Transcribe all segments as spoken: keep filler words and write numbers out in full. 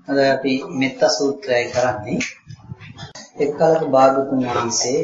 අද අපි මෙත්ත සූත්‍රය කරන්නේ එක්කලක භාගතුන් වහන්සේ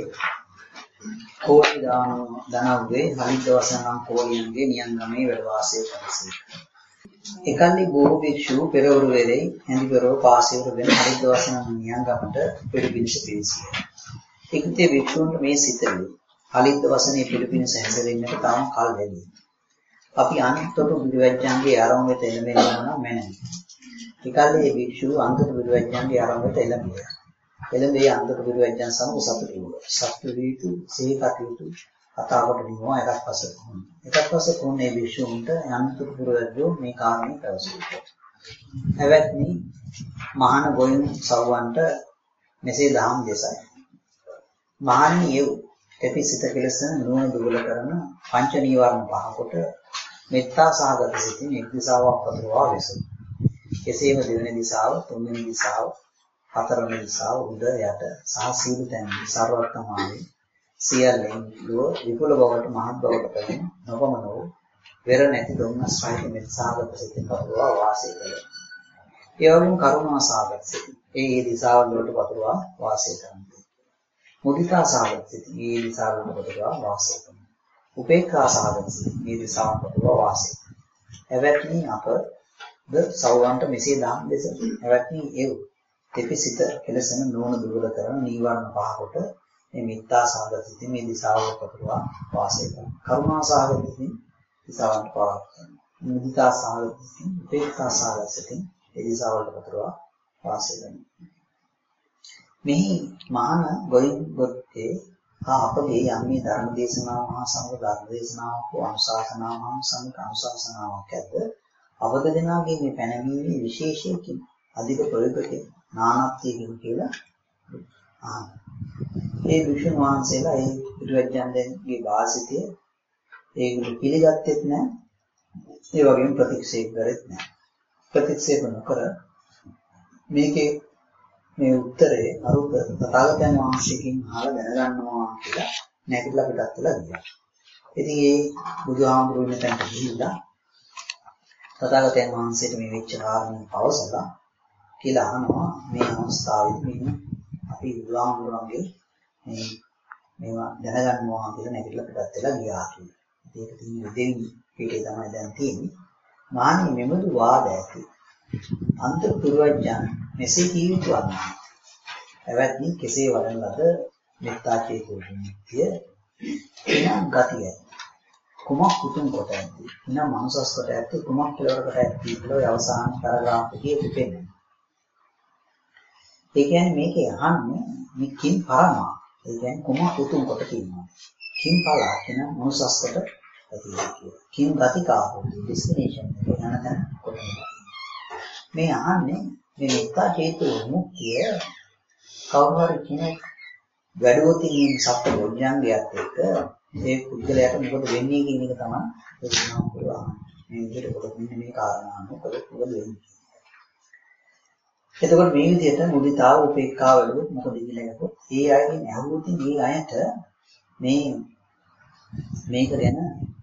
කෝටි දාන ධනව්වේ හරිදවසනම් කෝලියන්ගේ නියංගමේ වැඩ වාසය කරසී. එකල්ලි බොහෝ භික්ෂු පෙරවරු වේලේ හැඳිපෙරව පාසෙවරු වෙන හරිදවසනම් නියංගමට පිළිපිනිස පිවිසිය. ඒකතේ භික්ෂුන්ට මේ සිතේ හරිදවසනේ පිළිපිනිස හැසිරෙන්නට තාම කල් වැඩි. අපි අනිත්තොට බුදුවැජ්ජන්ගේ ආරම්භයට එළඹෙනවා නම් මැනවි. එකල්ලි මේ භික්ෂු අන්තර බුදුවැජ්ජන්ගේ ආරම්භයට එළඹියා. එළඹේ අන්තර බුදුවැජ්ජන් සමග සතුටු වුණා. සතුටු වීතු සිහි කටයුතු කතාවට දිනුවා එකක් පස්සට. එකක් පස්සට කොන්නේ භික්ෂුන්ට අන්තර බුදුවැජ්ජෝ මේ කාරණේ පැවසුවා. එවත්නි මහාන ගෝයින් සව්වන්ට මෙසේ දහම් දෙසයි. මහානියෙව් තෙපි සිත කෙලසන නුවණ දුබල කරන පංච නීවරණ පහකට මෙත්තා සහගත සිතින් එක් දිසාවක් පතුරවා වෙසු. කෙසේම දෙවෙනි දිසාව, තුන්වෙනි දිසාව, හතරවෙනි දිසාව උඩ යට සහ සීල තැන් සර්වත්මමාවේ සියල්ලෙන් දුව විපුල බවට මහත් බවට පැමිණ නොපමණෝ වෙර නැති දුම්නස් සහිත මෙත් සහගත සිතින් පතුරවා වාසය කළේ. ඒ වගේම කරුණා සහගත සිතින් ඒ ඒ දිසාවල වලට පතුරවා වාසය කරන්නේ. මුදිතා සහගත සිතින් ඒ දිසාවල වලට පතුරවා වාසය කරනවා. උපේක්ඛා සහගත සිතින් මේ දිසාවල පතුරවා වාසය කරනවා. එවැනි අප ද සවන්ට මෙසේ දාම් දෙස එවැනි ඒව තෙපිසිත කෙලසන නුවණ දුර්වල කරන නීවරණ පහකට මේ මිත්‍යා සහගත සිතින් මේ දිසාවල පතුරවා වාසය කරනවා. කරුණා සහගත සිතින් දිසාවන්ට පාවා කරනවා. මුදිතා සහගත සිතින් උපේක්ඛා සහගත සිතින් ඒ දිසාවලට පතුරවා වාසය කරනවා. මේ මහාන ගොයින් ගොත්තේ හා අපගේ යම්මේ ධර්ම දේශනාව හා සමග ධර්ම දේශනාවක් වූ අනුශාසනාව හා සමග අනුශාසනාවක් ඇද්ද අවද දෙනාගේ මේ පැනවීමේ විශේෂයකින් අධික ප්‍රයෝගකේ නානත්වයකින් කියලා ආ ඒ විෂණ වහන්සේලා ඒ පිටුවැජ්ජන්ගේ වාසිතය ඒගොල්ලෝ පිළිගත්තෙත් නැහැ ඒ වගේම ප්‍රතික්ෂේප කරෙත් නැහැ ප්‍රතික්ෂේප නොකර මේකේ මේ උත්තරේ අරුත තථාගතයන් වහන්සේකින් අහලා දැනගන්නවා කියලා නැගිටලා පිටත් වෙලා ගියා. ඉතින් ඒ බුදුහාමුදුරුවෝ මෙතනට ගිහිල්ලා තථාගතයන් වහන්සේට මේ වෙච්ච කාරණේ පවසලා කියලා අහනවා මේ අවස්ථාවේදී මේ අපි බුදුහාමුදුරුවන්ගේ මේ මේවා දැනගන්නවා කියලා නැගිටලා පිටත් වෙලා ගියා කියලා. ඒක තියෙන දෙවි පිටේ තමයි දැන් තියෙන්නේ. මානි මෙමුදු වාද ඇති. අන්තර පුරවඥාන මෙසේ කීයුතු වන්නා. එවත්නි කෙසේ වඩන ලද මෙත්තා චේතෝ විමුක්තිය එනම් ගතිය. කුමක් කුතුම් කොට ඇති. එනම් මනසස් කොට ඇති කුමක් කෙලවරකට ඇති කියලා අවසාන පැරග්‍රාෆ් එකේ තිබෙනවා. ඒ කියන්නේ මේකේ අහන්නේ මේ කිම් පරමා. ඒ කියන්නේ කුමක් කුතුම් කොට කියනවා. කිම් පලා කියන මනසස් කොට ඇති කියලා. කිම් ගතිකා ඩෙස්ටිනේෂන් එක යනතන කොට මේ අහන්නේ මේ මෙත්තා චේතෝ විමුක්තිය කවුරු හරි කෙනෙක් වැඩුවොත් මේ සත්‍ය බොජ්ජංගයත් එක්ක ඒ පුද්ගලයාට මොකද වෙන්නේ කියන එක තමයි ප්‍රශ්නාව කරනවා. මේ විදිහට කොට මෙන්න මේ කාරණා මොකද මොකද වෙන්නේ. එතකොට මේ විදිහට මුදිතාව උපේක්ඛාව වලුත් මොකද කියලා ගත්තොත් ඒ අයගෙන් අහුවොත් මේ අයට මේ මේක ගැන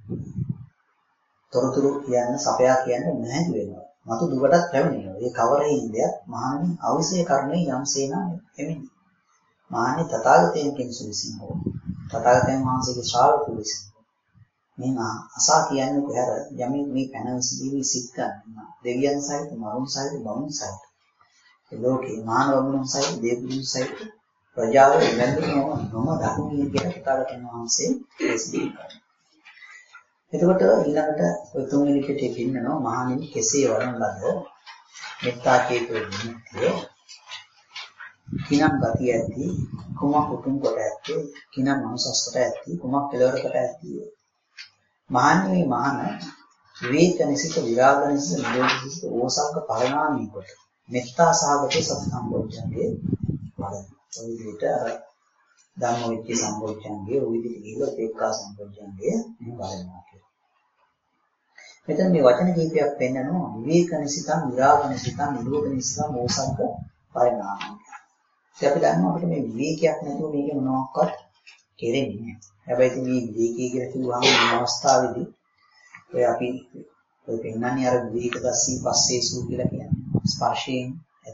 තොරතුරු කියන්න සපයා කියන්න නැහැ වෙනවා. මතු දුකටත් පැමිණෙනවා. ඒ කවරෙහින්දයක් මහණනි අවශ්‍ය කරන්නේ යම්සේනා එමිනි. මහණනි තථාගතයන් කෙනෙකු විසින් හෝ තථාගතයන් වහන්සේගේ ශ්‍රාවකයෝ විසින් මේ අසා කියන්නේ කොහර යමෙක් මේ පැනවසීමේ සිත් ගන්නවා. දෙවියන් සහිත මරුන් සහිත බමුණු සහිත. ඒ ලෝකේ මානව වුණුන් සහිත දේවුන් සහිත ප්‍රජාව ඉලන්දනෝ නොම ධර්මයේ කියන තථාගතයන් වහන්සේ දේශනා කරනවා. එතකොට ඊළඟට ඔය තුන්වෙනි පිටේ පින්නනවා මහණෙනි කෙසේ වරන් ලද මෙත්තා චේතෝ විමුක්තිය කිනම් ගතිය ඇති කුමක් උතුම් කොට ඇති කිනම් මනසස් කොට ඇති කුමක් කෙලවරකට ඇති මහණෙනි මහණ විවේකනිසිත විරාගනිසිත නිරෝධිසිත ඕසංග පරිණාමී කොට මෙත්තා සාගතේ සති සම්බොජ්ජංගේ වඩන ඔය විදිහට අර ධම්මවිචේ සම්බොජ්ජංගේ ඔය විදිහට ගිහලා ඒකා සම්බොජ්ජංගේ මේ වඩනවා. මෙතන මේ වචන කීපයක් පෙන්නනවා විවේකනිසිතං විරාගනිසිතං නිරෝධනිසිතං ඕසංග පරිණාමය. ඉතින් අපි දන්නවා අපිට මේ විවේකයක් නැතුව මේක මොනවාක්වත් කෙරෙන්නේ නැහැ. හැබැයි මේ විවේකී කියලා කිව්වම මේ අවස්ථාවේදී ඔය අපි ඔය පෙන්නන්නේ අර විවේක දස්සී පස්සේසු කියලා කියන්නේ. ස්පර්ශයෙන්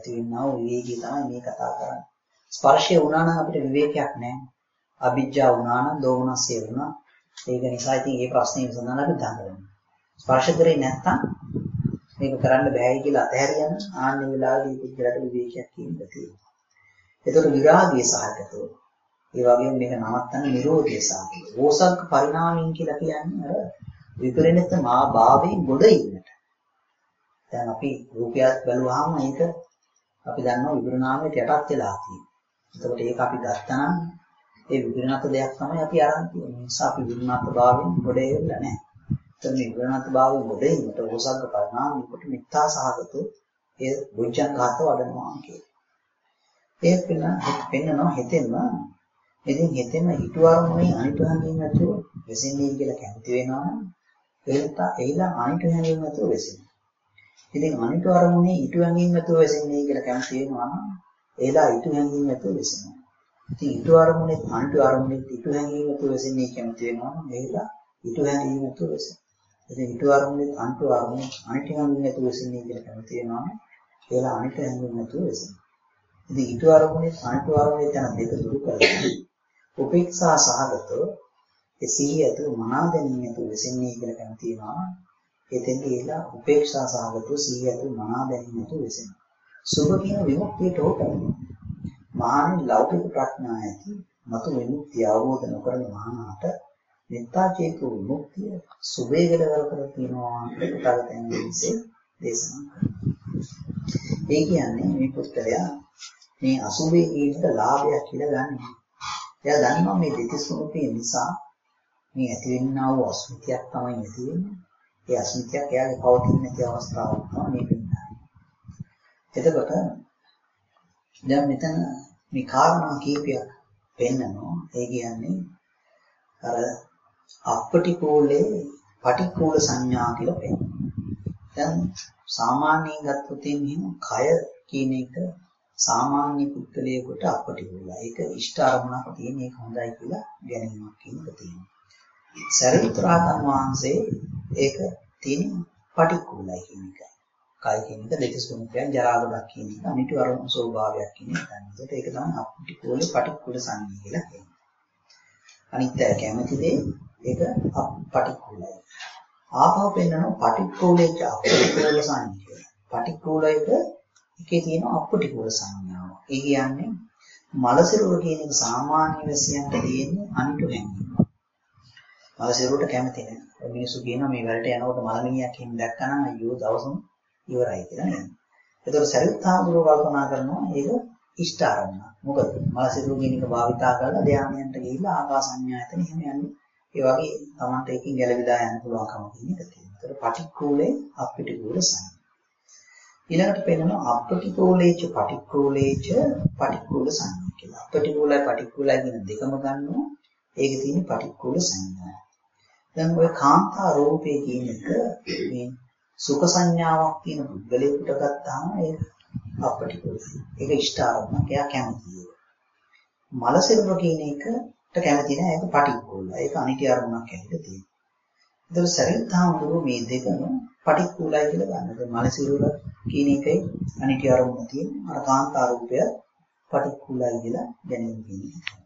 ඇති වෙනා වූ විවේකී තමයි මේ කතා කරන්නේ. ස්පර්ශය වුණා නම් අපිට විවේකයක් නැහැ. අවිජ්ජා වුණා නම් දෝමනස්ය වුණා. ඒක නිසා ඉතින් මේ ප්‍රශ්නේ විසඳන්න අපි දඟලනවා. ස්පර්ශ කරේ නැත්තම් මේක කරන්න බෑයි කියලා අතහැරියම ආන්නේ වෙලාවේදී පුද්ගලට විවේකයක් කියන්න තියෙනවා. ඒතකොට විරාගය සහගතව ඒ වගේම මේක නවත්තන්න නිරෝධය සහගතව. ඕසග්ග පරිණාමයෙන් කියලා කියන්නේ අර විපරිණත මා භාවයෙන් ගොඩ ඉන්නට. දැන් අපි රූපයක් බැලුවාම ඒක අපි දන්නවා විපරිණාමයට යටත් වෙලා තියෙනවා. එතකොට ඒක අපි ගත්තා නම් ඒ විපරිණත දෙයක් තමයි අපි අරන් තියෙන්නේ. ඒ නිසා අපි විපරිණත භාවයෙන් ගොඩ එන්න නැහැ. එතන මේ විපරිණත භාවයෙන් ගොඩ ඉන්නට ඕසග්ග පරිණාමයකට මිත්‍යා සහගතව ඒ බුද්ධං ඝාත වඩනවා කියන්නේ. ඒක පෙන්නනවා හිතෙන්න. ඉතින් හිතෙන්න හිතුවරමුනේ අනිත් හැංගීම් නැතුව වෙසින්නේ කියලා කැමති වෙනවා නම් ඒකට ඒලා අනිත් හැංගීම් නැතුව වෙසිනවා. ඉතින් අනිත් අරමුනේ ඊට හැංගීම් නැතුව වෙසින්නේ කියලා කැමති වෙනවා නම් ඒලා ඊට හැංගීම් නැතුව වෙසිනවා. ඉතින් ඊට අරමුනේ අනිත් අරමුනේ ඊට හැංගීම් නැතුව වෙසින්නේ කැමති වෙනවා නම් ඒලා ඊට හැංගීම් නැතුව වෙසිනවා. ඉතින් ඊට අරමුනේ අනිත් අරමුනේ අනිත් හැංගීම් නැතුව වෙසින්නේ කියලා කැමති වෙනවා නම් ඒලා අනිත් හැංගීම් නැතුව වෙසිනවා. ඉතින් ඊට අරමුනේ අනිත් අරමුනේ යන දෙක දුරු කරලා උපේක්ෂා සහගතව ඒ සිහිය ඇතුළු මනා දැනීම ඇතුළු වෙසින්නේ කියලා කැමති වෙනවා. එතෙන් ගිහිලා උපේක්ෂා සහගතව සිහිය ඇතුළු මනා දැනීම ඇතුළු වෙසිනවා. සුභ කියන විමුක්තියට හොටනවා. මහානි ලෞකික ප්‍රඥා ඇති මතු විමුක්තිය අවබෝධ නොකරන මහානාට මෙත්තා චේතු විමුක්තිය සුභයකට වල කර තියනවා කියලා තැන්විසේ දේශනා කරනවා. ඒ කියන්නේ මේ පුත්‍රයා මේ අසුභයේ කියන ලාභයක් කියලා ගන්නවා. එයා දන්නවා මේ දෙතිස් කුණුපේ නිසා මේ ඇති වෙන්නා වූ අස්මිතියක් තමයි ඇති වෙන්නේ. ඒ අස්මිතියක් එයාගේ පවතින නැති අවස්ථාවක් තමයි මේ වෙන්නේ. එතකොට දැන් මෙතන මේ කාරණා කීපයක් පෙන්නනවා. ඒ කියන්නේ අර අපටිකෝලේ පටිකෝල සංඥා කියලා පෙන්නනවා. දැන් සාමාන්‍යයෙන් ගත්තොත් එහෙනම් කය කියන එක සාමාන්‍ය පුද්ගලයෙකුට අපටිකෝලයි. ඒක ඉෂ්ට අරමුණක් තියෙන එක හොඳයි කියලා ගැනීමක් කියනක තියෙනවා. සරියුත්‍රාතන් වහන්සේ ඒක තියෙන පටිකෝලයි කියන එකයි. කය කියන එක දෙකස් කුණුපයන් ජරා ගොඩක් කියන එක අනිත් අරමුණු ස්වභාවයක් කියන එක. ඒකට ඒක තමයි අපටිකෝලේ පටිකෝල සංඥා කියලා කියන්නේ. අනිත් අය කැමති දේ ඒක අපටිකෝලයි. ආපහු පෙන්නනවා පටිකෝලේච අපටිකෝල සංඥා. පටිකෝලයක එකේ තියෙන අපටිකෝල සංඥාව. ඒ කියන්නේ මල සිරුර කියන එක සාමාන්‍ය වැසියන්ට තියෙන්නේ අනිටු හැංගීම. මල සිරුරට කැමති නැහැ. මිනිස්සු කියනවා මේ වලට යනකොට මලමිණියක් හින් දැක්කනම් අයියෝ දවසම ඉවරයි කියලා නේද? ඒතකොට සරියුත්හාමුදුරුවෝ කල්පනා කරනවා ඒක ඉෂ්ට ආරම්භ. මොකද මල සිරුර කියන එක භාවිතා කරලා ධානයන්ට ගිහිල්ලා ආකාසඤ්ඤායතන එහෙම යන්නේ. ඒ වගේ Tamante එකකින් ගැලවිලා යන්න පුළුවන්කම කියන එක තියෙනවා. ඒතකොට පටික්කුලේ අපටිකූල සංඥා. ඊළඟට පෙන්නනවා අපටිකූලේච පටික්කුලේච පටික්කුල සංඥා කියලා. අපටිකූලයි පටික්කුලයි කියන දෙකම ගන්නවා. ඒකේ තියෙන පටික්කුල සංඥා. දැන් ওই කාන්තා රූපේ කියන එක මේ සුඛ සංඥාවක් තියෙන පුද්ගලයෙකුට ගත්තාම ඒක අපටිකූලයි. ඒක ඉෂ්ට ආරම්භයක්. එයා කැමතියි. මල සිරුර කියන එකට කැමති නැහැ. ඒක පටික්කුලයි. ඒක අනිත්‍ය ආරම්භයක් හැටියට තියෙනවා. ඒතර සරියුත්හාමුදුරුවෝ මේ දෙකම පටික්කුලයි කියලා ගන්නවා. මල සිරුර කියන එකේ අනිත්‍ය ආරම්භය තියෙන අර කාන්තා රූපය පටික්කුලයි කියලා දැනෙන්න තියෙනවා.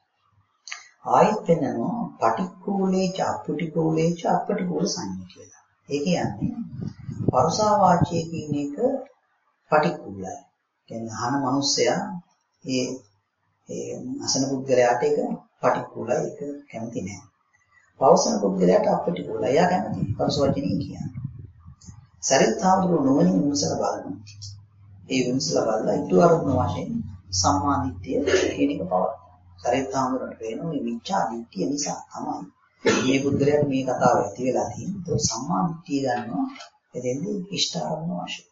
ආයෙත් වෙනවා පටික්කුලේච අපටික්කුලේච අපටික්කුල සංඥා කියලා. ඒ කියන්නේ පරුසා වාචයේ කියන එක පටික්කුලයි. කියන්නේ අහන මිනිස්සයා ඒ ඒ අසන පුද්ගලයාට ඒක පටික්කුලයි ඒක කැමති නෑ. පවසන පුද්ගලයාට අපටික්කුලයි. එයා කැමති පරුස වචනේ කියන්නේ. සරියුත්හාමුදුරුවෝ නොවනින් විමසලා බලනවා. ඒ විමසලා බලලා ඊට අරුණ වශයෙන් සම්මාදිට්ඨිය කියන එක පවත්නවා. සරියුත්හාමුදුරුවන්ට වෙනවා මේ මිච්ඡා දිට්ඨිය නිසා තමයි මේ බුද්ධලයන් මේ කතාව ඇති වෙලා තියෙන්නේ. ඒක සම්මාදිට්ඨිය ගන්නවා එතෙන්දී ඉෂ්ට ආරම්භ වශයෙන්.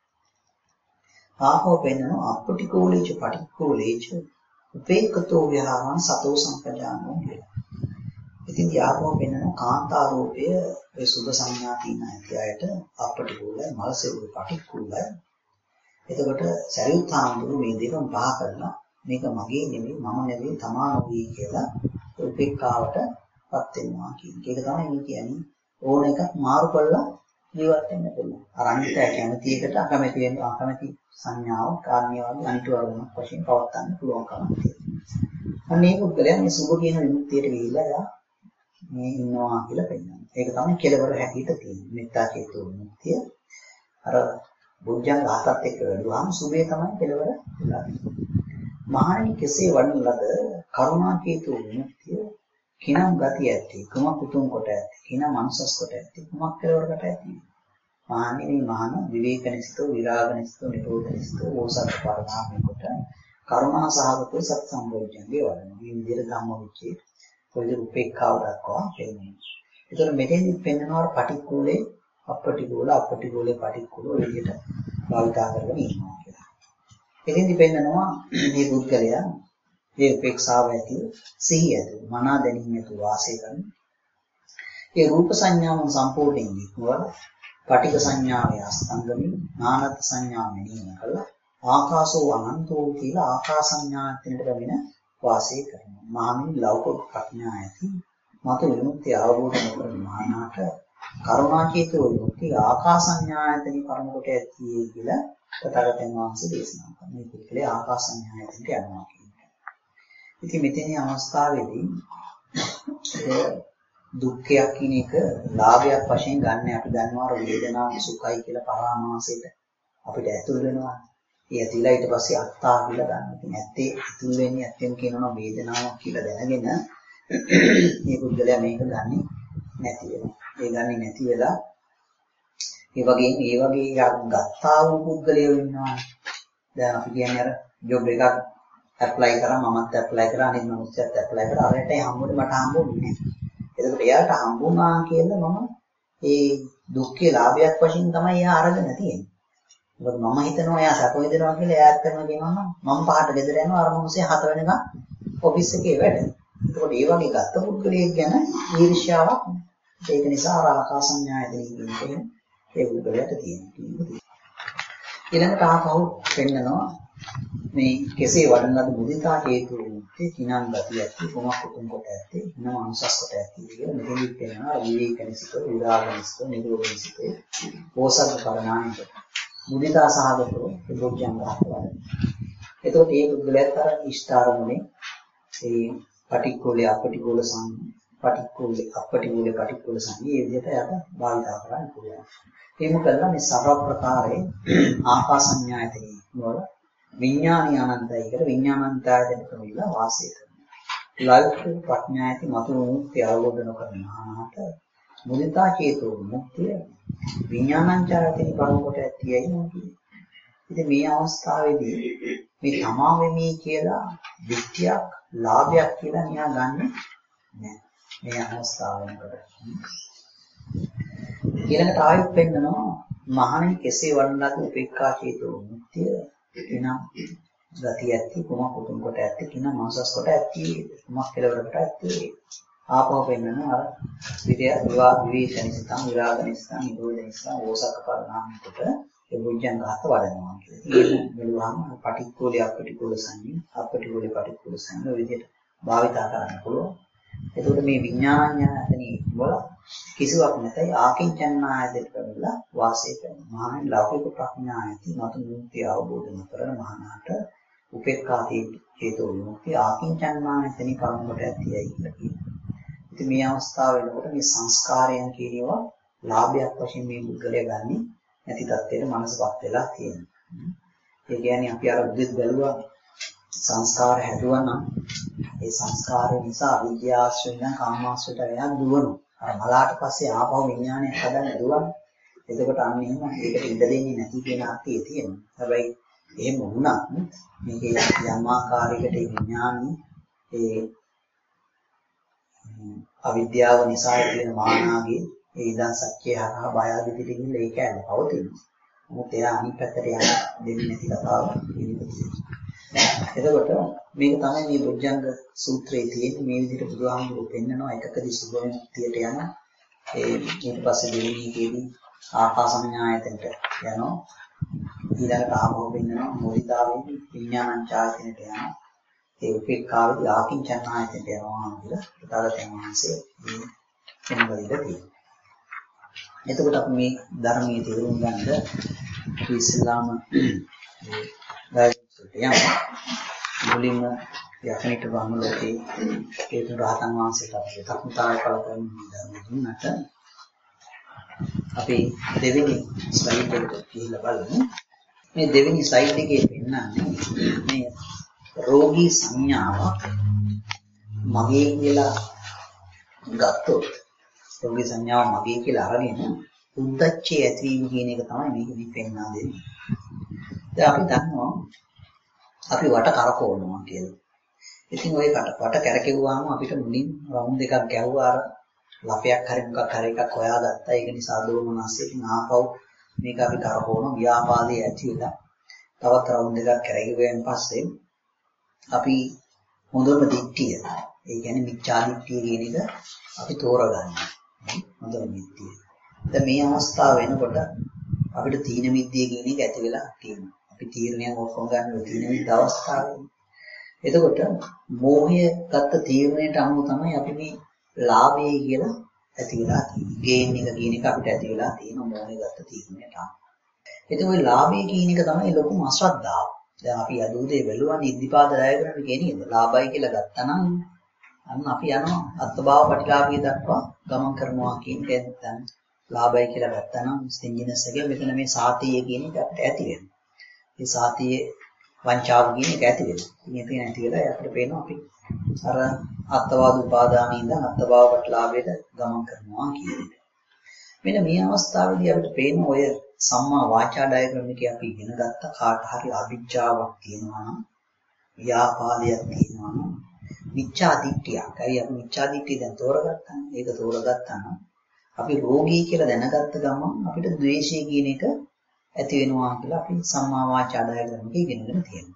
ආහෝ වෙනවා අපටිකෝලේච පටික්කෝලේච උපේක්ඛතෝ විහාරං සතෝ සංකජානෝ කියලා. ඉතින් යාපෝ වෙනවා කාන්තා රූපය ඒ සුභ සංඥා තියෙන අයයට අපටිකෝලයි මල සිරුර පටික්කෝලයි. එතකොට සරියුත්හාමුදුරුවෝ මේ දෙකම පහ කරලා මේක මගේ නෙමෙයි මම නෙමෙයි තමා නොවේ කියලා උපේක්ඛාවටපත් වෙනවා කියන එක. ඒක තමයි මේ කියන්නේ ඕන එකක් මාරු කරලා ජීවත් වෙන්න පුළුවන්. අර අනිත් අය කැමති එකට අකමැති වෙන අකමැති සංඥාව කාරණියවගේ අනිත් වර්ගයක් වශයෙන් පවත්වන්න පුළුවන් කමක් තියෙනවා. අන්න මේ පුද්ගලයා මේ සුභ කියන විමුක්තියට ගිහිල්ලා යා මේ ඉන්නවා කියලා පෙන්නනවා. ඒක තමයි කෙලවර හැටියට තියෙන්නේ. මෙත්තා චේතෝ විමුක්තිය. අර බුද්ධයන් ගහතත් එක්ක වැඩුවාම සුභය තමයි කෙලවර වෙලා තියෙන්නේ. මහණනි කෙසේ වඩන ලද කරුණා චේතෝ විමුක්තිය කිනම් ගතිය ඇති කුමක් උතුම් කොට ඇති කිනම් මනසස් කොට ඇති කුමක් කෙලවරකට ඇති මහණනි මේ මහණ විවේකනිස්තෝ විරාගනිස්තෝ නිරෝධනිස්තෝ ඕසත් පරමාත්ම කොට කරුණා සහගතව සත් සම්බෝධියන්ගේ වඩන මේ විදිහට ධම්මවිචේ කොයිද උපේක්ඛාව දක්වා පෙන්නන්නේ. ඒතර මෙතෙන්දි පෙන්නනවා පටික්කුලේ අපටිකෝල අපටිකෝලේ පටික්කුල ඔය විදිහට භාවිතා කරගෙන ඉන්නවා කියලා. එතෙන්දි පෙන්නනවා මේ පුද්ගලයා මේ උපේක්ෂාව ඇති සිහිය ඇති මනා දැනීම ඇති වාසය කරන ඒ රූප සංඥාවන් සම්පූර්ණයෙන් ඉක්මවල පටික සංඥාවේ අස්තංගමී නානත් සංඥාව මෙනෙහි කළා ආකාශෝ අනන්තෝ කියලා ආකාශ සංඥාන්තයට ගමින වාසය කරනවා. මහණෙනි ලෞකික ප්‍රඥා ඇති මත විමුක්තිය අවබෝධ කරගන්න මහානාට කරුණා චේතෝ විමුක්තිය ආකාශ සංඥායතනෙ කර්ම කොට ඇති කියලා තථාගතයන් වහන්සේ දේශනා කරනවා. මේ පිළිකලේ ආකාශ සංඥායතනට යනවා කියන්නේ. ඉතින් මෙතන අවස්ථාවේදී දුක්ඛයක් කියන එක ලාභයක් වශයෙන් ගන්න අපි දන්නවා වේදනාව සුඛයි කියලා පරාමාසයට අපිට ඇතුල් වෙනවා. ඒ ඇතිලා ඊට පස්සේ අත්තා කියලා ගන්න. ඉතින් ඇත්තේ ඇතුල් වෙන්නේ ඇත්තෙන් කියනවා වේදනාවක් කියලා දැනගෙන මේ පුද්ගලයා මේක ගන්නෙ නැති වෙනවා. ඒ ගන්නේ නැති වෙලා ඒ වගේම ඒ වගේ ගත්තා වූ පුද්ගලයෝ ඉන්නවා. දැන් අපි කියන්නේ අර ජොබ් එකක් ඇප්ලයි කරා මමත් ඇප්ලයි කරා අනිත් මිනිස්සුත් ඇප්ලයි කරා අරට හම්බුනේ මට හම්බුනේ නැහැ. එතකොට එයාට හම්බුණා කියලා මම ඒ දුක්ඛේ ලාභයක් වශයෙන් තමයි එයා අරගෙන තියෙන්නේ. මොකද මම හිතනවා එයා සැප විඳිනවා කියලා එයාත් කරන කියනවා මම පහට ගෙදර යනවා අර මොහොසේ හත වෙනකන් ඔෆිස් එකේ වැඩ. එතකොට ඒ වගේ ගත්ත පුද්ගලයෙක් ගැන ඊර්ෂ්‍යාවක් ඒක නිසා අර ආකාශ සංඥායතනෙ කියන්නේ ඒ පුද්ගලයාට තියෙනවා. ඊළඟට ආපහු පෙන්නනවා මේ කෙසේ වඩනලද මුදිතා හේතු වූ කිනම් ගතිය ඇති කොමක් උතුම් කොට ඇති නම අනුසස් කොට ඇති කියලා මෙතනදි පෙන්නනවා විවේකනිසිත විරාගනිසිත නිරෝධනිසිත ඕසත් පරණානිත මුදිතා සහගතව බුද්ධයන් ගහනවා. එතකොට මේ පුද්ගලයාට අර ඉෂ්ඨාරමුනේ ඒ පටික්කුලේ අපටික්කුල සං පටික්කුලේ අපටික්කුලේ පටික්කුල සං මේ විදිහට යට භාවිතා කරන්න පුළුවන්. එහෙම කළා මේ සර්ව ප්‍රකාරයේ ආකාශ සංඥායතනෙ වල විඥානීය අනන්තයි කියලා විඥානන්තයද කියලා වාසය කරනවා. ලෞකික ප්‍රඥා ඇති මතු මුක්තිය අවබෝධ නොකරන මහානාට මුදිතා චේතෝ මුක්තිය විඥානංචායතනෙ පරම කොට ඇතියයි මොකද. ඉතින් මේ අවස්ථාවේදී මේ තමා වෙමි කියලා විත්‍යක් ලාභයක් කියලා නිකන් ගන්නෙ නෑ. මේ අවස්ථාව වෙනකොට. ඊළඟට ආයෙත් පෙන්නනවා මහණනි කෙසේ වඩනලද උපේක්ඛා චේතෝ මුක්තිය එනම් ගතිය ඇති කොමක් උතුම් කොට ඇති කින මාසස් කොට ඇති කොමක් කෙලවරකට ඇති ආපහු පෙන්නන අර විද්‍ය විවා විවේචනිස්තං විරාගනිස්තං නිරෝධනිස්තං ඕසක පරණාම කොට ඒ බුද්ධයන් ගහත වඩනවා කියලා. ඒක මෙලුවාම පටික්කුලේ අපටික්කුල සංඥා අපටික්කුලේ පටික්කුල සංඥා විදිහට භාවිතා කරන්න පුළුවන්. එතකොට මේ විඥානඥාතනී වල කිසිවක් නැතයි ආකින්චන්නායදට කරලා වාසය කරන මහාන ලෞකික ප්‍රඥා ඇති මතු මුක්තිය අවබෝධ කරන මහානාට උපේක්ඛා චේතෝ විමුක්තිය ආකින්චන්නායතනී කර්මකට ඇතියයි කියලා කියනවා. ඉතින් මේ අවස්ථාව වෙනකොට මේ සංස්කාරයන් කියනවා ලාභයක් වශයෙන් මේ බුද්ධලයා ගන්නේ නැති තත්ත්වයට මනසපත් වෙලා තියෙනවා. ඒ කියන්නේ අපි අර උදෙත් බැලුවා සංස්කාර හැදුවා නම් ඒ සංස්කාරය නිසා විද්‍යාශ්‍රයෙන් කාමාශ්‍රයට යන දුවනවා. අර මලාට පස්සේ ආපහු විඥානයක් හදන්න දුවන. එතකොට අන්න එහෙම ඒකට ඉඩ දෙන්නේ නැති කියන අර්ථය තියෙනවා. හැබැයි එහෙම වුණත් මේකේ යම් ආකාරයකට විඥානي ඒ අවිද්‍යාව නිසා තියෙන මානාගේ ඒ ඉදන් සත්‍ය හරහා බය ආදී පිටින් ඒක ඇල්ල පවතිනවා. මොකද එයා අනිත් පැත්තට යන්න දෙන්නේ නැති කතාවක් එතකොට මේක තමයි මේ බුද්ධංග සූත්‍රයේ තියෙන මේ විදිහට බුදුහාමුදුරුවෝ පෙන්නනවා එකකදී සුභමුක්තියට යන ඒ ඊට පස්සේ දෙවෙනි එකේදී ආකාසඤ්ඤායතනට යනවා ඊළඟට ආපහු පෙන්නනවා මොදිතාවේදී විඥානංචායතනට යනවා ඒ උපේක්ඛාවේදී ආකින්චන්නායතනට යනවා කියලා තථාගතයන් වහන්සේ මේ පෙන්වලා තියෙනවා. එතකොට අපි මේ ධර්මයේ තේරුම් ගන්නද ඉස්ලාම ධර්මයට යම් මුලින්ම යකනිට බාම ලෝකේ ඒ තුන් රහතන් වහන්සේට අපි තක්මුතාවය පළ කරන ධර්ම දුන්නට අපි දෙවෙනි ස්ලයිඩ් එකට ගිහිල්ලා බලමු. මේ දෙවෙනි ස්ලයිඩ් එකේ පෙන්නන්නේ මේ රෝගී සංඥාවක් මගේ කියලා ගත්තොත් රෝගී සංඥාව මගේ කියලා අරගෙන උද්දච්චය ඇතිවීම කියන එක තමයි මේකෙදි පෙන්වා දෙන්නේ. දැන් අපි දන්නවා අපි වට කරකවනවා කියලා. ඉතින් ওই වට කරකෙවුවාම අපිට මුලින් රවුන්ඩ් එකක් ගැහුවා අර ලපයක් හරි මොකක් හරි එකක් හොයාගත්තා. ඒක නිසා දෝමනස්සෙකින් ආපහු මේක අපි කරකවන ව්‍යාපාදයේ ඇති වෙලා තවත් රවුන්ඩ් එකක් කරගෙවෙන් පස්සේ අපි හොඳම දිට්ඨිය ඒ කියන්නේ මිච්ඡා දිට්ඨිය කියන එක අපි තෝරගන්නවා. හොඳම දිට්ඨිය. දැන් මේ අවස්ථාව වෙනකොට අපිට තීන මිද්දේ කියන එක ඇති වෙලා තියෙනවා. අපි තීරණයක් ඔක්කොම ගන්න තීන මිද්ද අවස්ථාවේ. එතකොට මෝහය ගත්ත තීරණයට අනුව තමයි අපි මේ ලාභය කියලා ඇති වෙලා තියෙන්නේ. ගේන් එක කියන එක අපිට ඇති වෙලා තියෙනවා මෝහය ගත්ත තීරණයට අනුව. ඉතින් ওই ලාභය කියන එක තමයි ලොකුම අශ්‍රද්ධාව. දැන් අපි අදූදේ බැලුවානේ ඉද්ධිපාද රායකරණ කියන්නේ ලාභයි කියලා ගත්තා නම් අන්න අපි යනවා අත්භාව ප්‍රතිලාභිය දක්වා ගමන් කරනවා කියන එක. දැන් ලාභයි කියලා ගත්තා නම් ස්ටින්ජිනස් එකේ මෙතන මේ සාතිය කියන එක අපිට ඇති වෙනවා. මේ සාතියේ වංචාව කියන එක ඇති වෙනවා. ඉතින් ඒක නැති වෙලා අපිට පේනවා අපි අර අත්වාද උපාදානයේ ඉඳන් අත්භාව ප්‍රතිලාභයට ගමන් කරනවා කියන එක. මෙන්න මේ අවස්ථාවේදී අපිට පේන ඔය සම්මා වාචා ඩයග්‍රෑම් එකේ අපි ඉගෙන ගත්ත කාට හරි අවිජ්ජාවක් තියෙනවා නම් ව්‍යාපාදයක් තියෙනවා නම් මිච්ඡා දිට්ඨියක්. හරි අපි මිච්ඡා දිට්ඨිය දැන් තෝරගත්තා. ඒක තෝරගත්තා නම් අපි රෝගී කියලා දැනගත්ත ගමන් අපිට ද්වේෂය කියන එක ඇති වෙනවා කියලා අපි සම්මා වාචා ඩයග්‍රෑම් එකේ ඉගෙනගෙන තියෙනවා.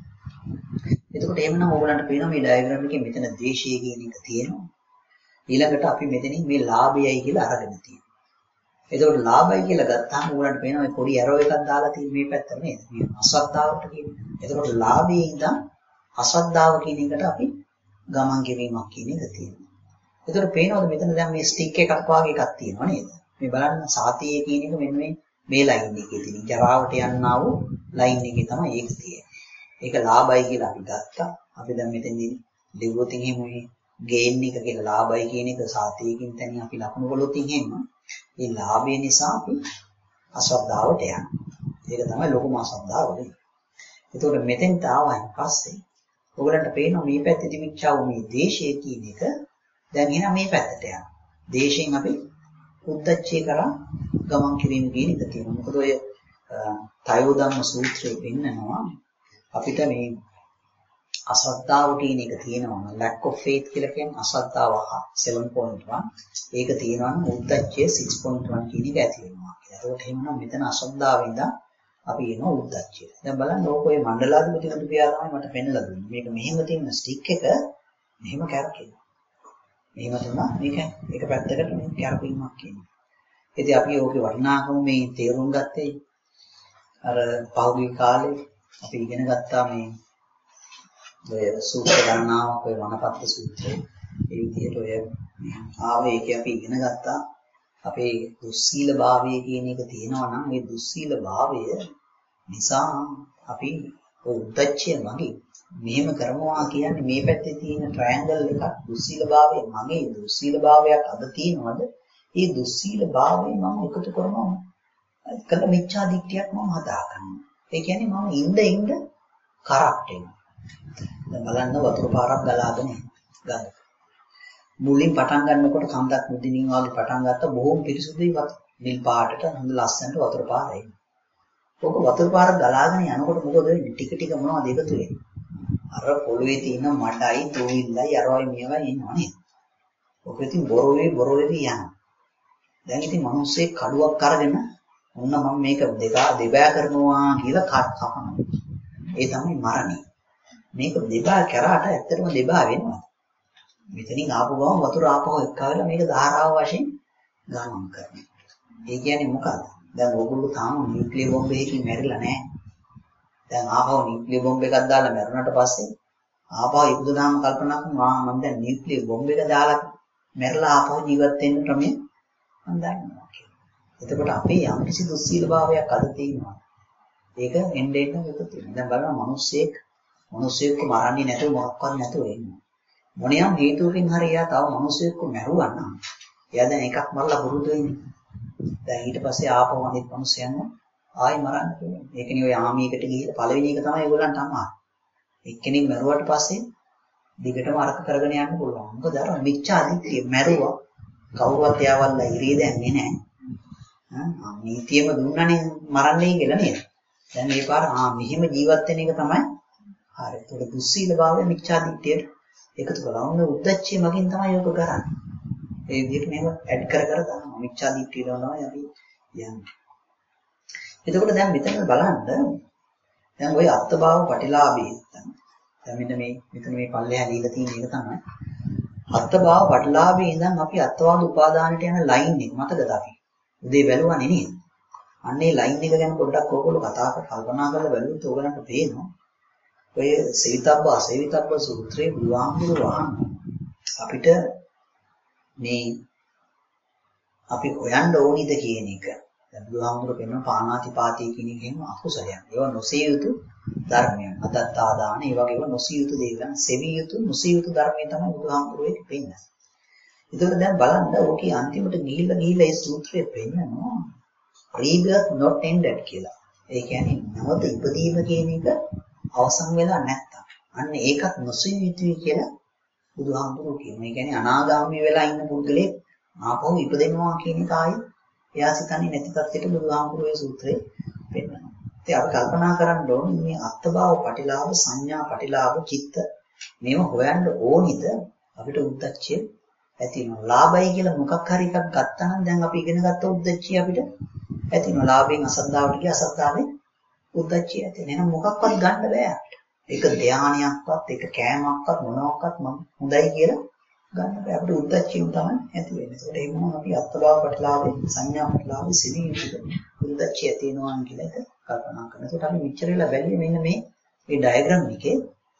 එතකොට එහෙමනම් ඕගලන්ට පේනවා මේ ඩයග්‍රෑම් එකේ මෙතන ද්වේෂය කියන එක තියෙනවා. ඊළඟට අපි මෙතනින් මේ ලාභයයි කියලා අරගෙන තියෙනවා. එතකොට ලාභයි කියලා ගත්තාම ඕගලන්ට පේනවා මේ පොඩි ඇරෝ එකක් දාලා තියෙන මේ පැත්තට නේද? මේ අසද්ධාවට කියන්නේ. එතකොට ලාභයේ ඉඳන් අසද්ධාව කියන එකට අපි ගමන් ගෙවීමක් කියන එක තියෙනවා. එතකොට පේනවද මෙතන දැන් මේ ස්ටික් එකක් වගේ එකක් තියෙනවා නේද? මේ බලන්න සාතියේ කියන එක මෙන්න මේ මේ ලයින් එකේ තියෙන ජරාවට යන්නා වූ ලයින් එකේ තමයි ඒක තියෙන්නේ. ඒක ලාභයි කියලා අපි ගත්තා. අපි දැන් මෙතෙන්දී දෙවොතින් එහෙම මේ ගේන් එක කියලා ලාභයි කියන එක සාතියකින් තනිය අපි ලකුණු වලොත් එහෙම මේ ලාභය නිසා අපි අසද්ධාවට යනවා. ඒක තමයි ලොකුම අසද්ධාව වෙන්නේ. එතකොට මෙතෙන්ට ආවයින් පස්සේ ඔයගලන්ට පේනවා මේ පැත්තේ තිබිච්චා වූ මේ දේශය කියන එක දැන් එන මේ පැත්තට යනවා. දේශයෙන් අපි උද්දච්චය කරා ගමන් කිරීම කියන එක තියෙනවා. මොකද ඔය තයෝදම්ම සූත්‍රයේ පෙන්නනවා අපිට මේ අසද්ධාව කියන එක තියෙනවා. lack of faith කියලා කියන්නේ අසද්ධාව seven point one. ඒක තියෙනවා නම් උද්දච්චය six point one කියන එක ඇති වෙනවා කියලා. ඒකට එහෙමනම් මෙතන අසද්ධාවෙන් ඉඳන් අපි එන උද්දච්චය. දැන් බලන්න ඕක ඔය මණ්ඩලාධිපති කටුපියා තමයි මට පෙන්නලා දුන්නේ. මේක මෙහෙම තියෙන ස්ටික් එක මෙහෙම කැරකෙනවා. මෙහෙම තුනා මේක එක පැත්තකට මේ කැරපීමක් කියනවා. ඉතින් අපි ඕකේ වටිනාකම මේ තේරුම් ගත්තේ අර පහුගිය කාලේ අපි ඉගෙන ගත්තා මේ ඔය සූත්‍ර ගණනාවක් ඔය වනපත්ත සූත්‍රය. ඒ විදිහට ඔය ආවේ ඒක අපි ඉගෙන ගත්තා. අපේ දුස්සීල භාවය කියන එක තියෙනවා නම් මේ දුස්සීල භාවය නිසා අපි උද්දච්චය මගේ මෙහෙම කරනවා කියන්නේ මේ පැත්තේ තියෙන ට්‍රයැන්ගල් එකක් දුස්සීල භාවය මගේ දුස්සීල භාවයක් අද තියෙනවද? මේ දුස්සීල භාවය මම එකතු කරනවා කළ මිච්ඡා දිට්ඨියක් මම හදාගන්නවා. ඒ කියන්නේ මම ඉඳ ඉඳ කරප්ට් වෙනවා. දැන් බලන්න වතුර පාරක් ගලාගෙන ගන්න. මුලින් පටන් ගන්නකොට කන්දක් මුදිනින් වගේ පටන් ගත්ත බොහොම පිරිසුදුයි වතුර. නිල් පාටට හොඳ ලස්සනට වතුර පාර එන්නේ. ඕක වතුර පාර ගලාගෙන යනකොට මොකද වෙන්නේ? ටික ටික මොනවද එකතු වෙන්නේ? අර පොළවේ තියෙන මඩයි, දෝවිල්ලයි, අරවයි මේවයි එනවා නේද? ඔක ඉතින් බොරොවේ බොරොවේ යනවා. දැන් ඉතින් මිනිස්සේ කඩුවක් අරගෙන ඔන්න මම මේක දෙකා දෙබෑ කරනවා කියලා කපනවා. ඒ තමයි මරණය. මේක දෙබෑ කරාට ඇත්තටම දෙබෑ වෙනවා. මෙතනින් ආපු ගමන් වතුර ආපහු එක්කවලා මේක ධාරාව වශයෙන් ගමන් කරනවා. ඒ කියන්නේ මොකක්ද? දැන් ඕගොල්ලෝ තාම නියුක්ලියර් බෝම්බ එකකින් මැරිලා නැහැ. දැන් ආපහු නියුක්ලියර් බෝම්බ එකක් දාලා මැරුණාට පස්සේ ආපහු ඉපදුනාම කල්පනා කරනවා මම දැන් නියුක්ලියර් බෝම්බ එක දාලා මැරලා ආපහු ජීවත් වෙන්න ක්‍රමය මම දන්නවා කියලා. එතකොට අපේ යම් කිසි දුස්සීල භාවයක් අද තියෙනවා. ඒක එන්නේ එන්න එකතු වෙනවා. දැන් බලන්න මිනිස්සෙක් මිනිස්සෙක්ව මරන්නේ නැතුව මොකක්වත් නැතුව ඉන්නවා. මොනියම් හේතුවකින් හරි එයා තව මිනිස්සෙක්ව මැරුවා නම් එයා දැන් එකක් මරලා පුරුදු වෙන්නේ. දැන් ඊට පස්සේ ආපහු අනිත් මිනිස්සයන්ව ආයි මරන්න පුළුවන්. ඒකනේ ඔය ආමියකට ගිහිල්ලා පළවෙනි එක තමයි ඒගොල්ලන්ට අමාරු. එක්කෙනෙක් මැරුවට පස්සේ දිගටම අරක කරගෙන යන්න පුළුවන්. මොකද අර මිච්ඡා දිට්ඨිය මැරුවා කවුරුවත් එයාවල්ලා ඉරේ දැන්නේ නැහැ. ආ නීතියම දුන්නනේ මරන්නේ කියලා නේද? දැන් මේ පාර ආ මෙහිම ජීවත් වෙන එක තමයි හරි. ඒක දුස්සීල භාවය මිච්ඡා දිට්ඨියට එකතු කරලා උන්නේ උද්දච්චය මගින් තමයි යෝග කරන්නේ. ඒ විදිහට මේව ඇඩ් කර කර දානවා. මිච්ඡා දිට්ඨිය තමයි අපි යන්නේ. එතකොට දැන් මෙතන බලන්න දැන් ওই අත්භාව ප්‍රතිලාභී දැන් මෙන්න මේ මෙතන මේ පල්ලෙහා දීලා තියෙන එක තමයි අත්භාව ප්‍රතිලාභී ඉඳන් අපි අත්වාද උපාදානට යන ලයින් එක මතකද අපි උදේ බැලුවානේ නේද? අන්න ඒ ලයින් එක ගැන පොඩ්ඩක් ඕගොල්ලෝ කතා කර කල්පනා කරලා බැලුවොත් ඕගලන්ට පේනවා ඔය සවිතබ්බ අසවිතබ්බ සූත්‍රයේ බුදුහාමුදුරු වහන අපිට මේ අපි හොයන්න ඕනිද කියන එක. දැන් බුදුහාමුදුරු කියනවා පාණාතිපාතී කියන එකේම අකුසලයක්. ඒවා නොසිය යුතු ධර්මයන්. අදත්තා දාන ඒ වගේ ඒවා නොසිය යුතු දේවල්. සෙවිය යුතු නොසිය යුතු ධර්මය තමයි බුදුහාමුදුරු ඒක පෙන්නන්නේ. ඒතකොට දැන් බලන්න ඕකේ අන්තිමට ගිහිල්ලා ගිහිල්ලා ඒ සූත්‍රය පෙන්නනවා rebirth not ended කියලා. ඒ කියන්නේ නැවත ඉපදීම කියන එක අවසන් වෙලා නැත්තම්. අන්න ඒකත් නොසිය යුතුයි කියලා බුදුහාමුදුරු කියනවා. ඒ කියන්නේ අනාගාමී වෙලා ඉන්න පුද්ගලෙක් ආපහු ඉපදෙනවා කියන එක ආයේ එයා සිතන්නේ නැති තත්ත්වයට බුදුහාමුදුරුවෝ සූත්‍රේ පෙන්නනවා. ඉතින් අපි කල්පනා කරන්න ඕනේ මේ අත්භාව පටිලාභ සංඥා පටිලාභ චිත්ත මේව හොයන්න ඕනිද අපිට උද්දච්චය ඇති වෙනවා. ලාභයි කියලා මොකක් හරි එකක් ගත්තා නම් දැන් අපි ඉගෙන ගත්ත උද්දච්චය අපිට ඇති වෙනවා. ලාභයෙන් අසද්ධාවට ගිය අසද්ධාවෙන් උද්දච්චය ඇති වෙනවා. එහෙනම් මොකක්වත් ගන්න බෑ. ඒක ධානයක්වත් ඒක කෑමක්වත් මොනවාක්වත් හොඳයි කියලා ගන්න බෑ. අපිට උද්දච්චයම තමයි ඇති වෙන්නේ. ඒකට එහෙනම් අපි අත්භාව ප්‍රතිලාභේ සංඥා ප්‍රතිලාභේ සිවි විදිහට උද්දච්චය ඇති වෙනවා කියලා එක කල්පනා කරනවා. ඒකට අපි මෙච්චරලා බැලුවේ මෙන්න මේ මේ ඩයග්‍රෑම් එකේ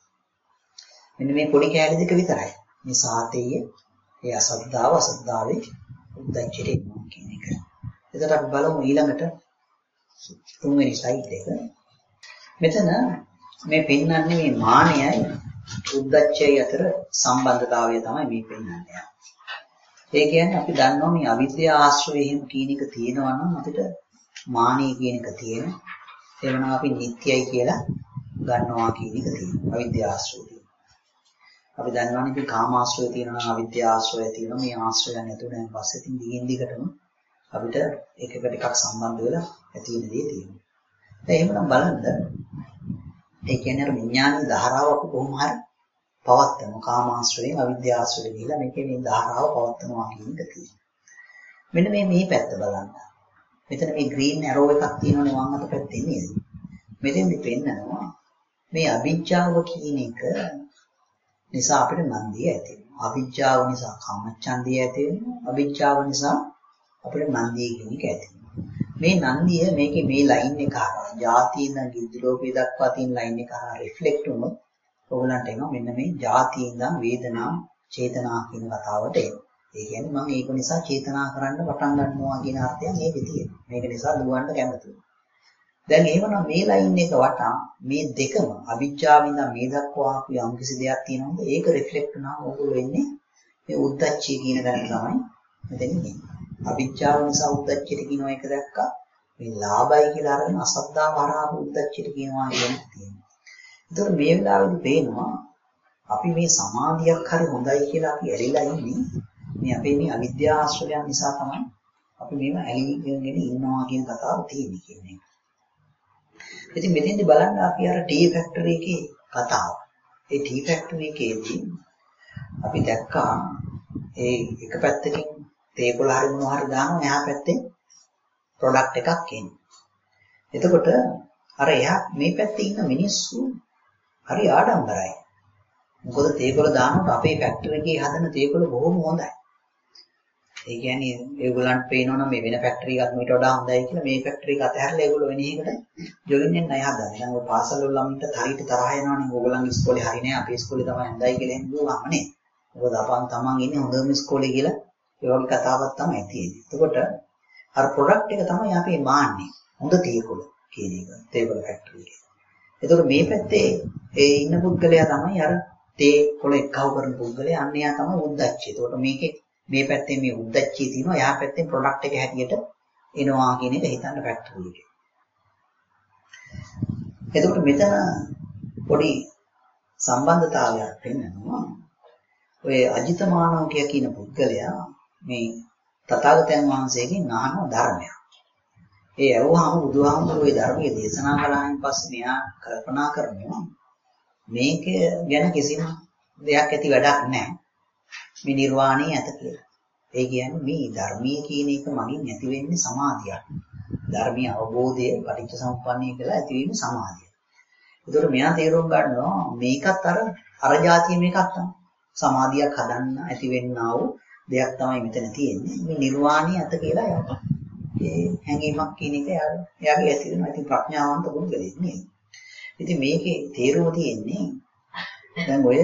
මෙන්න මේ පොඩි කැලේ දෙක විතරයි. මේ සාතේය ඒ අසද්ධාව අසද්ධාවේ උද්දච්චයට එනවා කියන එක. එතකොට අපි බලමු ඊළඟට තුන්වෙනි ස්ලයිඩ් එක. මෙතන මේ පෙන්වන්නේ මේ මානයයි උද්දච්චයයි අතර සම්බන්ධතාවය තමයි මේ පෙන්වන්නේ. ඒ කියන්නේ අපි දන්නවා මේ අවිද්‍යා ආශ්‍රවයෙන් කියන එක තියෙනවා නම් අපිට මානිය කියන එක තියෙනවා. එවනම් අපි නිට්ටයයි කියලා ගන්නවා කියන එක තියෙනවා. අවිද්‍යා ආශ්‍රවය. අපි දන්නවනේ ඉතින් කාම ආශ්‍රවය තියෙනවා නම් අවිද්‍යා ආශ්‍රවය තියෙනවා. මේ ආශ්‍රයයන් ඇතුළෙන් පස්සේ ඉතින් දිගින් දිගටම අපිට එකකට එකක් සම්බන්ධ වෙලා ඇති වෙන දේ තියෙනවා. දැන් එහෙමනම් බලන්න ඒ කියන්නේ අර විඥානීය ධාරාව අපි කොහොම හරි පවත්වනවා. කාමාශ්‍රයෙන් අවිද්‍යාශ්‍රයෙන් ගිහිලා මේකේ මේ ධාරාව පවත්වනවා කියන එක තියෙනවා. මෙන්න මේ මේ පැත්ත බලන්න. මෙතන මේ ග්‍රීන් ඇරෝ එකක් තියෙනවනේ වම් අත පැත්තේ නේද? මෙතෙන්දි පෙන්නනවා මේ අවිජ්ජාව කියන එක නිසා අපිට නන්දිය ඇති වෙනවා. අවිජ්ජාව නිසා කාමච්ඡන්දිය ඇති වෙනවා. අවිජ්ජාව නිසා අපිට නන්දිය කියන එක ඇති වෙනවා. මේ නන්දිය මේකේ මේ ලයින් එක හරහා ಜಾති ඉඳන් ගිද්දලෝපේ දක්වා තියෙන ලයින් එක හරහා රිෆ්ලෙක්ට් වුණොත් ඔයගලන්ට එනවා මෙන්න මේ ಜಾති ඉඳන් වේදනා චේතනා කියන කතාවට එනවා. ඒ කියන්නේ මම ඒක නිසා චේතනා කරන්න පටන් ගන්නවා කියන අර්ථය මේකේ තියෙනවා. මේක නිසා දුවන්න කැමතියි. දැන් එහෙමනම් මේ ලයින් එක වටා මේ දෙකම අවිජ්ජාව ඉඳන් මේ දක්වා ආපු යම් කිසි දෙයක් තියෙනවද ඒක රිෆ්ලෙක්ට් වුණාම ඕගොල්ලෝ එන්නේ මේ උද්දච්චය කියන දන්න තමයි මෙතන ඉන්නේ. අවිජ්ජාව නිසා උද්දච්චයට කියනවා එක දැක්කා මේ ලාභයි කියලා අරගෙන අසද්ධාව හරහා උද්දච්චයට කියනවා කියන එක තියෙනවා. ඒතකොට මේ වෙලාවේදී පේනවා අපි මේ සමාධියක් හරි හොඳයි කියලා අපි ඇලිලා ඉන්නේ මේ අපේ මේ අවිද්‍යා ආශ්‍රයයන් නිසා තමයි අපි මේව ඇලිගෙන ඉන්නවා කියන කතාව තියෙන්නේ කියන්නේ. ඉතින් මෙතෙන්දි බලන්න අපි අර ටී ෆැක්ටරි එකේ කතාව. ඒ ටී ෆැක්ටරි එකේදී අපි දැක්කා ඒ එක පැත්තකින් තේකොළ හරි මොනවා හරි දානවා එහා පැත්තේ ප්‍රොඩක්ට් එකක් එන්නේ. එතකොට අර එහා මේ පැත්තේ ඉන්න මිනිස්සු හරි ආඩම්බරයි. මොකද තේකොළ දානකොට අපේ ෆැක්ටරි එකේ හදන තේකොළ බොහොම හොඳයි. ඒ කියන්නේ ඒගොල්ලන්ට පේනවනම් මේ වෙන ෆැක්ටරි එකක් මීට වඩා හොඳයි කියලා මේ ෆැක්ටරි එක අතහැරලා ඒගොල්ලෝ වෙන එකකට ජොයින් වෙන්න අය හදන්නේ. දැන් ඔය පාසල් වල ළමින්ට හරියට තරහ යනවනේ ඕගොල්ලන්ගේ ඉස්කෝලේ හරි නෑ අපේ ඉස්කෝලේ තමයි හොඳයි කියලා හිතුවාම නේ. මොකද අපන් තමන් ඉන්නේ හොඳම ඉස්කෝලේ කියලා ඒ වගේ කතාවක් තමයි තියෙන්නේ. එතකොට අර ප්‍රොඩක්ට් එක තමයි අපි මාන්නේ. හොඳ තේකොළ කියන එක. තේකොළ ෆැක්ටරි එක. එතකොට මේ පැත්තේ ඒ ඉන්න පුද්ගලයා තමයි අර තේකොළ එක්කව කරන පුද්ගලයා. අන්න එයා තමයි උද්දච්චය. එතකොට මේකේ මේ පැත්තේ මේ උද්දච්චය තියෙනවා. එයා පැත්තේ ප්‍රොඩක්ට් එක හැටියට එනවා කියන එක හිතන්න ෆැක්ටරි එකේ. එතකොට මෙතන පොඩි සම්බන්ධතාවයක් වෙනවා. ඔය අජිතමානවකයා කියන පුද්ගලයා මේ තථාගතයන් වහන්සේගෙන් අහන ධර්මයක්. ඒ ඇහුවාම බුදුහාමුදුරුවෝ ඒ ධර්මයේ දේශනා කළායින් පස්සේ මෙයා කල්පනා කරනවා මේක ගැන කිසිම දෙයක් ඇති වැඩක් නැහැ. මේ නිර්වාණය ඇත කියලා. ඒ කියන්නේ මේ ධර්මයේ කියන එක මගින් ඇති වෙන්නේ සමාධියක්. ධර්මීය අවබෝධය පටිච්චසමුප්පන්නය කියලා ඇති වෙන්නේ සමාධිය. ඒතකොට මෙයා තේරුම් ගන්නවා මේකත් අර අර જાතිය මේකක් තමයි. සමාධියක් හදන්න ඇති වෙන්නා වූ දෙයක් තමයි මෙතන තියෙන්නේ. මේ නිර්වාණය ඇත කියලා යාට. ඒ හැඟීමක් කියන එක යාගේ ඇති වෙනවා. ඉතින් ප්‍රඥාවන්ත පුද්ගලෙක් නේ. ඉතින් මේකේ තේරුම තියෙන්නේ දැන් ඔය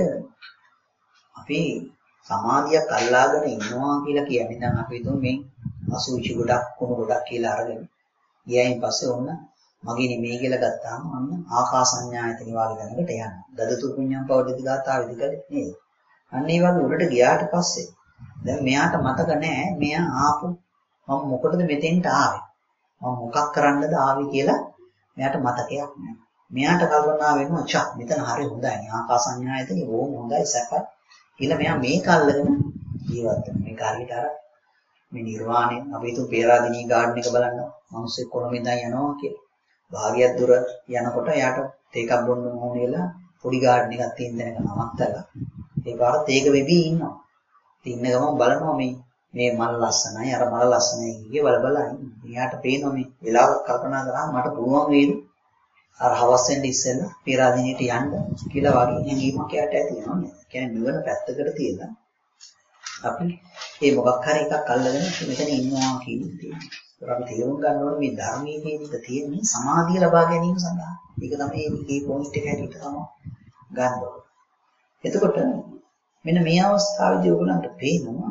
අපි සමාධියක් අල්ලාගෙන ඉන්නවා කියලා කියන්නේ දැන් අපි හිතමු මේ අසුචි ගොඩක් කුණු ගොඩක් කියලා අරගෙන ගියයින් පස්සේ ඔන්න මගේ නෙමෙයි කියලා ගත්තාම අන්න ආකාසඤ්ඤායතන වාගේ දැනකට යනවා. දදතු පුඤ්ඤම් පවදිත ගාථා විදිහට නේද? අන්න ඒ වගේ උඩට ගියාට පස්සේ දැන් මෙයාට මතක නැහැ මෙයා ආපු මම මොකටද මෙතෙන්ට ආවේ? මම මොකක් කරන්නද ආවේ කියලා මෙයාට මතකයක් නැහැ. මෙයාට කල්පනා වෙනවා චා මෙතන හරි හොඳයි. ආකාසඤ්ඤායතන ඕම හොඳයි සැපයි කියලා මෙයා මේක අල්ලගෙන ජීවත් වෙනවා. මේක හරියට අර මේ නිර්වාණය අපි හිතුව පේරාදෙණී ගාඩන් එක බලන්න මිනිස්සු කොළඹ ඉඳන් යනවා කියලා. භාගයක් දුර යනකොට යාට තේකක් බොන්න ඕන වෙලා පොඩි ගාඩන් එකක් තියෙන තැනක නවත්තලා ඒ පාරත් ඒක වෙවි ඉන්නවා. ඉන්න ගමන් බලනවා මේ මේ මල් ලස්සනයි අර මල ලස්සනයි කිය බල බල ඉන්නවා. එයාට පේනවා මේ වෙලාවක් කල්පනා කරාම මට පුළුවන් වේද අර හවස් වෙන්න ඉස්සෙල්ලා පේරාදෙණියට යන්න කියලා වගේ හැඟීමක් යාට ඇති වෙනවා නේද? කියන්නේ නිවන පැත්තකට තියලා අපි මේ මොකක් හරි එකක් අල්ලගෙන මෙතන ඉන්නවා කියන එක තියෙනවා. ඒක අපි තේරුම් ගන්න ඕනේ මේ ධර්මයේ කියන එක තියෙන්නේ සමාධිය ලබා ගැනීම සඳහා. ඒක තමයි මේ පොයින්ට් එක හැටියට තමයි ගන්න ඕනේ. එතකොට මෙන්න මේ අවස්ථාවේදී ඔයගලන්ට පේනවා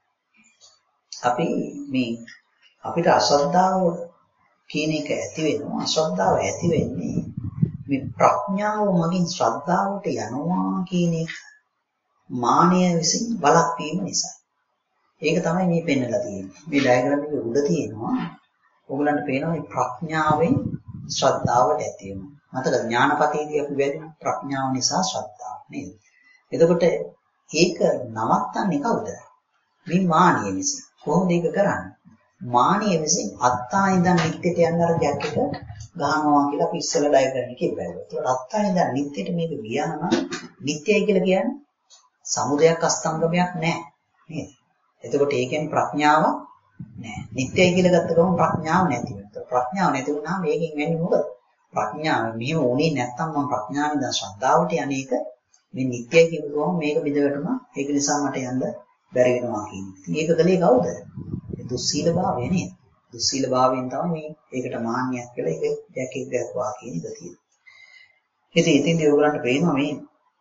අපි මේ අපිට අශ්‍රද්ධාව කියන එක ඇති වෙනවා. අශ්‍රද්ධාව ඇති වෙන්නේ මේ ප්‍රඥාව මගින් ශ්‍රද්ධාවට යනවා කියන එක මානය විසින් බලක් වීම නිසා. ඒක තමයි මේ පෙන්නලා තියෙන්නේ. මේ ඩයග්‍රෑම් එකේ උඩ තියෙනවා. ඔයගලන්ට පේනවා මේ ප්‍රඥාවෙන් ශ්‍රද්ධාවට ඇති වෙනවා. මතක ඥානපතේදී අපි වැදෙන ප්‍රඥාව නිසා ශ්‍රද්ධාව නේද? එතකොට ඒක නවත්තන්නේ කවුද? මේ මානිය විසින්. කොහොමද ඒක කරන්නේ? මානිය විසින් අත්තා ඉඳන් නිත්‍යට යන අර ජැක් එක ගහනවා කියලා අපි ඉස්සෙල්ලා ඩයග්‍රෑම් එකේ බැලුවා. ඒකට අත්තා ඉඳන් නිත්‍යට මේක ගියා නම් නිත්‍යයි කියලා කියන්නේ සමුදයක් අස්තංගමයක් නැහැ නේද? එතකොට ඒ කියන්නේ ප්‍රඥාව නැහැ. නිත්‍යයි කියලා ගත්ත ගමන් ප්‍රඥාව නැති වෙනවා. ප්‍රඥාව නැති වුණාම මේකෙන් වෙන්නේ මොකද? ප්‍රඥාව මෙහෙම වුණේ නැත්තම් මම ප්‍රඥාවෙන් දැන් ශ්‍රද්ධාවට යන්නේක මේ නිත්‍යයි කියනකොම මේක බිඳ වැටුණා. ඒක නිසා මට යන්න බැරි වෙනවා කියන්නේ. ඉතින් ඒක කලේ කවුද? ඒ දුස්සීල භාවය නේද? දුස්සීල භාවයෙන් තමයි මේ ඒකට මාන්නයක් කියලා ඒක දැකෙක් දැක්වා කියන එක තියෙන්නේ. ඉතින් ඉතින්දී ඔයගලන්ට පේනවා මේ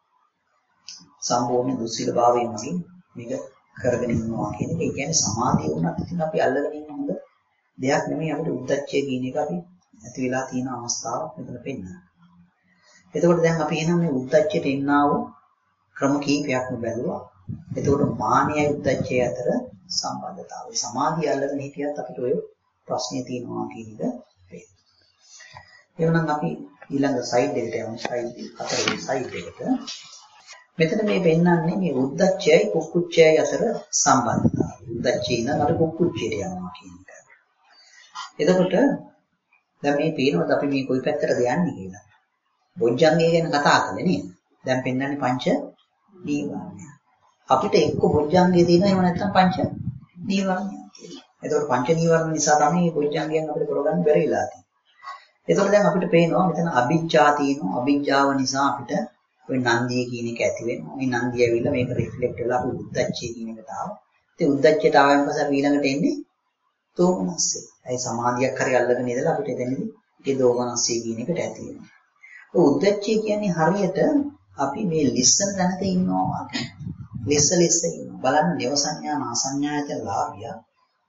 සම්පූර්ණ දුස්සීල භාවයෙන් මගින් මේක කරගෙන ඉන්නවා කියන එක. ඒ කියන්නේ සමාධිය වුණත් ඉතින් අපි අල්ලගෙන ඉන්න හොඳ දෙයක් නෙමෙයි. අපිට උද්දච්චය කියන එක අපි ඇති වෙලා තියෙන අවස්ථාවක් මෙතන පෙන්නනවා. එතකොට දැන් අපි එනම් මේ උද්දච්චයට එන්නා වූ ක්‍රම කීපයක්ම බැලුවා. එතකොට මානියයි උද්දච්චය අතර සම්බන්ධතාවය. සමාධිය අල්ලගෙන හිටියත් අපිට ඔය ප්‍රශ්නේ තියෙනවා කියන එක පේනවා. එවනම් අපි ඊළඟ සයිඩ් එකට යමු. සයිඩ් හතරේ සයිඩ් එකට. මෙතන මේ පෙන්නන්නේ මේ උද්දච්චයයි කුක්කුච්චයයි අතර සම්බන්ධතාවය. උද්දච්චය ඉඳන් අර කුක්කුච්චයට යනවා කියන එක. එතකොට දැන් මේ පේනවද අපි මේ කොයි පැත්තටද යන්නේ කියලා? බොජ්ජංගය ගැන කතා කරන්නේ නේද? දැන් පෙන්නන්නේ පංච නීවරණය. අපිට එක්ක බොජ්ජංගය තියෙනවා එහෙම නැත්නම් පංච නීවරණය කියලා. එතකොට පංච නීවරණ නිසා තමයි මේ බොජ්ජංගයන් අපිට කරගන්න බැරි වෙලා තියෙන්නේ. එතකොට දැන් අපිට පේනවා මෙතන අභිජ්ජා තියෙනවා. අභිජ්ජාව නිසා අපිට ඔය නන්දිය කියන එක ඇති වෙනවා. මේ නන්දිය ඇවිල්ලා මේක රිෆ්ලෙක්ට් වෙලා අපි උද්දච්චය කියන එකට ආවා. ඉතින් උද්දච්චයට ආවෙන් පස්සේ අපි ඊළඟට එන්නේ දෝමනස්සේ. ඒ සමාධියක් හරි අල්ලගෙන ඉඳලා අපිට එතනදී ඒ දෝමනස්සේ කියන එකට ඇති වෙනවා. ඔය උද්දච්චය කියන්නේ හරියට අපි මේ ලිස්සන දැනට ඉන්නවා වගේ. ලිස්ස ලිස්ස ඉන්නවා. බලන්න නේව සංඥා නාසඤ්ඤායතන ලාභිය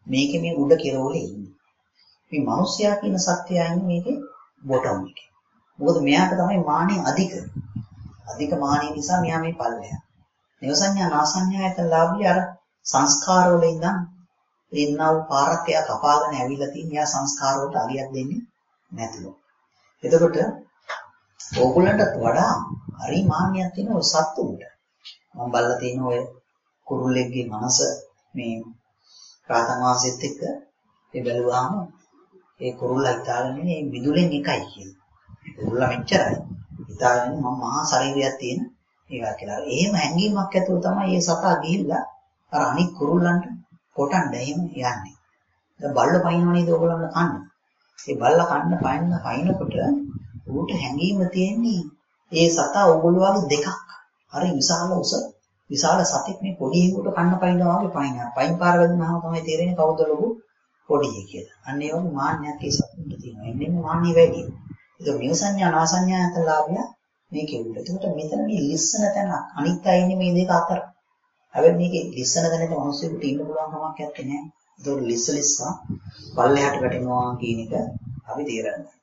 මේකේ මේ උඩ කෙරවලේ ඉන්නේ. මේ මිනිස්යා කියන සත්‍යය ඉන්නේ මේකේ බොටම් එකේ. මොකද මෙයාට තමයි මානෙ අධික. අධික මානෙ නිසා මෙයා මේ පල්ලෙහා. නිවසඤ්ඤා නාසඤ්ඤායතන ලාභී අර සංස්කාර වල ඉඳන් එන්නව පාරක් එයා කපාගෙන ඇවිල්ලා තියෙන එයා සංස්කාර වලට අගයක් දෙන්නේ නැතුව. එතකොට ඕගොල්ලන්ට වඩා හරි මාන්නයක් තියෙන ඔය සත්තුන්ට. මම බලලා තියෙන ඔය කුරුල්ලෙක්ගේ මනස මේ රාතන් වාසෙත් එක්ක ඒ බැලුවාම ඒ කුරුල්ලා හිතාගෙන මේ විදුලෙන් එකයි කියලා. කුරුල්ලා මෙච්චරයි. හිතාගෙන මම මහා ශරීරයක් තියෙන ඒවා කියලා. එහෙම හැංගීමක් ඇතුව තමයි මේ සතා ගිහිල්ලා අර අනිත් කුරුල්ලන්ට කොටන්න එහෙම යන්නේ. දැන් බල්ල පයින්නව නේද ඔයගොල්ලන්ට කන්න. ඒ බල්ල කන්න පයින්න පයින්නකොට ඌට හැංගීම තියෙන්නේ ඒ සතා ඔයගොල්ලෝ වගේ දෙකක්. හරි විශාල උස විශාල සතෙක් මේ පොඩි හිඟුට කන්න පයින්නවා වගේ පයින්නවා. පයින් පාර වැදුනහම තමයි තේරෙන්නේ කවුද ලොකු පොඩි කියලා. අන්න ඒ වගේ මාන්නයක් ඒ සතුන්ට තියෙනවා. එන්නේ මාන්නය වැඩි. ඒක නිවසඤ්ඤා නාසඤ්ඤායතන ලාභය මේකේ උඩ. ඒකට මෙතන මේ ලිස්සන තැන අනිත් අය ඉන්නේ මේ දෙක අතර. හැබැයි මේකේ ලිස්සන තැනක මිනිස්සුන්ට ඉන්න පුළුවන් කමක් නැත්තේ නෑ. ඒක ලිස්ස ලිස්සා පල්ලෙහාට වැටෙනවා කියන එක අපි තේරෙනවා.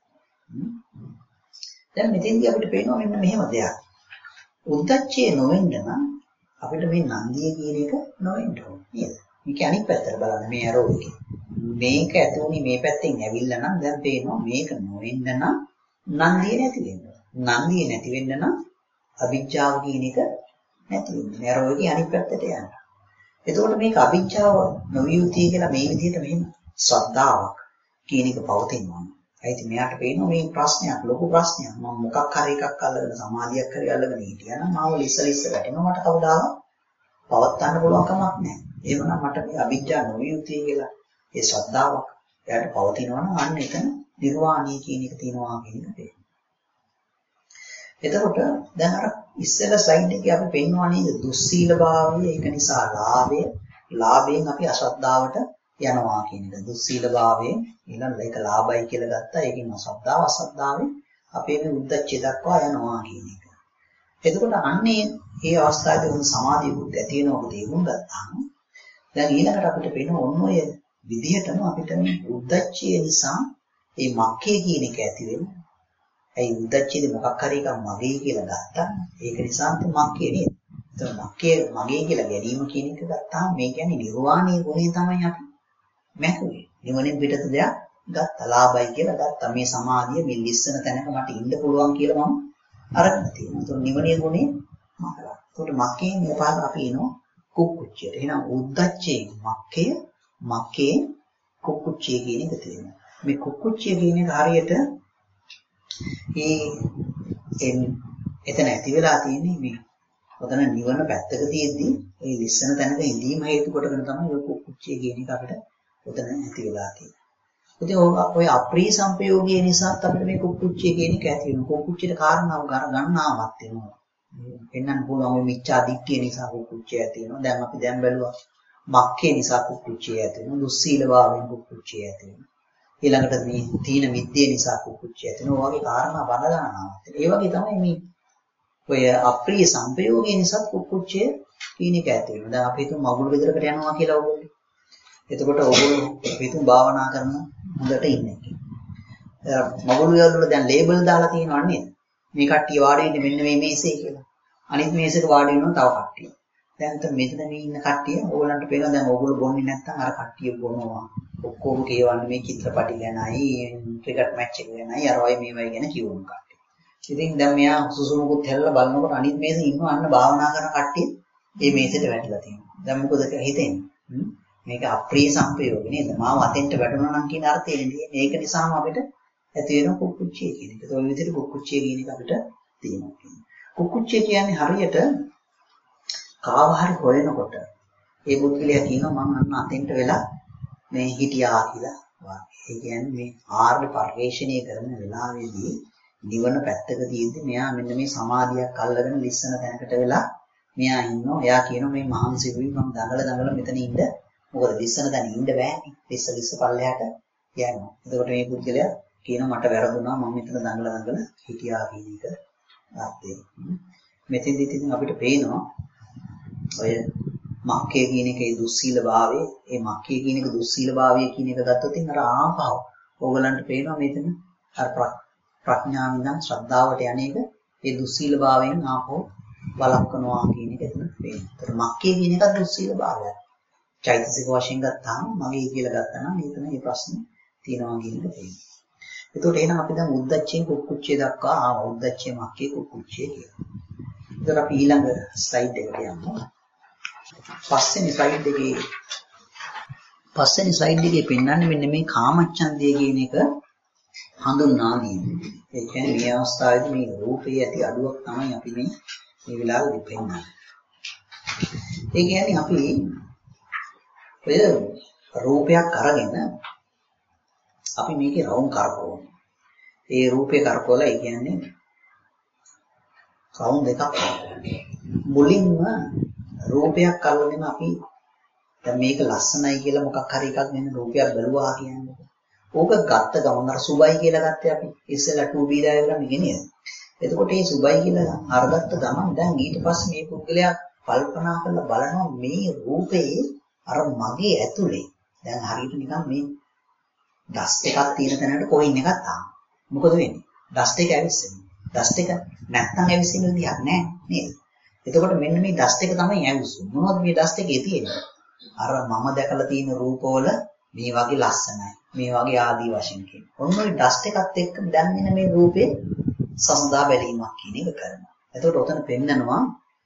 දැන් මෙතෙන්දී අපිට පේනවා මෙන්න මෙහෙම දෙයක්. උද්දච්චය නොවෙන්න නම් අපිට මේ නන්දිය කියන එක නොවෙන්න ඕනේ නේද? මේක අනිත් පැත්තට බලන්න මේ ඇරෝ එකේ. මේක ඇතුණි මේ පැත්තෙන් ඇවිල්ලා නම් දැන් පේනවා මේක නොවෙන්න නම් නන්දිය නැති වෙන්න. නන්දිය නැති වෙන්න නම් අවිජ්ජාව කියන එක නැති වෙන්න. ඇරෝ එකේ අනිත් පැත්තට යන්න. එතකොට මේක අවිජ්ජාව නොවිය යුතුයි කියලා මේ විදිහට මෙහෙම ශ්‍රද්ධාවක් කියන එක පවතිනවා. ඒත් මෙයාට පේනවා මේ ප්‍රශ්නයක් ලොකු ප්‍රශ්නයක්. මම මොකක් හරි එකක් අල්ලගෙන සමාධියක් හරි අල්ලගෙන හිටියා නම් මාව ලිස්ස ලිස්ස වැටෙනවා මට කවදාවත් පවත්වන්න පුළුවන් කමක් නැහැ. එහෙමනම් මට මේ අවිජ්ජා නොවිය යුතුයි කියලා ඒ ශ්‍රද්ධාවක් එයාට පවතිනවා නම් අන්න එතන නිර්වාණය කියන එක තියෙනවා කියන එක තේරෙනවා. එතකොට දැන් අර ඉස්සෙල්ලා ස්ලයිඩ් එකේ අපි පෙන්වනවා නේද දුස්සීලභාවය ඒක නිසා ලාභය ලාභයෙන් අපි අශ්‍රද්ධාවට යනවා කියන එක. දුස්සීලභාවයෙන් ඊළඟ ඒක ලාභයි කියලා ගත්තා. ඒකෙන් අශ්‍රද්ධාව අශ්‍රද්ධාවෙන් අපේ මේ උද්දච්චය දක්වා යනවා කියන එක. එතකොට අන්නේ මේ අවස්ථාවේදී උන් සමාධිය බුද්ධ ඇති වෙනවක තේරුම් ගත්තාම දැන් ඊළඟට අපිට පේන ඔන්න ඔය විදිහටම අපිට මේ උද්දච්චය නිසා මේ මක්කේ කියන එක ඇති වෙනවා. ඒ උද්දච්චයේදී මොකක් හරි එකක් මගේ කියලා ගත්තා. ඒක නිසා මක්කේ නේද? එතකොට මක්කේ මගේ කියලා ගැනීම කියන එක ගත්තාම මේ කියන්නේ නිර්වාණීය ගුණය තමයි අපි මැකුවේ. නිවනින් පිටත දෙයක් ගත්තා. ලාභයි කියලා ගත්තා. මේ සමාධිය මේ ලිස්සන තැනක මට ඉන්න පුළුවන් කියලා මම අරගෙන තියෙනවා. එතකොට නිවනේ ගුණේ මකලා. එතකොට මක්කේ මේපාද අපි එනවා කුක්කුච්චයට. එහෙනම් උද්දච්චයේ මක්කේ මක්කේ කුක්කුච්චය කියන එක තියෙනවා. මේ කුක්කුච්චය කියන එක හරියට ඒ එතන ඇති වෙලා තියෙන්නේ මේ ඔතන නිවන පැත්තක තියෙද්දී ඒ ලිස්සන තැනක ඉඳීම හේතු කොටගෙන තමයි ඔය කුක්කුච්චය කියන එක අපිට ඔතන ඇති වෙලා තියෙන්නේ. ඉතින් ඔය අප්‍රිය සංපයෝගය නිසාත් අපිට මේ කුක්කුච්චය කියන එක ඇති වෙනවා. කුක්කුච්චේට කාරණාව ගණනාවක් තියෙනවා. එන්නන්න පුළුවන් මේ මිච්ඡා දිට්ඨිය නිසා කුක්කුච්චය ඇති වෙනවා. දැන් අපි දැන් බැලුවා මක්කේ නිසා කුක්කුච්චය ඇති වෙනවා. දුස්සීලභාවයෙන් කුක්කුච්චය ඇති වෙනවා. ඊළඟට මේ තීන මිද්දේ නිසා කුක්කුච්චය ඇති වෙනවා. ඔය වගේ කාරණා බඳගන්නවා. ඒ වගේ තමයි මේ ඔය අප්‍රිය සංපයෝගය නිසා කුක්කුච්චය කියන එක ඇති වෙනවා. දැන් අපි හිතමු මගුල් ගෙදරකට යනවා කියලා ඕගොල්ලෝ. එතකොට ඕගොල්ලෝ හිතුම් භාවනා කරන හොඳට ඉන්නේ කියලා. මගුල් වල දැන් ලේබල් දාලා තියෙනවා නේද? මේ කට්ටිය වාඩි වෙන්නේ මෙන්න මේ මේසේ කියලා. අනිත් මේසෙට වාඩි වෙනවා තව කට්ටිය. දැන් මෙතන මේ ඉන්න කට්ටිය ඕගොල්ලන්ට පේනවා දැන් ඕගොල්ලෝ බොන්නේ නැත්නම් අර කට්ටිය බොනවා. ඔක්කොම කියවන්නේ මේ චිත්‍රපටි ගැනයි, ක්‍රිකට් මැච් එක ගැනයි, අර වයි මේ වයි ගැන කියවන කට්ටිය. ඉතින් දැන් මෙයා සුසුමුකුත් හැල්ලලා බලනකොට අනිත් මේසෙ ඉන්නවා අන්න භාවනා කරන කට්ටිය මේ මේසෙට වැටලා තියෙනවා. දැන් මොකද හිතෙන්නේ? මේක අප්‍රිය සංපයෝග නේද? මාව අතෙන්ට වැටුණා නම් කියන අර්ථය නෙමෙයි. මේක නිසාම අපිට ඇති වෙන කුක්කුච්චිය කියන එක. ඒ විදිහට කුක්කුච්චිය කියන එක අපිට තියෙනවා. කුක්කුච්චිය කියන්නේ හරියට කාව හරි හොයනකොට ඒ පුද්ගලයා කියනවා මම අන්න අතෙන්ට වෙලා මේ හිටියා කියලා. ඒ කියන්නේ මේ ආර්ය පරිශ්‍රණය කරන වෙලාවේදී නිවන පැත්තක තියෙද්දි මෙයා මෙන්න මේ සමාධියක් අල්ලගෙන ලිස්සන තැනකට වෙලා මෙයා ඉන්නවා. එයා කියනවා මේ මහන්සියුයි මම දඟල දඟල මෙතන ඉන්න. මොකද ලිස්සන තැන ඉන්න බෑනේ. ලිස්ස ලිස්ස පල්ලෙහාට යනවා. එතකොට මේ පුද්ගලයා කියනවා මට වැරදුනා මම මෙතන දඟල දඟල හිටියා කියන එක අර්ථය. මෙතෙන්දි ඉතින් අපිට පේනවා ඔය මක්කේ කියන එකේ දුස්සීලභාවය, ඒ මක්කේ කියන එක දුස්සීලභාවය කියන එක ගත්තොත් ඉතින් අර ආපහු ඕගලන්ට පේනවා මෙතන අර ප්‍රඥාවෙන් ඉඳන් ශ්‍රද්ධාවට යන්නේක ඒ දුස්සීලභාවයෙන් ආපහු බලක්කනවා කියන එක එතන පේනවා. ඒතර මක්කේ කියන එක දුස්සීලභාවයක්. චෛතසික වශයෙන් ගත්තාම මගේ කියලා ගත්තා නම් එතන මේ ප්‍රශ්නේ තියෙනවා කියන එක තේරෙනවා. එතකොට එහෙනම් අපි දැන් උද්දච්චයෙන් කුක්කුච්චේ දක්වා ආවා. උද්දච්චය මක්කේ කුක්කුච්චේ කියලා. එතකොට අපි ඊළඟ ස්ලයිඩ් එකට යමු. පස්වෙනි ස්ලයිඩ් එකේ පස්වෙනි ස්ලයිඩ් එකේ පෙන්වන්නේ මෙන්න මේ කාමච්ඡන්දය කියන එක හඳුන්වා දීම. ඒ කියන්නේ මේ අවස්ථාවේදී මේ රූපේ ඇති අඩුවක් තමයි අපි මේ මේ වෙලාවේදී පෙන්වන්නේ. ඒ කියන්නේ අපි ඔය රූපයක් අරගෙන අපි මේකේ රවුම් කරකවන. ඒ රූපේ කරකවලා ඒ කියන්නේ රවුම් දෙකක් මුලින්ම රූපයක් අල්ලගෙන අපි දැන් මේක ලස්සනයි කියලා මොකක් හරි එකක් මෙන්න රූපයක් බලුවා කියන්නේ. ඕක ගත්ත ගමන් අර සුබයි කියලා ගත්තේ අපි ඉස්සෙල්ලා two B diagram එකේ නේද? එතකොට මේ සුබයි කියලා අරගත්ත ගමන් දැන් ඊට පස්සේ මේ පුද්ගලයා කල්පනා කරලා බලනවා මේ රූපේ අර මගේ ඇතුලේ දැන් හරියට නිකන් මේ ඩස්ට් එකක් තියෙන තැනකට කොයින් එකක් තාම. මොකද වෙන්නේ? ඩස්ට් එක ඇවිස්සෙන්නේ. ඩස්ට් එක නැත්තම් ඇවිස්සෙන්න විදියක් නැහැ නේද? එතකොට මෙන්න මේ ඩස්ට් එක තමයි ඇවිස්සුනේ. මොනවද මේ ඩස්ට් එකේ තියෙන්නේ? අර මම දැකලා තියෙන රූපවල මේ වගේ ලස්සනයි. මේ වගේ ආදී වශයෙන් කියන. ඔන්න ඔය ඩස්ට් එකත් එක්ක දැන් මෙන්න මේ රූපේ සසඳා බැලීමක් කියන එක කරනවා. එතකොට ඔතන පෙන්නනවා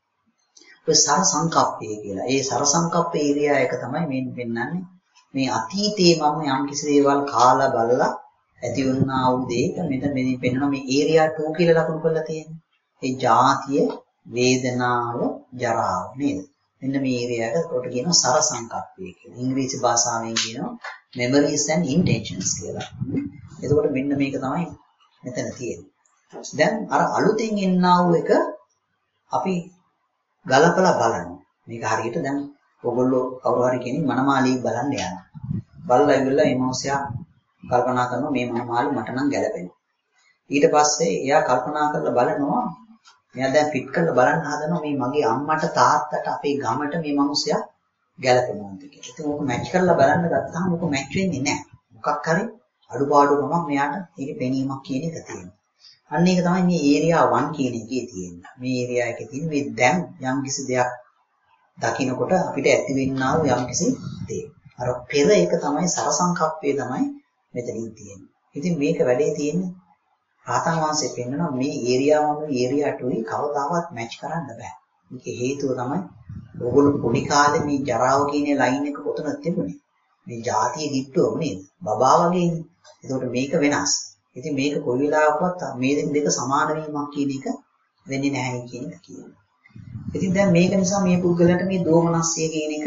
ඔය සර සංකප්පය කියලා. ඒ සර සංකප්ප ඒරියා එක තමයි මේ පෙන්නන්නේ. මේ අතීතයේ මම යම් කිසි දේවල් කාලා බලලා ඇති වුණා වූ දෙයක මෙතන මේ පෙන්නන මේ ඒරියා two කියලා ලකුණු කරලා තියෙනවා. ඒ ජාතිය, වේදනාව, ජරාව නේද? මෙන්න මේ ඒරියා එක කොට කියනවා සර සංකප්පය කියලා. ඉංග්‍රීසි භාෂාවෙන් කියනවා memories and intentions කියලා. එතකොට මෙන්න මේක තමයි මෙතන තියෙන්නේ. දැන් අර අලුතෙන් එන්නා වූ එක අපි ගලපලා බලනවා. මේක හරියට දැන් ඔයගොල්ලෝ කවුරු හරි කෙනෙක් මනමාලී බලන්න යනවා. බලලා ඉවරලා මේ මිනිහයා කල්පනා කරනවා මේ මනමාලි මට නම් ගැලපෙනවා. ඊට පස්සේ එයා කල්පනා කරලා බලනවා එයා දැන් ෆිට කරලා බලන්න හදනවා මේ මගේ අම්මට තාත්තට අපේ ගමට මේ මිනිහයා ගැලපෙනවද කියලා. ඉතින් ඕක මැච් කරලා බලන්න ගත්තාම ඕක මැච් වෙන්නේ නැහැ. මොකක් හරි අඩුපාඩුකමක් මෙයාට ඒකේ පෙනීමක් කියන එක තියෙනවා. අන්න ඒක තමයි මේ ඒරියා one කියන එකේ තියෙන්නේ. මේ ඒරියා එකේ තියෙන මේ දැන් යම් කිසි දෙයක් දකින්නකොට අපිට ඇති වෙන්නා වූ යම් කිසි දෙයක්. අර පෙර එක තමයි සරසංකප්පේ තමයි මෙතනින් තියෙන්නේ. ඉතින් මේක වැඩේ තියෙන්නේ රාතන් වහන්සේ පෙන්නනවා මේ ඒරියා one ඒරියා two කවදාවත් මැච් කරන්න බෑ. මේක හේතුව තමයි ඔයගොල්ලෝ පොඩි කාලේ මේ ජරාව කියන ලයින් එක කොතනද තිබුණේ? මේ ජාතිය කිට්ටුව නේද? බබා වගේනේ. ඒකට මේක වෙනස්. ඉතින් මේක කොයි වෙලාවකවත් මේ දෙක සමාන වීමක් කියන එක වෙන්නේ නැහැ කියන එක කියනවා. ඉතින් දැන් මේක නිසා මේ පුද්ගලයාට මේ දෝමනස්සය කියන එක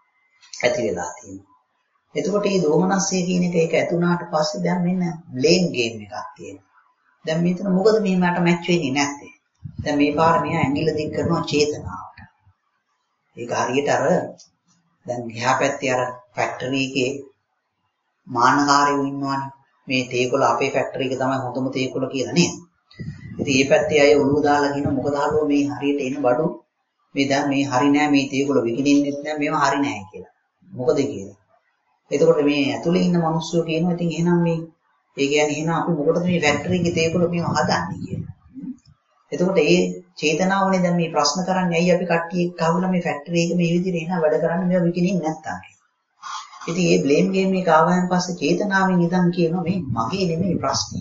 ඇති වෙලා තියෙනවා. එතකොට මේ දෝමනස්සය කියන එක ඒක ඇති වුණාට පස්සේ දැන් මෙන්න බ්ලේම් ගේම් එකක් තියෙනවා. දැන් මෙතන මොකද මේ මට මැච් වෙන්නේ නැත්තේ? දැන් මේ පාර මෙයා ඇඟිල්ල දික් කරනවා චේතනාවට. ඒක හරියට අර දැන් එහා පැත්තේ අර ෆැක්ටරි එකේ මානකාරයෝ ඉන්නවනේ. මේ තේකොළ අපේ ෆැක්ටරි එක තමයි හොඳම තේකොළ කියලා නේද? ඉතින් මේ පැත්තේ අය ඔළුව දාලා කියන මොකද හලෝ මේ හරියට එන බඩු මේ දැන් මේ හරි නෑ මේ තේකොළ විකිනින්නෙත් නෑ මේවා හරි නෑ කියලා. මොකද කියලා. එතකොට මේ ඇතුලේ ඉන්න මිනිස්සු කියනවා ඉතින් එහෙනම් මේ ඒ කියන්නේ එහෙනම් අපි මොකටද මේ ෆැක්ටරි එකේ තේකොළ මේවා හදන්නේ කියලා. එතකොට ඒ චේතනාවනේ දැන් මේ ප්‍රශ්න කරන්නේ ඇයි අපි කට්ටිය එක්ක ආවලා මේ ෆැක්ටරි එක මේ විදිහට එන වැඩ කරන්නේ මේවා විකිනින් නැත්තම්. ඉතින් මේ බ්ලේම් ගේම් එක ආවයන් පස්සේ චේතනාවෙන් ඉඳන් කියනවා මේ මගේ නෙමෙයි ප්‍රශ්නේ.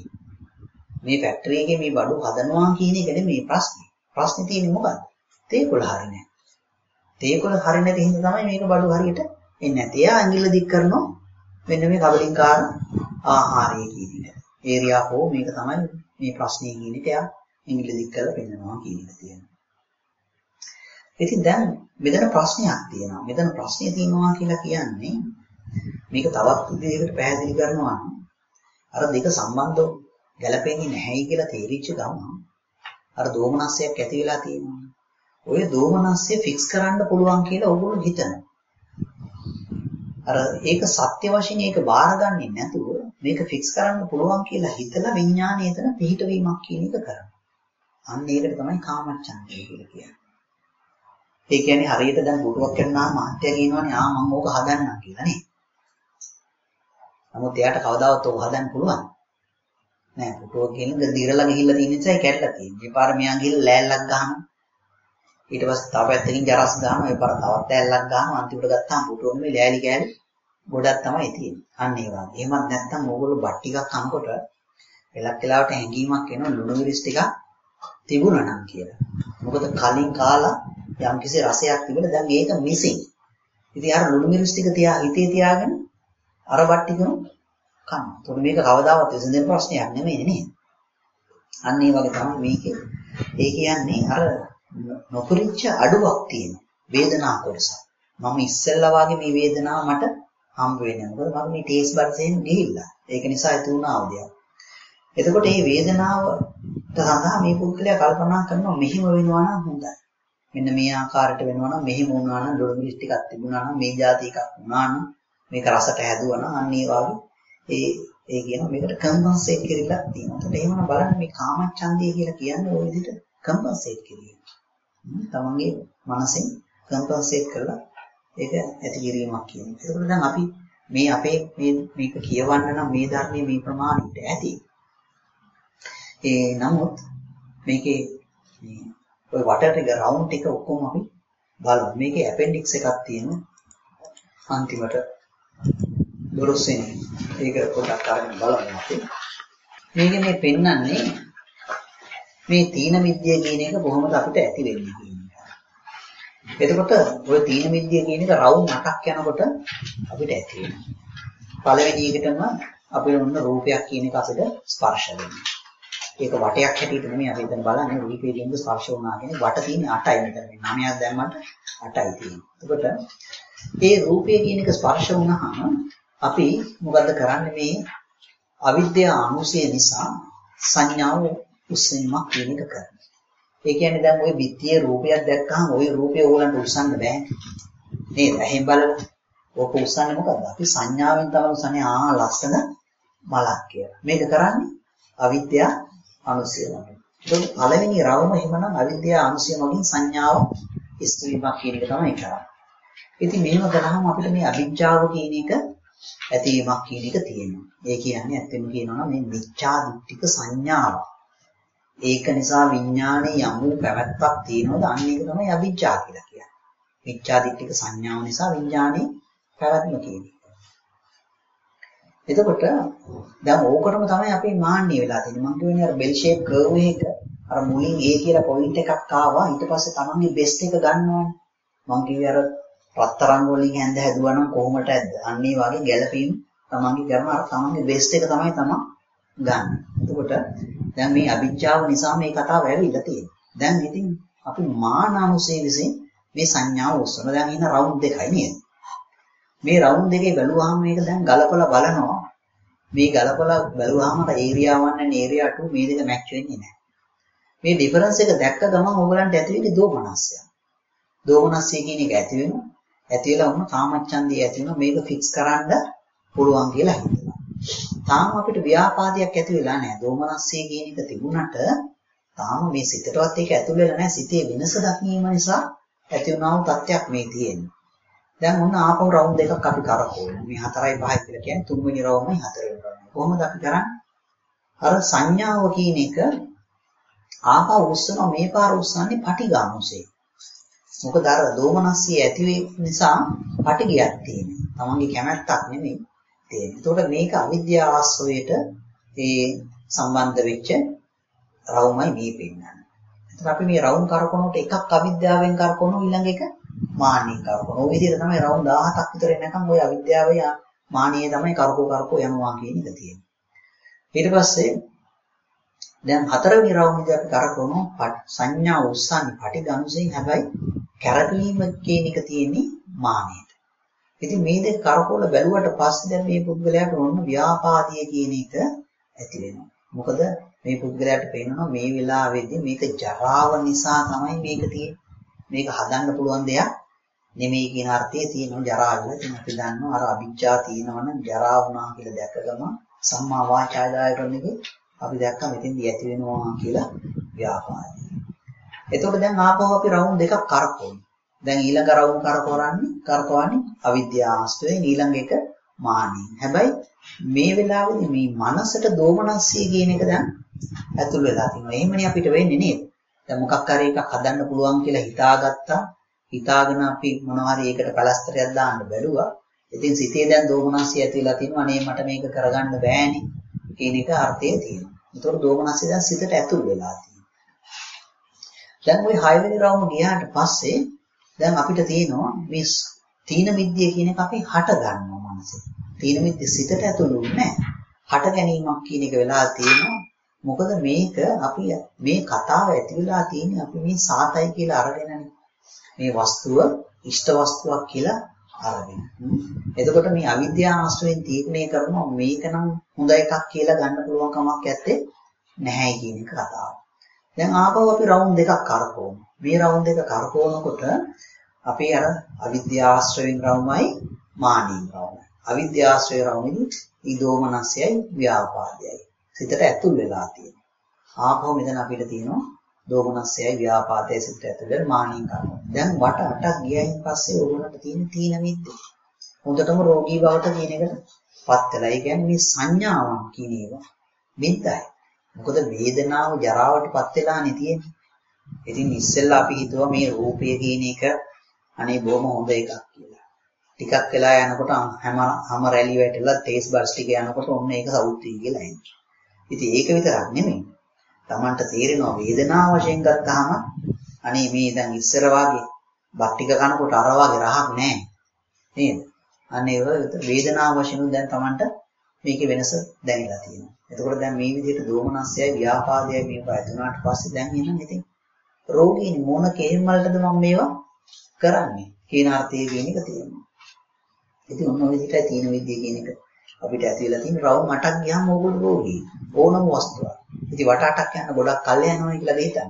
මේ ෆැක්ටරි එකේ මේ බඩු හදනවා කියන එක නෙමෙයි ප්‍රශ්නේ. ප්‍රශ්නේ තියෙන්නේ මොකද්ද? තේකොළ හරි නැහැ. තේකොළ හරි නැති හින්දා තමයි මේක බඩු හරියට එන්නේ නැති. එයා ඇඟිල්ල දික් කරනවා මෙන්න මේ කබලින්කාර ආහාරය කියන එක. ඒරියා හෝ මේක තමයි මේ ප්‍රශ්නේ කියන එක එයා ඇඟිල්ල දික් කරලා පෙන්නනවා කියන එක තියෙනවා. ඉතින් දැන් මෙතන ප්‍රශ්නයක් තියෙනවා. මෙතන ප්‍රශ්නේ තියෙනවා කියලා කියන්නේ මේක තවත් විදිහකට පැහැදිලි කරනවා නම් අර දෙක සම්බන්ධව ගැලපෙන්නේ නැහැයි කියලා තේරිච්ච ගමන් අර දෝමනස්සයක් ඇති වෙලා තියෙනවා. ඔය දෝමනස්සය ෆික්ස් කරන්න පුළුවන් කියලා ඕගොල්ලෝ හිතනවා. අර ඒක සත්‍ය වශයෙන් ඒක බාරගන්නේ නැතුව මේක ෆික්ස් කරන්න පුළුවන් කියලා හිතලා විඥානය එතන පිහිටවීමක් කියන එක කරනවා. අන්න ඒකට තමයි කාමච්ඡන්දය කියලා කියන්නේ. ඒ කියන්නේ හරියට දැන් පුටුවක් කරනවා මාත්‍ය කියනවනේ ආ මම ඕක හදන්නම් කියලා නේ. නමුත් එයාට කවදාවත් ඕක හදන්න පුළුවන් නෑ. පුටුවක් කියන්නේ දිරලා ගිහිල්ලා තියෙන නිසා ඒ කැඩලා තියෙන්නේ. ඒ පාර මෙයා ගිහිල්ලා ලෑල්ලක් ගහනවා. ඊට පස්සේ තව පැත්තකින් ජරස් ගන්නවා. ඒ පාර තවත් ලෑල්ලක් ගන්නවා. අන්තිමට ගත්තාම පුටුව නෙමෙයි ලෑලි කෑලි ගොඩක් තමයි තියෙන්නේ. අන්න ඒ වගේ. එහෙමත් නැත්නම් ඕගොල්ලෝ බත් ටිකක් කනකොට වෙලක් වෙලාවට හැංගීමක් එනවා ලුණු මිරිස් ටිකක් තිබුණා නම් කියලා. මොකද කලින් කාලා යම්කිසි රසයක් තිබුණා දැන් ඒක මිසින්. ඉතින් අර ලුණු මිරිස් ටික තියා හිතේ තියාගෙන අර බත් ටිකම කන්න. ඒතකොට මේක කවදාවත් විසඳෙන ප්‍රශ්නයක් නෙමෙයි නේද? අන්න ඒ වගේ තමයි මේකේ. ඒ කියන්නේ අර නොපරිච්ඡ අඩුවක් තියෙන වේදනා කොටස. මම ඉස්සෙල්ලා වාගේ මේ වේදනාව මට හම්බ වෙන්නේ. මොකද මම මේ ටේස්ට් බඩ්ස් එකෙන් ගිහිල්ලා. ඒක නිසා ඒ තුන ආවදියා. එතකොට මේ වේදනාවට සඳහා මේ පුද්ගලයා කල්පනා කරනවා මෙහිම වෙනවා නම් හොඳයි. මෙන්න මේ ආකාරයට වෙනවා නම් මෙහිම වුණා නම් ලුණු මිරිස් ටිකක් තිබුණා නම් මේ જાති එකක් වුණා නම් මේක රසට හැදුවා නම් අන්න ඒ වගේ ඒ ඒ කියන මේකට කම්පන්සේට් කරලා තියෙනවා. ඒකට එහෙමනම් බලන්න මේ කාමච්ඡන්දය කියලා කියන්නේ ওই විදිහට කම්පන්සේට් කිරීම. තමන්ගේ මනසෙන් කම්පන්සේට් කරලා ඒක ඇති කිරීමක් කියන්නේ. ඒකෝට දැන් අපි මේ අපේ මේ මේක කියවන්න නම් මේ ධර්මයේ මේ ප්‍රමාණයට ඇති. ඒ නමුත් මේකේ මේ ඔය වටට රවුන්ඩ් එක ඔක්කොම අපි බලමු. මේකේ ඇපෙන්ඩික්ස් එකක් තියෙනවා. අන්තිමට දොරස් වෙන්නේ. ඒක පොඩ්ඩක් අරගෙන බලමු අපි. මේකේ මේ පෙන්වන්නේ මේ තීන මිද්‍ය කියන එක කොහොමද අපිට ඇති වෙන්නේ කියන එක. එතකොට ඔය තීන මිද්‍ය කියන එක රවුන්ඩ් අටක් යනකොට අපිට ඇති වෙනවා. පළවෙනි එකටම අපිට ඔන්න රූපයක් කියන එක අපිට ස්පර්ශ වෙනවා. ඒක වටයක් හැටියට නෙමෙයි අපි හිතන බලන්නේ රූපේ දින්ද ස්පර්ශ වුණා කියන්නේ වට තියෙන අටයි මෙතන මේ නවයක් දැම්මට අටයි තියෙන්නේ. එතකොට ඒ රූපේ කියන එක ස්පර්ශ වුණාම අපි මොකද්ද කරන්නේ මේ අවිද්‍යා අනුසය නිසා සංඥාව උස්සීමක් කියන එක කරනවා. ඒ කියන්නේ දැන් ওই බිත්තියේ රූපයක් දැක්කහම ওই රූපය ඕලන්ට උස්සන්න බෑ. නේද? එහෙන් බලන්න. ඕක උස්සන්නේ මොකද්ද? අපි සංඥාවෙන් තමයි උස්සන්නේ ආ ලස්සන මලක් කියලා. මේක කරන්නේ අවිද්‍යා අනුසය වලින්. ඒක පළවෙනි රවම එහෙමනම් අවිද්‍යා අනුසය වලින් සංඥාව ඉස්තුවීමක් කියන එක තමයි කරන්නේ. ඉතින් මෙහෙම කරාම අපිට මේ අවිජ්ජාව කියන එක ඇතිවීමක් කියන එක තියෙනවා. ඒ කියන්නේ ඇත්තම කියනවා නම් මේ මිච්ඡා දිට්ඨික සංඥාව. ඒක නිසා විඥානයේ යම් වූ පැවැත්මක් තියෙනවද අන්න ඒක තමයි අවිජ්ජා කියලා කියන්නේ. මිච්ඡා දිට්ඨික සංඥාව නිසා විඥානයේ පැවැත්ම කියන්නේ. එතකොට දැන් ඕකටම තමයි අපේ මාන්නේ වෙලා තියෙන්නේ. මම කියන්නේ අර බෙල් ෂේප් කර්ව් එක අර මුලින් A කියලා පොයින්ට් එකක් ආවා. ඊට පස්සේ තමන්ගේ බෙස්ට් එක ගන්නවානේ. මම කිව්වේ අර රත්තරන් වලින් හැඳ හැදුවා නම් කොහොමද ඇද්ද? අන්න ඒ වගේ ගැළපීම් තමන්ගේ කරන අර තමන්ගේ බෙස්ට් එක තමයි තමන් ගන්න. එතකොට දැන් මේ අවිජ්ජාව නිසා මේ කතාව ඇවිල්ලා තියෙනවා. දැන් ඉතින් අපි මානානුසය විසින් මේ සංඥාව උස්සන දැන් ඉන්න රවුන්ඩ් දෙකයි නේද? මේ රවුන්ඩ් දෙකේ බැලුවාම මේක දැන් ගලපලා බලනවා. මේ ගලපලා බැලුවාම area one and area two මේ දෙක මැච් වෙන්නේ නැහැ. මේ ඩිෆරන්ස් එක දැක්ක ගමන් ඕගලන්ට ඇති වෙන්නේ දෝමනස්සය. දෝමනස්සය කියන එක ඇති වෙනවා. ඇති වෙලා වුණ කාමච්ඡන්දිය ඇති වෙනවා. මේක ෆික්ස් කරන්න පුළුවන් කියලා හිතනවා. තාම අපිට ව්‍යාපාදයක් ඇති වෙලා නැහැ. දෝමනස්සය කියන එක තිබුණට තාම මේ සිතටවත් ඒක ඇතුල් වෙලා නැහැ. සිතේ වෙනස දක්වීම නිසා ඇති වුණා වූ තත්ත්වයක් මේ තියෙන්නේ. දැන් ඔන්න ආපහු රවුන්ඩ් දෙකක් අපි කරකවනවා. මේ හතරයි පහයි කියලා කියන්නේ තුන්වෙනි රවුමයි හතරවෙනි රවුම. කොහොමද අපි කරන්නේ? අර සංඥාව කියන එක ආපහු උස්සනවා මේ පාර උස්සන්නේ පටිඝානුසය. මොකද අර දෝමනස්සය ඇති වෙන නිසා පටිඝයක් තියෙනවා. තමන්ගේ කැමැත්තක් නෙමෙයි තියෙන්නේ. ඒතකොට මේක අවිද්‍යාව ආශ්‍රයයට ඒ සම්බන්ධ වෙච්ච රවුමයි මේ පෙන්නන්නේ. එතකොට අපි මේ රවුම් කරකවනකොට එකක් අවිද්‍යාවෙන් කරකවනවා ඊළඟ එක මාන්නෙන් කරකවනවා. ඔය විදිහට තමයි රවුම් දහහක් විතර එනකම් ওই අවිද්‍යාවයි මානියේ තමයි කරකව කරකව යනවා කියන එක තියෙන්නේ. ඊට පස්සේ දැන් හතරවෙනි රවුමේදී අපි කරකවනවා සංඥා උස්සන්නේ පටිඝනුසයෙන්. හැබැයි කැරකීම කියන එක තියෙන්නේ මානෙට. ඉතින් මේ දෙක කරකවල බැලුවට පස්සේ දැන් මේ පුද්ගලයාට ඕන ව්‍යාපාදිය කියන එක ඇති වෙනවා. මොකද මේ පුද්ගලයාට පේනවා මේ වෙලාවේදී මේක ජරාව නිසා තමයි මේක තියෙන්නේ. මේක හදන්න පුළුවන් දෙයක් නෙමෙයි කියන අර්ථයේ තියෙනවා ජරාව කියලා. ඉතින් අපි දන්නවා අර අවිජ්ජා තියෙනවනම් ජරා වුණා කියලා දැකගම සම්මා වාචාදාය කරන එකේ අපි දැක්කම මෙතෙන්දී ඇති වෙනවා කියලා ව්‍යාපාරය. එතකොට දැන් ආපහු අපි රවුන්ඩ් දෙකක් කරකවමු. දැන් ඊළඟ රවුම් කරකවරන්නේ කරකවන්නේ අවිද්‍යාවස්තුවේ ඊළඟ එක මානිය. හැබැයි මේ වෙලාවේදී මේ මනසට දෝමනස්සිය කියන එක දැන් ඇතුල් වෙලා තියෙනවා. එහෙමනේ අපිට වෙන්නේ නේද? දැන් මොකක් හරි එකක් හදන්න පුළුවන් කියලා හිතාගත්තා. හිතාගෙන අපි මොනවා හරි ඒකට පළස්තරයක් දාන්න බැලුවා. ඉතින් සිතේ දැන් දෝමනස්සිය ඇති වෙලා තියෙනවා. අනේ මට මේක කරගන්න බෑනේ කියන එක අර්ථය තියෙනවා. ඒතකොට දෝමනස්සිය දැන් සිතට ඇතුල් වෙලා තියෙනවා. දැන් ওই හය වෙනි රවුම ගියාට පස්සේ දැන් අපිට තියෙනවා මේ තීන මිද්දිය කියන එක අපි හට ගන්නවා මනසේ. තීන මිද්දිය සිතට ඇතුළුන්නේ නැහැ. හට ගැනීමක් කියන එක වෙලා තියෙනවා. මොකද මේක අපි මේ කතාව ඇති වෙලා තියෙන්නේ අපි මේ සාතයි කියලා අරගෙනනේ. මේ වස්තුව ඉෂ්ට වස්තුවක් කියලා අරගෙන. එතකොට මේ අවිද්‍යාව ආශ්‍රයෙන් තීරණය කරනවා මේක නම් හොඳ එකක් කියලා ගන්න පුළුවන් කමක් නැත්තේ නැහැ කියන එක කතාව. දැන් ආපහු අපි රවුන්ඩ් දෙකක් කරකවමු. මේ රවුන්ඩ් දෙක කරකවනකොට අපි අර අවිද්‍යාශ්‍රයෙන් රවුමයි මානීය රවුමයි. අවිද්‍යාශ්‍රය රවුමෙදි ඊදෝමනස්සයයි ව්‍යාපාදයයි. සිතට ඇතුල් වෙලා තියෙනවා. ආපහු මෙතන අපිට තියෙනවා දෝමනස්සයයි ව්‍යාපාදයේ සිතට ඇතුල් වෙන මානීය කර්ම. දැන් වට අටක් ගියයින් පස්සේ ඕගොල්ලන්ට තියෙන තීන මිද්දේ. හොඳටම රෝගී බවට කියන එකටපත් වෙලා. ඒ කියන්නේ මේ සංඥාවන් කියන ඒවා මිද්දයි. මොකද වේදනාව ජරාවටපත් වෙලානේ තියෙන්නේ. ඉතින් ඉස්සෙල්ලා අපි හිතුවා මේ රූපය කියන එක අනේ බොහොම හොඳ එකක් කියලා. ටිකක් වෙලා යනකොට හැම හැම රැලි වැටලා ටේස් බර්ස් ටික යනකොට ඔන්න ඒක සවුත්ටි කියලා එන්නේ. ඉතින් ඒක විතරක් නෙමෙයි. Tamanට තේරෙනවා වේදනාව වශයෙන් ගත්තාම අනේ මේ දැන් ඉස්සර වාගේ බත් ටික කනකොට අර වාගේ රහක් නැහැ. නේද? අනේ වේදනාව වශයෙන් දැන් Tamanට මේකේ වෙනස දැනෙලා තියෙනවා. එතකොට දැන් මේ විදිහට දෝමනස්සයයි ව්‍යාපාදයයි මේක ඇතුණාට පස්සේ දැන් එනවා ඉතින් රෝගීනි මොන කේම් වලටද මම මේවා කරන්නේ කියන අර්ථය කියන එක තියෙනවා. ඉතින් ඔන්න ඔය විදිහටයි තීන විද්‍ය කියන එක අපිට ඇති වෙලා තියෙන රවුම් අටක් ගියාම ඕගොල්ලෝ රෝගී ඕනම වස්තුවක්. ඉතින් වට අටක් යන ගොඩක් කල් යනවා කියලා දෙහිතන්නේ.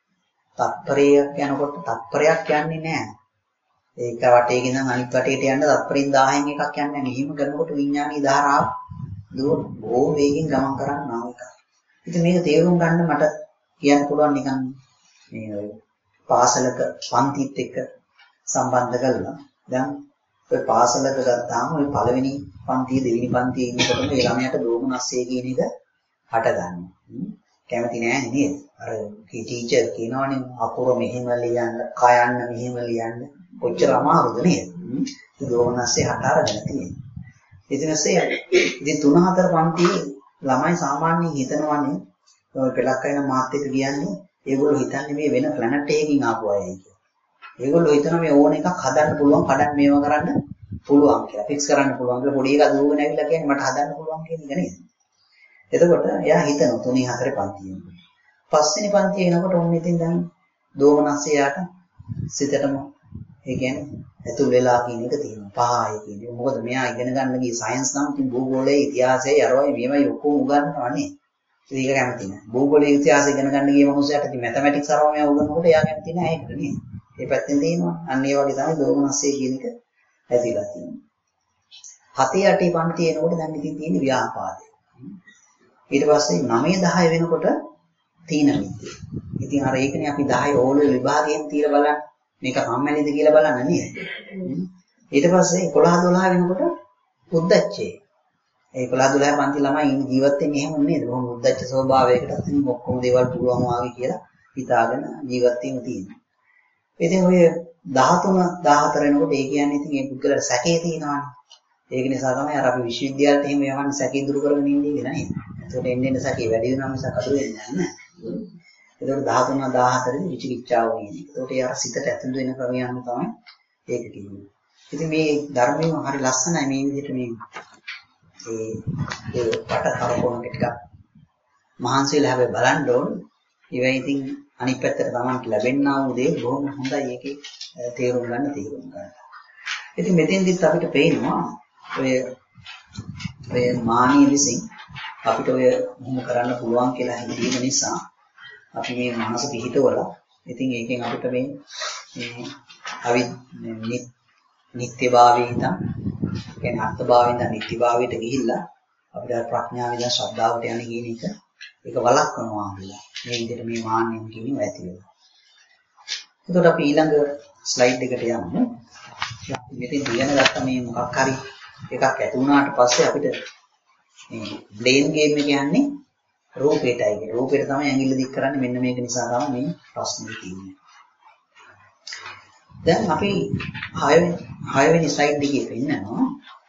තත්පරයක් යනකොට තත්පරයක් යන්නේ නැහැ. ඒක වටේකින් නම් අනිත් වටේට යන්න තත්පරින් දහයෙන් එකක් යන්නේ නැහැ. මෙහිම කරනකොට විඥානීය ධාරාව දුර බොහෝ වේගෙන් ගමන් කරන්න ආව එක. ඉතින් මේක තේරුම් ගන්න මට කියන්න පුළුවන් නිකන් මේ පාසලක පන්තිත් එක්ක සම්බන්ධ කරලා දැන් ඔය පාසලක ගත්තාම ඔය පළවෙනි පන්තිය දෙවෙනි පන්තියේ ඉන්නකොටම ඒ ළමයාට දෝමනස්සය කියන එක හට ගන්නවා. කැමති නෑ නේද? අර ටීචර් කියනවනේ අකුර මෙහෙම ලියන්න, කයන්න මෙහෙම ලියන්න කොච්චර අමාරුද නේද? දෝමනස්සය හට අරගෙන තියෙනවා. ඉතින් ඇසේ ඉතින් තුන හතර පන්තියේ ළමයි සාමාන්‍යයෙන් හිතනවනේ ඔය පෙලක් අයන මාත් එක්ක කියන්නේ ඒගොල්ලෝ හිතන්නේ මේ වෙන ප්ලැනට් එකකින් ආපු අයයි කියලා. ඒගොල්ලෝ හිතනවා මේ ඕන එකක් හදන්න පුළුවන්, කඩන්න මේවා කරන්න පුළුවන් කියලා. ෆික්ස් කරන්න පුළුවන් කියලා පොඩි එකා දුවගෙන ඇවිල්ලා කියන්නේ මට හදන්න පුළුවන් කියන එක නේද? එතකොට එයා හිතනවා තුනේ හතරේ පන්තියේ. පස්වෙනි පන්තියේ එනකොට ඔන්න ඉතින් දැන් දෝමනස්සයට සිතටම ඒ කියන්නේ ඇතුල් වෙලා කියන එක තියෙනවා. පහයි කියන්නේ. මොකද මෙයා ඉගෙන ගන්න ගිය සයන්ස් නම් ඉතින් භූගෝලයේ ඉතිහාසයේ අරවයි මේවයි ඔක්කොම උගන්වනවා නේ. ඒක කැමති නෑ. භූගෝලයේ ඉතිහාසය ඉගෙන ගන්න ගිය මොහොතට ඉතින් මැතමැටික්ස් අරවම මෙයා උගන්වනකොට එයා කැමති නෑ ඒකට නේ. ඒ පැත්තෙන් තියෙනවා. අන්න ඒ වගේ තමයි දෝමනස්සය කියන එක ඇතිලා තියෙන්නේ. හතේ අටේ පන්තියේ එනකොට දැන් ඉතින් තියෙන්නේ ව්‍යාපාදය. ඊට පස්සේ නවය දහය වෙනකොට තීන මිද්දේ. ඉතින් අර ඒකනේ අපි දහය ඕලෙවල් විභාගයෙන් තියලා බලන්න. මේක කම්මැලිද කියලා බලන්න නේද? ඊට පස්සේ එකොළහ දොළහ වෙනකොට උද්දච්චය. ඒ එකොළහ දොළහ පන්ති ළමයි ජීවත් වෙන්නේ එහෙම නේද? බොහොම උද්දච්ච ස්වභාවයකට ඉතින් ඔක්කොම දේවල් පුළුවන් වාගේ කියලා හිතාගෙන ජීවත් වීම තියෙනවා. ඉතින් ඔය දහතුන දහහතර වෙනකොට ඒ කියන්නේ ඉතින් ඒ පුද්ගලයාට සැකේ තියෙනවානේ. ඒක නිසා තමයි අර අපි විශ්වවිද්‍යාලයට එහෙම යවන්නේ සැකේ දුරු කරගෙන ඉන්නේ කියලා නේද? ඒකට එන්නේ එන්නේ සැකේ වැඩි වෙනවා මිසක් අඩු වෙන්නේ නැහැ. ඒකට දහතුන දහහතරේ විචිකිච්ඡාව කියන්නේ. ඒකට ඒ අර සිතට ඇතුළු වෙන ක්‍රමය අනුව තමයි ඒක කියන්නේ. ඉතින් මේ ධර්මයේ හරි ලස්සනයි මේ විදිහට මේ ඒ ඒ පට කරකවන ටික මහන්සියලා හැබැයි බලන්න ඕන. ඒවයි ඉතින් අනිත් පැත්තට තමයි ලැබෙන්නා වූ දේ බොහොම හොඳයි ඒකේ තේරුම් ගන්න තේරුම් ගන්න. ඉතින් මෙතෙන්දිත් අපිට පේනවා ඔය ඔය මානිය විසින් අපිට ඔය මොහොම කරන්න පුළුවන් කියලා හිතීම නිසා අපි මේ මනස පිහිටවලා ඉතින් ඒකෙන් අපිට මේ මේ අවි නිත්‍යභාවයෙන් ඉඳන් කියන්නේ අර්ථභාවයෙන් ඉඳන් නිත්‍යභාවයට ගිහිල්ලා අපිට ප්‍රඥාවෙන් ඉඳන් ශ්‍රද්ධාවට යන කියන එක ඒක වළක්වනවා කියලා. මේ විදිහට මේ මාන්නෙන් කියන්නේ ඇති වෙනවා. එතකොට අපි ඊළඟ ස්ලයිඩ් එකට යමු. මෙතෙන් දියන ගත්ත මේ මොකක් හරි එකක් ඇති වුණාට පස්සේ අපිට මේ බ්ලේම් ගේම් එක කියන්නේ රූපේටයි. රූපේට තමයි ඇඟිල්ල දික් කරන්නේ. මෙන්න මේක නිසා තමයි මේ ප්‍රශ්නේ තියෙන්නේ. දැන් අපි හය වෙනි ස්ලයිඩ් එකේ පෙන්නනවා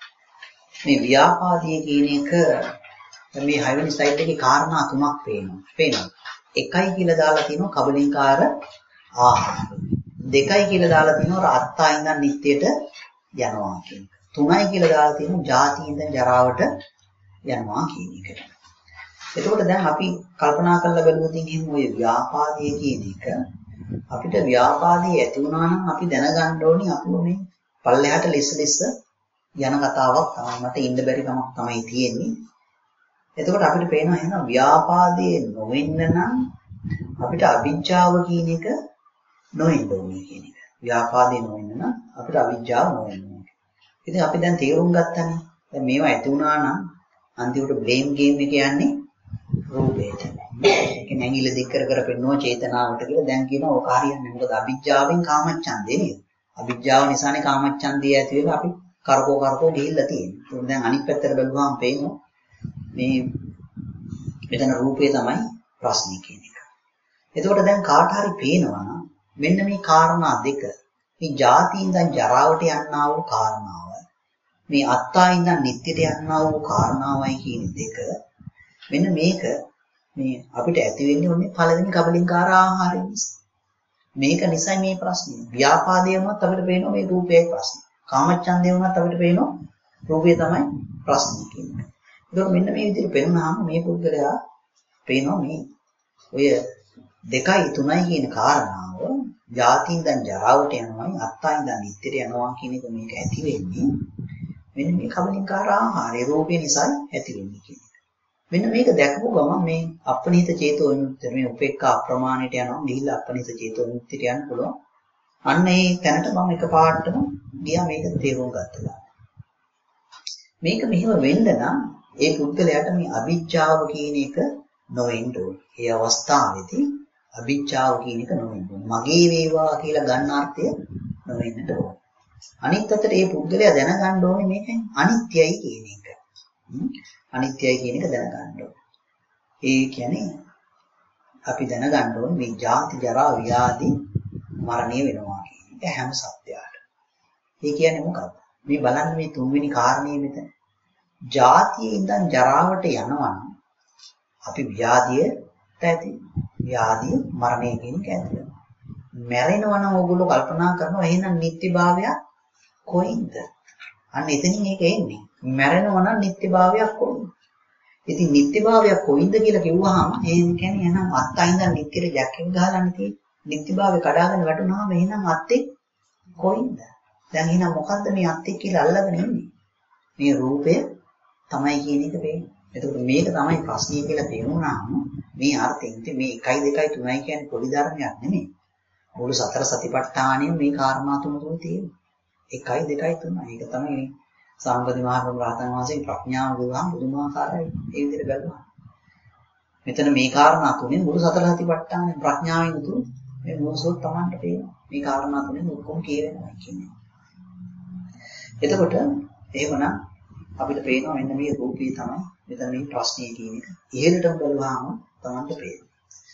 මේ ව්‍යාපාදයේ කියන එක. මේ හය වෙනි ස්ලයිඩ් එකේ කාරණා තුනක් පේනවා. පේනවා. එකයි කියලා දාලා තියෙනවා කබලින්කාර ආහාර. දෙකයි කියලා දාලා තියෙනවා අත්තා ඉඳන් නිත්‍යයට යනවා කියන එක. තුනයි කියලා දාලා තියෙනවා ජාති ඉඳන් ජරාවට යනවා කියන එක. එතකොට දැන් අපි කල්පනා කරලා බලමු ඉතින් එහෙනම් ඔය ව්‍යාපාදයේ කියන එක අපිට ව්‍යාපාදයේ ඇති වුණා නම් අපි දැනගන්න ඕනේ අපි මේ පල්ලෙහාට ලිස්ස ලිස්ස යන කතාවක් තමයි. මට ඉන්න බැරි කමක් තමයි තියෙන්නේ. එතකොට අපිට පේනවා එහෙනම් ව්‍යාපාදයේ නොවෙන්න නම් අපිට අවිජ්ජාව කියන එක නොවෙන්න ඕනේ කියන එක. ව්‍යාපාදයේ නොවෙන්න නම් අපිට අවිජ්ජාව නොවෙන්න ඕනේ. ඉතින් අපි දැන් තේරුම් ගත්තානේ. දැන් මේවා ඇති වුණා නම් අන්තිමට බ්ලේම් ගේම් එක යන්නේ රූපේට. ඒ කියන්නේ ඇඟිල්ල දික් කර කර පෙන්වන චේතනාවට කියලා දැන් කියනවා ඕක හරියන්නේ. මොකද අවිජ්ජාවෙන් කාමච්ඡන්දේ නේද? අවිජ්ජාව නිසානේ කාමච්ඡන්දේ ඇති වෙලා අපි කරකෝ කරකෝ ගිහිල්ලා තියෙන්නේ. ඒක දැන් අනිත් පැත්තට බලුවාම පේනවා මේ මෙතන රූපේ තමයි ප්‍රශ්නේ කියන එක. එතකොට දැන් කාට හරි පේනවා නම් මෙන්න මේ කාරණා දෙක මේ ජාති ඉඳන් ජරාවට යන්නා වූ කාරණාව මේ අත්තා ඉඳන් නිත්‍යට යන්නා වූ කාරණාවයි කියන දෙක මෙන්න මේක මේ අපිට ඇති වෙන්නේ ඔන්නේ පළවෙනි කබලින්කාර ආහාරය නිසා. මේක නිසා මේ ප්‍රශ්නේ. ව්‍යාපාදේ වුණත් අපිට පේනවා මේ රූපයේ ප්‍රශ්නේ. කාමච්ඡන්දේ වුණත් අපිට පේනවා රූපය තමයි ප්‍රශ්නේ කියන්නේ. ඒක මෙන්න මේ විදිහට පෙන්වනාම මේ පුද්ගලයා පේනවා මේ ඔය දෙකයි තුනයි කියන කාරණාව ජාති ඉඳන් ජරාවට යනවායි අත්තා ඉඳන් නිත්‍යට යනවා කියන එක මේක ඇති වෙන්නේ මෙන්න මේ කබලින්කාර ආහාරය රූපේ නිසා ඇති වෙන්නේ කියන එක. මෙන්න මේක දැකපු ගමන් මේ අපනිත චේතෝ විමුක්තිය මේ උපේක්ඛා අප්‍රමාණයට යනවා ගිහිල්ලා අපනිත චේතෝ විමුක්තියට යන්න පුළුවන්. අන්න ඒ තැනට මම එකපාරටම ගියා මේක තේරුම් ගත්තා. මේක මෙහෙම වෙන්න නම් ඒ පුද්ගලයාට මේ අවිජ්ජාව කියන එක නොවෙන්න ඕනේ. ඒ අවස්ථාවේදී අවිජ්ජාව කියන එක නොවෙන්න ඕනේ. මගේ වේවා කියලා ගන්න අර්ථය නොවෙන්නට ඕනේ. අනිත් අතට ඒ පුද්ගලයා දැනගන්න ඕනේ මේක අනිත්‍යයි කියන එක. අනිත්‍යයි කියන එක දැනගන්න ඕනේ. ඒ කියන්නේ අපි දැනගන්න ඕනේ මේ ජාති ජරා ව්‍යාධි මරණය වෙනවා කියන එක හැම සත්‍යයට. ඒ කියන්නේ මොකක්ද? මේ බලන්න මේ තුන්වෙනි කාරණේ මෙතන. ජාතියේ ඉඳන් ජරාවට යනවා නම් අපි ව්‍යාධියට ඇති. ව්‍යාධිය මරණය කියන එක ඇති වෙනවා. මැරෙනවා නම් ඕගොල්ලෝ කල්පනා කරනවා එහෙනම් නිත්‍යභාවයක් කොයින්ද? අන්න එතනින් ඒක එන්නේ. මැරෙනවා නම් නිත්‍යභාවයක් කොයින්ද? ඉතින් නිත්‍යභාවයක් කොයින්ද කියලා කිව්වහම ඒ කියන්නේ එහෙනම් අත්තා ඉඳන් නිත්‍යෙට ජැකෙන් ගහලානේ තියෙන්නේ. නිත්‍යභාවය කඩාගෙන වැටුනහම එහෙනම් අත්තේ කොයින්ද? දැන් එහෙනම් මොකද්ද මේ අත්තේ කියලා අල්ලගෙන ඉන්නේ? මේ රූපය තමයි කියන එක වෙන්නේ. එතකොට මේක තමයි ප්‍රශ්නේ කියලා තේරුණාම මේ අර්ථයෙන් ඉතින් මේ එකයි දෙකයි තුනයි කියන්නේ පොඩි ධර්මයක් නෙමෙයි. මුළු සතර සතිපට්ඨානෙම මේ කාරණා තුන තුන තියෙනවා. එකයි දෙකයි තුනයි. ඒක තමයි සම්බුද්ධ මහ රහතන් වහන්සේ ප්‍රඥාව ගුණා බුදුමාකාරයි. ඒ විදිහට බලනවා. මෙතන මේ කාරණා තුනේ මුළු සතර සතිපට්ඨානෙ ප්‍රඥාවෙන් තුන මේ මොහොත තමන්ට පේනවා. මේ කාරණා තුනේ ඔක්කොම කියවෙනවා කියන්නේ. එතකොට එහෙමනම් අපිට පේනවා මෙන්න මේ රූපී තමයි මෙතන මේ ප්‍රශ්නේ කියන එක. ඉහෙලටම බලුවාම තමන්ට පේනවා.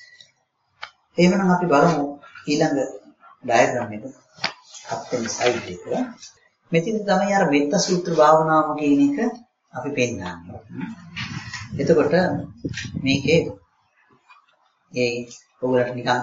එහෙමනම් අපි බලමු ඊළඟ ඩයග්‍රෑම් එක. හත්වෙනි ස්ලයිඩ් එක. මෙතන තමයි අර මෙත්ත සූත්‍ර භාවනාව කියන එක අපි පෙන්නන්නේ. එතකොට මේකේ ඒ ඔයගලට නිකන්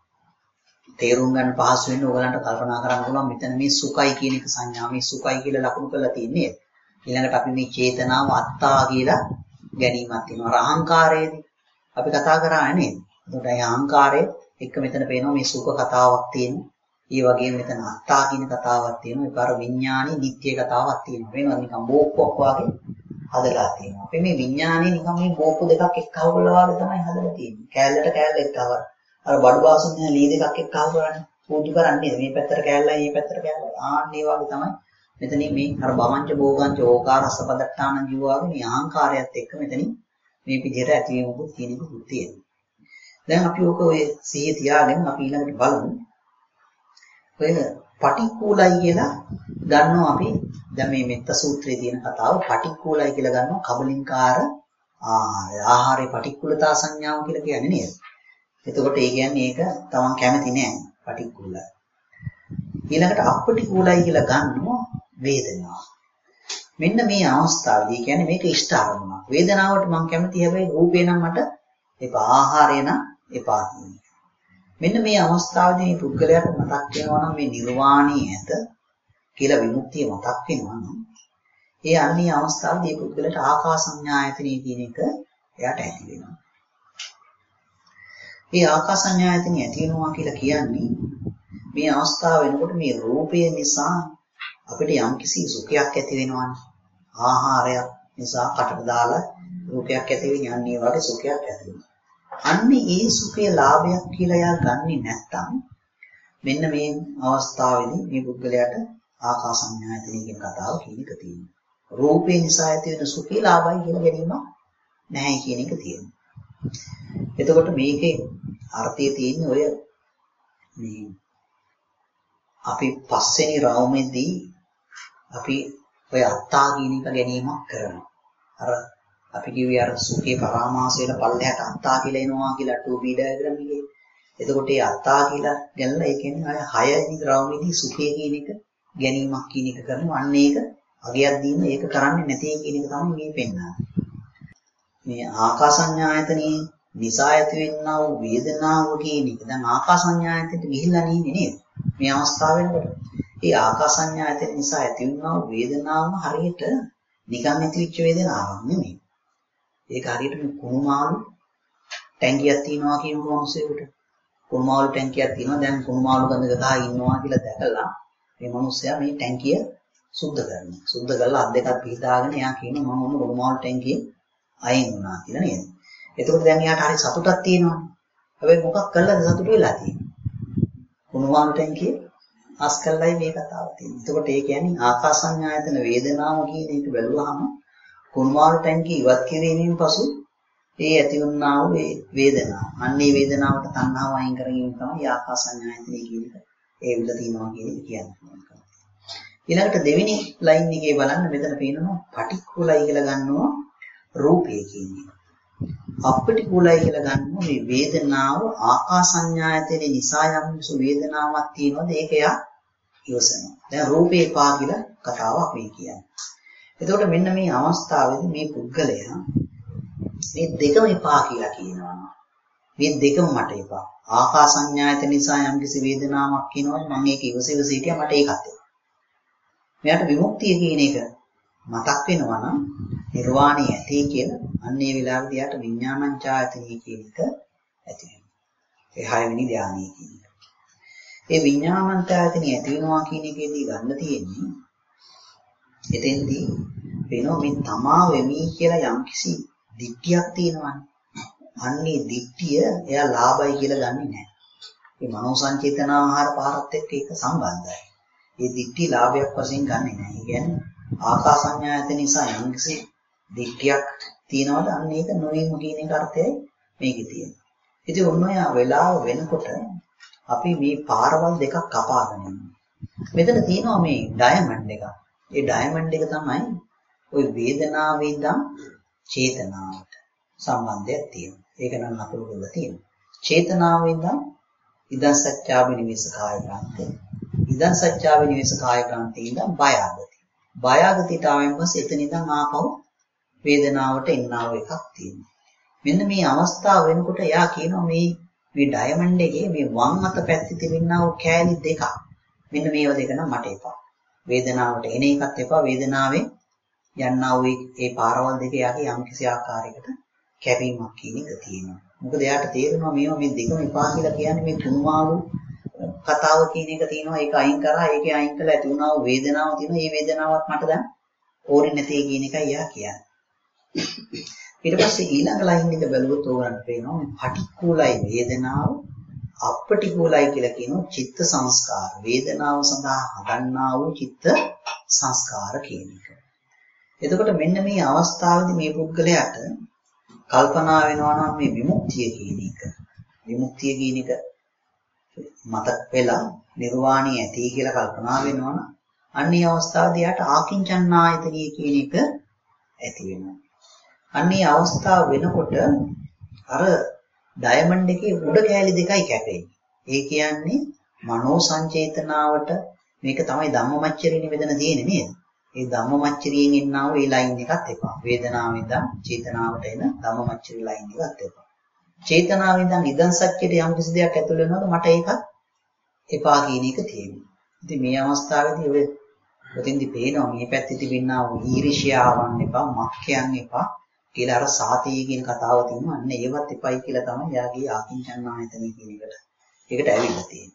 තේරුම් ගන්න පහසු වෙන්න ඔයගලන්ට කල්පනා කරන්න පුළුවන් මෙතන මේ සුඛයි කියන එක සංඥා මේ සුඛයි කියලා ලකුණු කරලා තියෙන්නේ. ඊළඟට අපි මේ චේතනාව අත්තා කියලා ගැනීමක් තියෙනවා. අර අහංකාරයේදී අපි කතා කරා නේද? එතකොට ඒ අහංකාරයේ එක මෙතන පේනවා මේ සුඛ කතාවක් තියෙනවා. ඒ වගේම මෙතන අත්තා කියන කතාවක් තියෙනවා. ඒක අර විඥානයේ නිත්‍ය කතාවක් තියෙනවා. වෙනවා නිකන් බෝක්කක් වගේ හදලා තියෙනවා. අපි මේ විඥානයේ නිකන් මේ බෝක්ක දෙකක් එක්කව කරලා වගේ තමයි හදලා තියෙන්නේ. කෑල්ලට කෑල්ල එක්කව. අර බඩු බාසුන් ලී දෙකක් එක්කව කරන්නේ. පුදු කරන්නේ මේ පැත්තට කෑල්ලයි මේ පැත්තට කෑල්ලයි. ආන්න ඒ වගේ තමයි මෙතනින් මේ අර බවංච භෝගංච ඕකාරස්ස පදට්ටාන කිව්වාගේ මේ අහංකාරයත් එක්ක මෙතනින් මේ පිළිහෙට ඇතිවීමකුත් කියනකුත් තියෙනවා. දැන් අපි ඕක ඔය සිහිය තියාගෙන අපි ඊළඟට බලමු. ඔය පටික්කුලයි කියලා ගන්නවා අපි. දැන් මේ මෙත්ත සූත්‍රයේ තියෙන කතාව පටික්කුලයි කියලා ගන්නවා කබලින්කාර ආහාරය. ආහාරේ පටික්කුලතා සංඥාව කියලා කියන්නේ නේද? එතකොට ඒ කියන්නේ ඒක තමන් කැමති නෑ පටික්කුලයි. ඊළඟට අපටික්කුලයි කියලා ගන්නවා වේදනාව. මෙන්න මේ අවස්ථාවේදී කියන්නේ මේක ඉෂ්ට අරමුණක්. වේදනාවට මම කැමති හැබැයි රූපේ නම් මට එපා. ආහාරය නම් එපා කියන්නේ. මෙන්න මේ අවස්ථාවේදී මේ පුද්ගලයාට මතක් වෙනවා නම් මේ නිර්වාණී ඇත කියලා විමුක්තිය මතක් වෙනවා නම් ඒ අන්නේ අවස්ථාවේදී මේ පුද්ගලයාට ආකාසඤ්ඤායතනෙ කියන එක එයාට ඇති වෙනවා. මේ ආකාසඤ්ඤායතනෙ ඇති වෙනවා කියලා කියන්නේ මේ අවස්ථාව වෙනකොට මේ රූපය නිසා අපිට යම්කිසි සුඛයක් ඇති වෙනවානේ. ආහාරයක් නිසා කටට දාලා රූපයක් ඇති වෙන යන්නේ වගේ සුඛයක් ඇති වෙනවා. අන්නේ ඒ සුඛේ ලාභයක් කියලා යා ගන්නෙ නැත්තම් මෙන්න මේ අවස්ථාවේදී මේ පුද්ගලයාට ආකාසඤ්ඤායතනෙ කියන කතාව කියන එක තියෙනවා. රූපේ නිසා ඇති වෙන සුඛේ ලාභයි කියලා ගැනීම නැහැ කියන එක තියෙනවා. එතකොට මේකේ අර්ථය තියෙන්නේ ඔය මේ අපි පස්වෙනි රාමෙදී අපි ඔය අත්තා කියන එක ගැනීමක් කරනවා. අර අපි කිව්වේ අර සුඛේ පරාමාසයට පල්ලෙහාට අත්තා කියලා එනවා කියලා ටූ බී ඩයග්‍රෑම් එකේ. එතකොට ඒ අත්තා කියලා ගැනලා ඒ කියන්නේ අය හයවෙනි රාමෙදී සුඛේ කියන එක ගැනීමක් කියන එක කරනවා. අන්න ඒක අගයක් දීම ඒක කරන්නේ නැtei කියන එක තමයි මේ පෙන්නන්නේ. මේ ආකාසඤ්ඤායතනෙ නිසා ඇති වෙන්නා වූ වේදනාව කියන එක දැන් ආකාසඤ්ඤායතනෙට ගිහිල්ලා නෙන්නේ නේද? මේ අවස්ථාව වෙනකොට ඒ ආකාසඤ්ඤායතන නිසා ඇති වුණා වූ වේදනාවම හරියට නිකන් ඇතිවෙච්ච වේදනාවක් නෙමෙයි. ඒක හරියට මේ කුණුමාළු ටැංකියක් තියනවා කියනකොට මිනිස්සුෙකුට කුණුමාළු ටැංකියක් තියෙනවා දැන් කුණුමාළු ගඳ ගහා ඉන්නවා කියලා දැකලා මේ මිනිස්සයා මේ ටැංකිය සුද්ධ කරනවා. සුද්ධ කරලා අත් දෙකක් පිහදාගෙන එයා කියනවා මම ඔන්න කුණුමාළු ටැංකිය අයින් වුණා කියලා නේද? එතකොට දැන් එයාට හරි සතුටක් තියෙනවානේ. හැබැයි මොකක් කළාද සතුට වෙලා තියෙන්නේ? කුණුමාළු ටැංකිය අස් කළයි මේ කතාව තියෙන්නේ. එතකොට ඒ කියන්නේ ආකාසඤ්ඤායතන වේදනාව කියන එක බැලුවාම කුණුමාළු ටැංකිය ඉවත් කිරීමෙන් පසු ඒ ඇති වුණා වූ ඒ වේදනාව. අන්නේ වේදනාවට තණ්හාව අයින් කරගැනීම තමයි ආකාසඤ්ඤායතනෙ කියන එක. ඒ විල තියනවා කියන එක කියන්නේ. ඊළඟට දෙවෙනි ලයින් එකේ බලන්න මෙතන පේනවා පටික්කුලයි කියලා ගන්නවා රූපය කියන්නේ. අපටිකුලයි කියලා ගන්නවා මේ වේදනාව ආකාසඤ්ඤායතනෙ නිසා යම් සු වේදනාවක් තියෙනවද ඒක යා ඉවසනවා. දැන් රූපේ පා කියලා කතාවක් මේ කියන්නේ. එතකොට මෙන්න මේ අවස්ථාවේදී මේ පුද්ගලයා මේ දෙකම එපා කියලා කියනවා. මේ දෙකම මට එපා. ආකාසඤ්ඤායතන නිසා යම් කිසි වේදනාවක් කියනවද මම ඒක ඉවසෙවස හිටියා මට ඒකත් එපා. මෙයාට විමුක්තිය කියන එක මතක් වෙනවා නම් නිර්වාණය ඇති කියලා අන්නේ වෙලාවේදී යාට විඥානංචායතනෙ කියන එක ඇති වෙනවා. ඒ හයවෙනි ධානය කියන එක. ඒ විඥානංචායතනෙ ඇති වෙනවා කියන එකේදී ගන්න තියෙන්නේ එතෙන්දී වෙනවා මේ තමා වෙමි කියලා යම්කිසි දිට්ඨියක් තියෙනවානේ. අන්නේ දිට්ඨිය එයා ලාභයි කියලා ගන්නෙ නැහැ. මේ මනෝ සංචේතන ආහාර පාරත් එක්ක ඒක සම්බන්ධයි. ඒ දිට්ඨි ලාභයක් වශයෙන් ගන්නෙ නැහැ. ඒ කියන්නේ ආකාසඤ්ඤායතන නිසා යම්කිසි දිට්ඨියක් තියනවාද අන්න ඒක නොවීම කියන එක අර්ථයයි මේකේ තියෙන්නේ. ඉතින් ඔන්න ඔය වෙලාව වෙනකොට අපි මේ පාරවල් දෙකක් කපාගෙන යනවා. මෙතන තියෙනවා මේ ඩයමන්ඩ් එක. ඒ ඩයමන්ඩ් එක තමයි ওই වේදනාවේ ඉඳන් චේතනාවට සම්බන්ධයක් තියෙනවා. ඒක නම් අපල වල තියෙනවා. චේතනාවේ ඉඳන් ඉදන් සත්‍යාවිනිවිස කාය ග්‍රන්ථය. ඉදන් සත්‍යාවිනිවිස කාය ග්‍රන්ථය ඉඳන් බය ආගති. බය ආගතියට ආවෙන් පස්සේ එතන ඉඳන් ආපහු වේදනාවට එන්නව එකක් තියෙනවා. මෙන්න මේ අවස්ථාව වෙනකොට එයා කියනවා මේ මේ ඩයමන්ඩ් එකේ මේ වම් අත පැත්තේ තිබෙනා වූ කෑලි දෙකක්. මෙන්න මේව දෙක නම් මට එපා. වේදනාවට එන එකත් එපා වේදනාවේ යන්නා වූ ඒ පාරවල් දෙක යකි යම් කිසි ආකාරයකට කැපීමක් කියන එක තියෙනවා. මොකද එයාට තේරෙනවා මේවා මේ දෙකම එපා කියලා කියන්නේ මේ තුන්මාළු කතාව කියන එක තියෙනවා. ඒක අයින් කරා ඒකේ අයින් කළා ඇති වුණා වූ වේදනාව තියෙනවා. මේ වේදනාවක් මට දැන් ඕනේ නැtei කියන එකයි එයා කියන්නේ. ඊට පස්සේ ඊළඟ ලයින් එක බැලුවොත් ඕගොල්ලන්ට පේනවා මේ පටික්කුලයි වේදනාව අපටිකුලයි කියලා කියනවා චිත්ත සංස්කාර. වේදනාව සඳහා හදන්නා වූ චිත්ත සංස්කාර කියන එක. එතකොට මෙන්න මේ අවස්ථාවේදී මේ පුද්ගලයාට කල්පනා වෙනවා නම් මේ විමුක්තිය කියන එක. විමුක්තිය කියන එක මතක් වෙලා නිර්වාණය ඇති කියලා කල්පනා වෙනවනම් අන්නේ අවස්ථාවේදී යාට ආකින්චන්නායතනිය කියන එක ඇති වෙනවා. අන්නේ අවස්ථාව වෙනකොට අර ඩයමන්ඩ් එකේ උඩ කෑලි දෙකයි කැපෙන්නේ. ඒ කියන්නේ මනෝ සංචේතනාවට මේක තමයි ධම්මමච්චරියේ මෙතන තියෙන්නේ නේද? ඒ ධම්මමච්චරියෙන් එන්නා වූ ඒ ලයින් එකත් එපා. වේදනාවෙන් ඉඳන් චේතනාවට එන ධම්මමච්චරි ලයින් එකත් එපා. චේතනාවෙන් ඉඳන් ඉදන් සත්‍යයට යම් කිසි දෙයක් ඇතුල් වෙනවද මට ඒකත් එපා කියන එක තියෙනවා. ඉතින් මේ අවස්ථාවේදී ඔය ඔතෙන්දි පේනවා මේ පැත්තේ තිබෙනා වූ ඊර්ෂ්‍යාවන් එපා, මක්ඛයන් එපා කියලා අර සාතිය කියන කතාව තියෙනවා. අන්න ඒවත් එපයි කියලා තමයි යාගේ ආකින්චන්නායතනෙ කියන එකට. ඒකට ඇවිල්ලා තියෙන්නේ.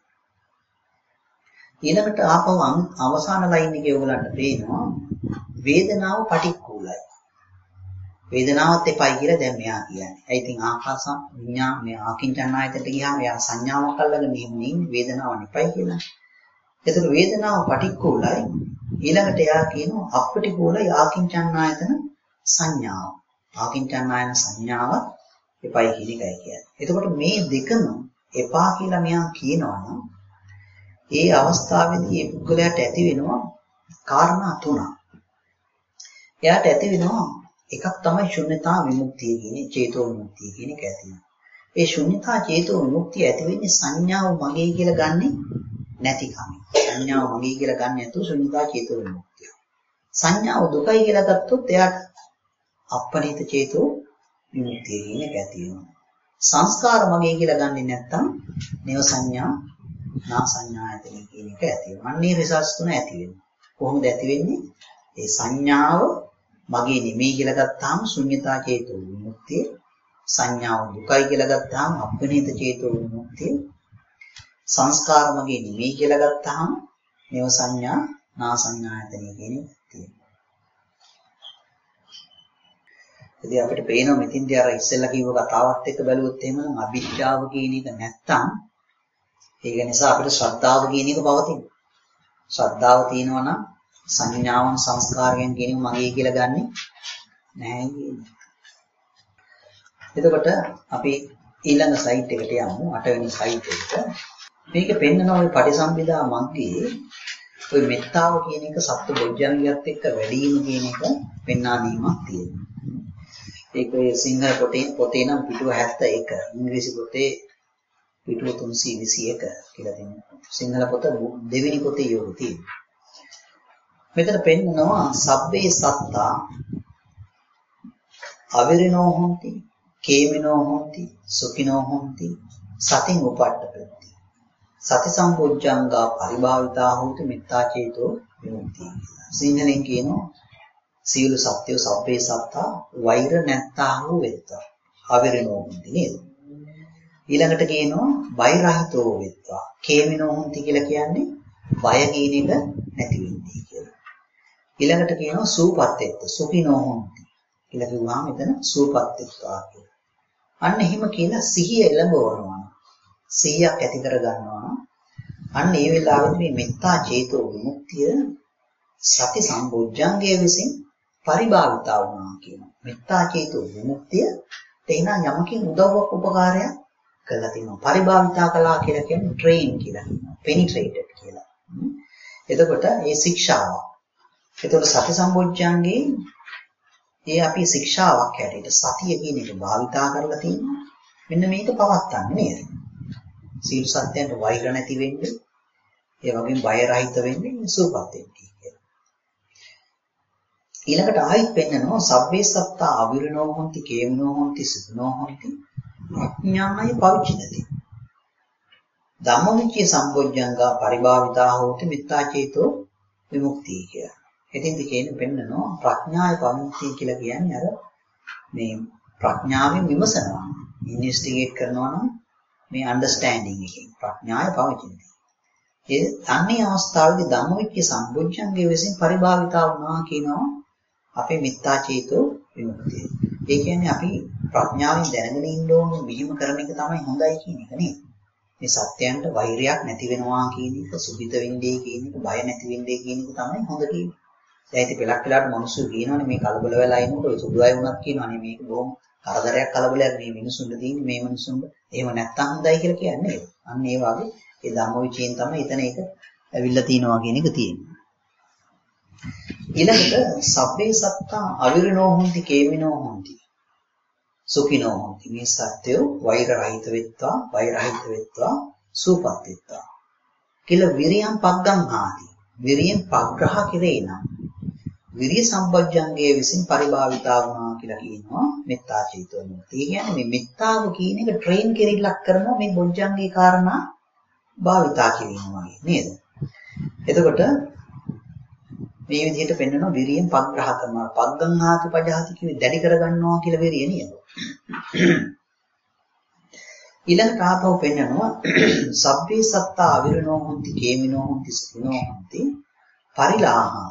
ඊළඟට ආපහු අවසාන ලයින් එකේ ඔයගලන්ට පේනවා වේදනාව පටික්කුලයි. වේදනාවත් එපයි කියලා දැන් මෙයා කියන්නේ. ඒ ඉතින් ආකාස විඤ්ඤා මේ ආකින්චන්නායතනට ගියාම එයා සංඥාවක් අල්ලගෙන ඉන්නේ වේදනාව නිපයි කියලා. ඒතර වේදනාව පටික්කුලයි. ඊළඟට එයා කියනවා අපටිකුලයි ආකින්චන්නායතන සංඥාව. ආකින්චන්නායන සංඥාව එපයි කියන එකයි කියන්නේ. එතකොට මේ දෙකම එපා කියලා මෙයා කියනවනම් ඒ අවස්ථාවේදී ඒ පුද්ගලයාට ඇති වෙනවා කාරණා තුනක්. එයාට ඇති වෙනවා එකක් තමයි ශුන්‍යතා විමුක්තිය කියන්නේ චේතෝ විමුක්තිය කියන එක ඇති වෙනවා. ඒ ශුන්‍යතා චේතෝ විමුක්තිය ඇති වෙන්නේ සංඥාව මගේ කියලා ගන්නෙ නැතිකම. සංඥාව මගේ කියලා ගන්න නැතුව ශුන්‍යතා චේතෝ විමුක්තිය. සංඥාව දුකයි කියලා ගත්තොත් එයාට අපනිත චේතෝ විමුක්තිය කියන එක ඇති වෙනවා. සංස්කාර මගේ කියලා ගන්නෙ නැත්තම් නේව සංඥා නා සංඥායතන කියන එක ඇති වෙනවා. අන්නේ රිසර්ච් තුන ඇති වෙනවා. කොහොමද ඇති වෙන්නේ? ඒ සංඥාව මගේ නෙමෙයි කියලා ගත්තාම ශුන්‍යතා චේතෝ විමුක්තිය, සංඥාව දුකයි කියලා ගත්තාම අපනිත චේතෝ විමුක්තිය, සංස්කාර මගේ නෙමෙයි කියලා ගත්තාම නේව සංඥා නා සංඥායතන කියන එක තියෙනවා. ඉතින් අපිට පේනවා මෙතින්දී අර ඉස්සෙල්ලා කිව්ව කතාවත් එක්ක බැලුවොත් එහෙම අභිජ්ජාව කියන එක නැත්තම් ඒක නිසා අපිට ශ්‍රද්ධාව කියන එක පවතිනවා. ශ්‍රද්ධාව තියෙනවා නම් සංඥාවන් සංස්කාරයන් කියන එක මගේ කියලා ගන්නෙ නැහැ කියන්නේ. එතකොට අපි ඊළඟ සයිට් එකට යමු. අටවෙනි සයිට් එකට. මේක පෙන්නනවා ওই පටිසම්භිදා මග්ගේ ওই මෙත්තාව කියන එක සත්‍ය බොජ්ජංගයත් එක්ක වැඩි වීම කියන එක පෙන්වා දීමක් තියෙනවා. ඒක ඔය සිංහල පොතේ පොතේ නම් පිටුව හැත්තෑ එක, ඉංග්‍රීසි පොතේ පිටුව තුන්සිය විසි එක කියලා තියෙනවා. සිංහල පොත දෙවෙනි පොතේ යොමු තියෙනවා. මෙතන පෙන්නනවා සබ්බේ සත්තා අවිරිනෝ හොಂತಿ, කේමිනෝ හොಂತಿ, සුඛිනෝ හොಂತಿ, සතින් උපට්ඨපති. සති සම්බොජ්ජංගා පරිභාවිතා හොಂತಿ මෙත්තා චේතෝ විමුක්තිය. සිංහලෙන් කියනවා සියලු සත්‍යෝ සබ්බේ සත්තා වෛර නැත්තා වූ වෙත්තා. අවිරිනෝ හොಂತಿ නේද? ඊළඟට කියනවා වෛරහිතෝ වෙත්වා. කේමිනෝ හොಂತಿ කියලා කියන්නේ බය කියන එක නැති වෙන්නේ කියලා. ඊළඟට කියනවා සූපත්තේත්ත සුඛිනෝ හොಂತಿ කියලා කිව්වහම එතන සූපත්තේත්වා කියලා. අන්න එහෙම කියලා සිහිය එළඹවනවා. සිහියක් ඇති කර ගන්නවා. අන්න ඒ වෙලාවෙදී මේ මෙත්තා චේතෝ විමුක්තිය සති සම්බොජ්ජංගයේ විසින් පරිභාවිතා වුණා කියනවා. මෙත්තා චේතෝ විමුක්තිය තේනා යමකින් උදව්වක් උපකාරයක් කළා තියෙනවා. පරිභාවිතා කළා කියලා කියන්නේ ට්‍රේන් කියලා කියනවා. පෙනිට්‍රේටඩ් කියලා. එතකොට මේ ශික්ෂාව. එතකොට සති සම්බොජ්ජංගේ ඒ අපි ශික්ෂාවක් හැටියට සතිය කියන එක භාවිතා කරලා තියෙනවා. මෙන්න මේක පවත්තන්නේ නේද? සීල සත්‍යයට වෛර නැති වෙන්නේ, ඒ වගේම බය රහිත වෙන්නේ සූපත් වෙන්නේ කියලා. ඊළඟට ආයිත් පෙන්නනවා සබ්බේ සත්තා අවිරිනෝ හොಂತಿ, කේමිනෝ හොಂತಿ, සුඛිනෝ හොಂತಿ ප්‍රඥාය පවිච්චිතති. ධම්මවිචේ සම්බොජ්ජංගා පරිභාවිතා හෝති මෙත්තා චේතෝ විමුක්තිය කියලා. එතින්ද කියන්නේ පෙන්නනවා ප්‍රඥාය පවිච්චිතී කියලා කියන්නේ අර මේ ප්‍රඥාවෙන් විමසනවා. ඉන්වෙස්ටිගේට් කරනවා නම් මේ අන්ඩර්ස්ටෑන්ඩින් එකෙන් ප්‍රඥාය පවිච්චිතී. ඒ අන්නේ අවස්ථාවේදී ධම්මවිචේ සම්බොජ්ජංගයේ විසින් පරිභාවිතා වුණා කියනවා අපේ මෙත්තා චේතෝ විමුක්තිය. ඒ කියන්නේ අපි ප්‍රඥාවෙන් දැනගෙන ඉන්න ඕනේ මෙහෙම කරන එක තමයි හොඳයි කියන එක නේද? මේ සත්‍යයන්ට වෛරයක් නැති වෙනවා කියන එක, සුභිත වෙන්නේ කියන එක, බය නැති වෙන්නේ කියන එක තමයි හොඳ කියන්නේ. දැන් ඉතින් පෙලක් වෙලාවට මිනිස්සු කියනවනේ මේ කලබල වෙලා ඉන්නකොට සුදු අය වුණත් කියනවනේ මේක බොහොම කරදරයක් කලබලයක් මේ මිනිස්සුන්ට තියෙන්නේ මේ මිනිස්සුන්ට එහෙම නැත්තම් හොඳයි කියලා කියන්නේ. අන්න ඒ වගේ ඒ ධම්මවිචයෙන් තමයි එතන ඒක ඇවිල්ලා තිනවා කියන එක තියෙන්නේ. ඊළඟට සබ්බේ සත්තා අවිරිනෝ හොಂತಿ කේමිනෝ හොಂತಿ සුඛිනෝ හොಂತಿ. මේ සත්‍යය වෛර රහිත වෙත්වා වෛර රහිත වෙත්වා සූපත් වෙත්වා කියලා විරියම් පග්ගම්හාති. විරියෙන් පග්‍රහ කෙරේ නම් විරිය සම්පජ්ජංගයේ විසින් පරිභාවිතා වුණා කියලා කියනවා මෙත්තා චේතෝ විමුක්තිය. ඒ කියන්නේ මේ මෙත්තාව කියන එක ට්‍රේන් කෙරෙල්ලක් කරනවා මේ බොජ්ජංගේ කාරණා භාවිතා කිරීම වගේ නේද? එතකොට මේ විදිහට පෙන්වනවා විරියෙන් පග්‍රහ කරනවා. පග්ගංහාති පජහති කිව්වේ දැඩි කරගන්නවා කියලා විරිය නේද? ඊළඟට ආපහු පෙන්වනවා සබ්බේ සත්තා අවිරණෝ හොಂತಿ කේමිනෝ හොಂತಿ සුඛිනෝ හොಂತಿ පරිලාහං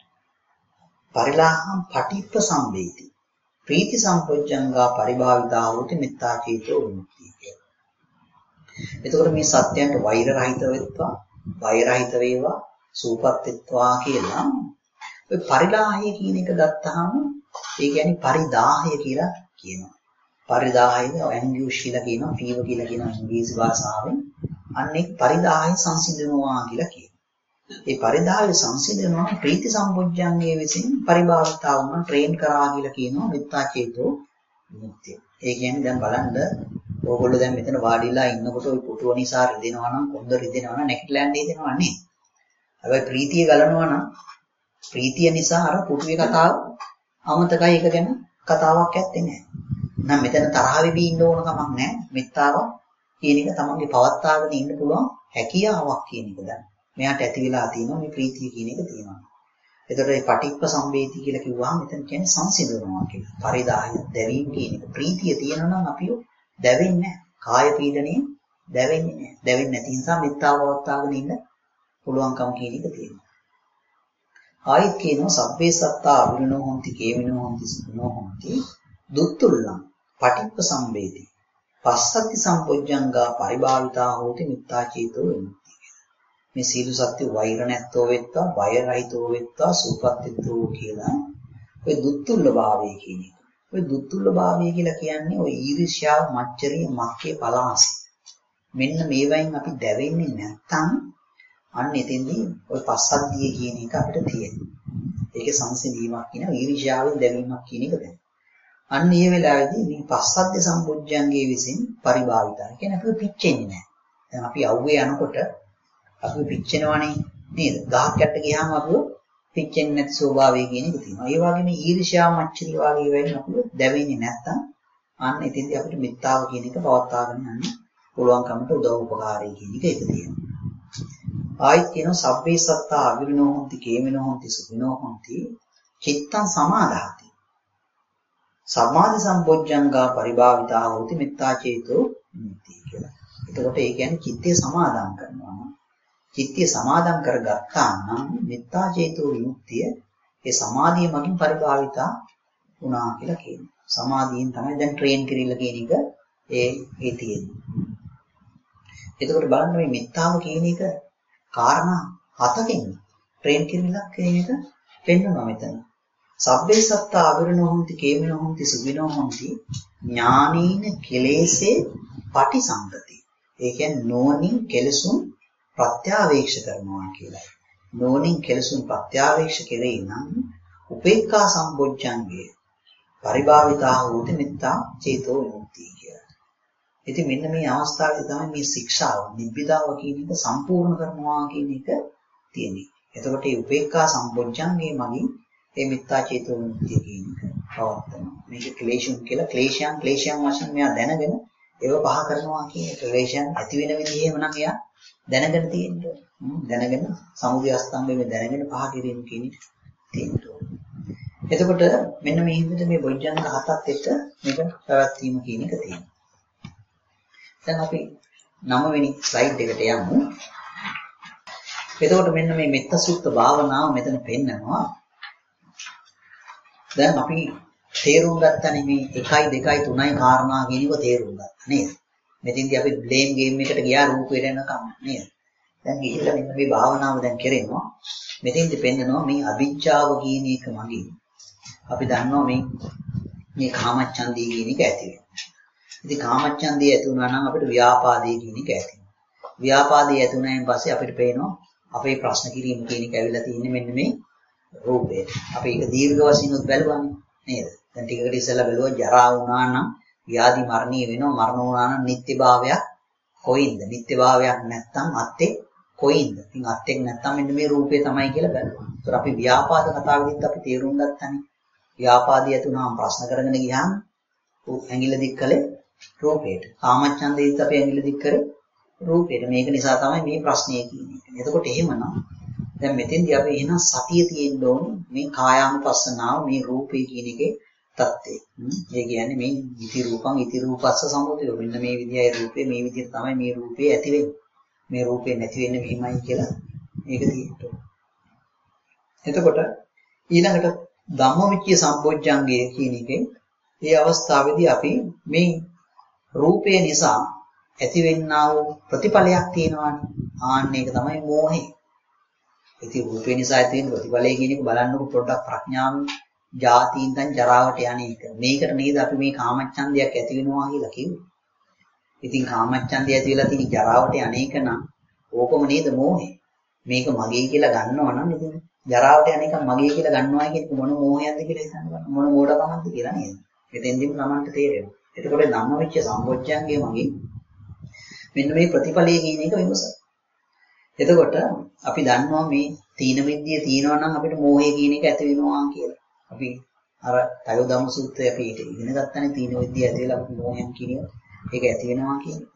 පරිලාහං පටිප්ප සම්වේති ප්‍රීති සම්පොච්චංගා පරිභාවිතා හොති මෙත්තා චේතෝ විමුක්තිය කියලා. එතකොට මේ සත්‍යයන්ට වෛර රහිත වෙත්වා වෛර රහිත වේවා සූපත් වෙත්වා කියලා ඔය පරිලාහය කියන එක ගත්තාම ඒ කියන්නේ පරිදාහය කියලා කියනවා. පරිදාහය ඇන්ගියුෂ් කියලා කියනවා, ෆීවර් කියලා කියනවා ඉංග්‍රීසි භාෂාවෙන්. අන්න ඒක පරිදාහය සංසිඳනවා කියලා කියනවා. ඒ පරිදාහය සංසිඳනවා ප්‍රීති සම්පොච්චංගයේ විසින් පරිභාවිතා වුණා ට්‍රේන් කරා කියලා කියනවා මෙත්තා චේතෝ විමුක්තිය. ඒ කියන්නේ දැන් බලන්න ඕගොල්ලෝ දැන් මෙතන වාඩිලා ඉන්නකොට ওই පුටුව නිසා රිදෙනවා නම් කොන්ද රිදෙනවා නම් නැකිටලා යන්න හිතෙනවා නේද? හැබැයි ප්‍රීතිය ගලනවා නම් ප්‍රීතිය නිසා අර පුටුවේ කතාව අමතකයි, ඒක ගැන කතාවක් ඇත්තේ නැහැ. නම් මෙතන තරහ වෙවි ඉන්න ඕන කමක් නැහැ. මෙත්තාව කියන එක තමන්ගේ පවත්වාගෙන ඉන්න පුළුවන් හැකියාවක් කියන එක දැන් මෙයාට ඇති වෙලා තියෙනවා මේ ප්‍රීතිය කියන එක තියෙනවා. එතකොට මේ පටිච්ච සම්වේදී කියලා කිව්වහම මෙතන කියන්නේ සංසිඳනවා කියලා. පරිදාය දැවීම කියන එක. ප්‍රීතිය තියෙනවා නම් අපිව දැවෙන්නේ නැහැ. කාය පීඩණේ දැවෙන්නේ නැහැ. දැවෙන්නේ නැති නිසා මෙත්තාව පවත්වාගෙන ඉන්න පුළුවන්කම කියන එක තියෙනවා. ආයිත් කියනවා සබ්බේ සත්තා අවිරිනෝ හොಂತಿ කේමිනෝ හොಂತಿ සුඛිනෝ හොಂತಿ දුක්තුල්ලං පටිච්ච සම්වේදී පස්සද්ධි සම්පොජ්ජංගා පරිභාවිතා හෝති මිත්තා චේතෝ විමුක්තිය. මේ සීල සත්‍ය වෛර නැත්තෝ වෙත්තා වෛර රහිතෝ වෙත්තා සූපත්තිතෝ කියලා ඔය දුක්තුල්ල භාවය කියන එක. ඔය දුක්තුල්ල භාවය කියලා කියන්නේ ඔය ඊර්ෂ්‍යාව මච්චරිය මක්කේ පලාසි. මෙන්න මේවයින් අපි දැවෙන්නේ නැත්තම් අන්න එතෙන්දී ඔය පස්සද්ධිය කියන එක අපිට තියෙනවා. ඒකේ සංසිඳීමක් කියනවා ඊර්ෂ්‍යාවෙන් දැවීමක් කියන එක දැන්. අන්න මේ වෙලාවේදී මේ පස්සද්ධි සම්පොජ්ජංගයේ විසින් පරිභාවිතා. ඒ කියන්නේ අපි පිච්චෙන්නේ නැහැ. දැන් අපි අවුවේ යනකොට අපි පිච්චෙනවනේ නේද? ගහක් යට ගියාම අපි පිච්චෙන්නේ නැති ස්වභාවය කියන එක තියෙනවා. ඒ වගේම ඊර්ෂ්‍යා මච්චරිය වගේ වෙන්නේ අපි දැවෙන්නේ නැත්තම් අන්න එතෙන්දී අපිට මෙත්තාව කියන එක පවත්වාගෙන යන්න පුළුවන්කමට උදව් උපකාරී කියන එක ඒක තියෙනවා. ආයිත් කියනවා සබ්බේ සත්තා අවිරිනෝ හොಂತಿ කේමිනෝ හොಂತಿ සුඛිනෝ හොಂತಿ චිත්තං සමාදාති සමාධි සම්පොජ්ජංගා පරිභාවිතා හෝති මෙත්තා චේතෝ විමුක්තිය කියලා. එතකොට ඒ කියන්නේ චිත්තය සමාදම් කරනවා. චිත්තය සමාදම් කරගත්තා නම් මෙත්තා චේතෝ විමුක්තිය ඒ සමාධිය මගින් පරිභාවිතා වුණා කියලා කියනවා. සමාධියෙන් තමයි දැන් ට්‍රේන් කරilla කියන එක ඒ ඒ තියෙන්නේ. එතකොට බලන්න මේ මෙත්තාව කියන එක කාරණා හතකින් ට්‍රේන් කරilla කියන එක පෙන්වනවා මෙතන. සබ්බේ සත්තා අවිරිනෝ හොಂತಿ කේමිනෝ හොಂತಿ සුඛිනෝ හොಂತಿ ඥානීන කෙලෙසේ පටිසංගති. ඒ කියන්නේ නෝනින් කෙලසුන් ප්‍රත්‍යාවේක්ෂ කරනවා කියලා. නෝනින් කෙලසුන් ප්‍රත්‍යාවේක්ෂ කෙරේ නම් උපේක්ඛා සම්පොච්චංගේ පරිභාවිතා හෝති මෙත්තා චේතෝ විමුක්තිය කියලා. ඉතින් මෙන්න මේ අවස්ථාවේ තමයි මේ ශික්ෂාව නිබ්බිදාව කියන එක සම්පූර්ණ කරනවා කියන එක තියෙන්නේ. එතකොට මේ උපේක්ඛා සම්පොච්චංගේ මගින් ඒ මිත්‍යා චේතෝ විමුක්තිය කියන එක පවත්නවා. මේක ක්ලේශුන් කියලා ක්ලේශයන් ක්ලේශයන් වශයෙන් මෙයා දැනගෙන ඒව පහ කරනවා කියන ක්ලේශයන් ඇති වෙන විදිහේම නම් එයා දැනගෙන තියෙනවා. දැනගෙන සමුදය අස්තංගයේ දැනගෙන පහ කිරීම කියන එක තියෙනවා. එතකොට මෙන්න මේ විදිහට මේ බොජ්ජංග හතත් එක්ක මේක පැවැත්වීම කියන එක තියෙනවා. දැන් අපි නව වෙනි ස්ලයිඩ් එකට යමු. එතකොට මෙන්න මේ මෙත්ත සුත්ත භාවනාව මෙතන පෙන්නනවා. දැන් අපි තේරුම් ගත්තනේ මේ එකයි දෙකයි තුනයි කාරණා කියන එක තේරුම් ගත්තා නේද? මෙතෙන්දී අපි බ්ලේම් ගේම් එකට ගියා රූප වේදනකම් නේද? දැන් ගිහිල්ලා මෙන්න මේ භාවනාව දැන් කරෙනවා. මෙතෙන්දී පෙන්නනවා මේ අවිජ්ජාව කියන එක මගින් අපි දන්නවා මේ මේ කාමච්ඡන්දය කියන එක ඇති වෙනවා. ඉතින් කාමච්ඡන්දය ඇති වුණා නම් අපිට ව්‍යාපාදේ කියන එක ඇති වෙනවා. ව්‍යාපාදයේ ඇතුණෙන් පස්සේ අපිට පේනවා අපේ ප්‍රශ්න කිරීම කියන එක ඇවිල්ලා තියෙන්නේ මෙන්න මේ රූපේ. අපි ඒක දීර්ඝ වශයෙන් උත් බැලුවානේ නේද? දැන් ටිකකට ඉස්සෙල්ලා බැලුවා ජරා වුණා නම් ව්‍යාධි මරණීය වෙනවා, මරණ වුණා නම් නිත්‍යභාවයක් කොයින්ද? නිත්‍යභාවයක් නැත්තම් අත්තේ කොයින්ද? ඉතින් අත්තෙක් නැත්තම් මෙන්න මේ රූපේ තමයි කියලා බැලුවා. ඒතර අපි ව්‍යාපාද කතාවෙදිත් අපි තේරුම් ගත්තානේ. ව්‍යාපාදිය තුනම ප්‍රශ්න කරගෙන ගියාම ඇඟිල්ල දික් කළේ රූපේට. කාමච්ඡන්දෙත් අපි ඇඟිල්ල දික් කරේ රූපේට. මේක නිසා තමයි මේ ප්‍රශ්නේ කියන්නේ. එතකොට එහෙමනම් දැන් මෙතෙන්දී අපි එහෙනම් සතිය තියෙන්න ඕනේ මේ කායානුපස්සනාව මේ රූපේ කියන එකේ தත්ත්වය. ඒ කියන්නේ මේ ඉති රූපං ඉති රූපස්ස සමුදය. මෙන්න මේ විදියයි රූපේ මේ විදියට තමයි මේ රූපේ ඇති වෙන්නේ. මේ රූපේ නැති වෙන්නේ මෙහිමයි කියලා මේක තියෙන්න. එතකොට ඊළඟට ධම්මවිචය සම්පෝඥංගය කියන එකේ මේ අවස්ථාවේදී අපි මේ රූපය නිසා ඇතිවෙන්නා වූ ප්‍රතිඵලයක් තියෙනවානේ. ආන්න ඒක තමයි මෝහය. ඉතින් රූපේ නිසා ඇතිවෙන ප්‍රතිඵලය කියන එක බලන්නකො පොඩ්ඩක් ප්‍රඥාවෙන් ජාතියින්දන් ජරාවට යන්නේ ඒක. මේකට නේද අපි මේ කාමච්ඡන්දයක් ඇති වෙනවා කියලා කිව්වේ. ඉතින් කාමච්ඡන්දය ඇති වෙලා තියෙන ජරාවට යන්නේක නම් ඕකම නේද මෝහය. මේක මගේ කියලා ගන්නවා නම් ඉතින් ජරාවට යන එක මගේ කියලා ගන්නවා කියන මොන මෝහයක්ද කියලා හිතන්න බලන්න. මොන මෝඩකමක්ද කියලා නේද? එතෙන්දිම ළමන්ට තේරෙනවා. එතකොට ධම්මවිචය සම්පෝඥංගය මගේ මෙන්න මේ ප්‍රතිඵලයේ කියන එක විමසන. එතකොට අපි දන්නවා මේ තීන මිද්දිය තියෙනවා නම් අපිට මෝහය කියන එක ඇති වෙනවා කියලා. අපි අර තයෝ ධම්ම සූත්‍රය අපි ඉගෙන ගත්තානේ තීන මිද්දිය ඇති වෙලා අපිට මෝහයන් කියන එක ඇති වෙනවා කියන්නේ.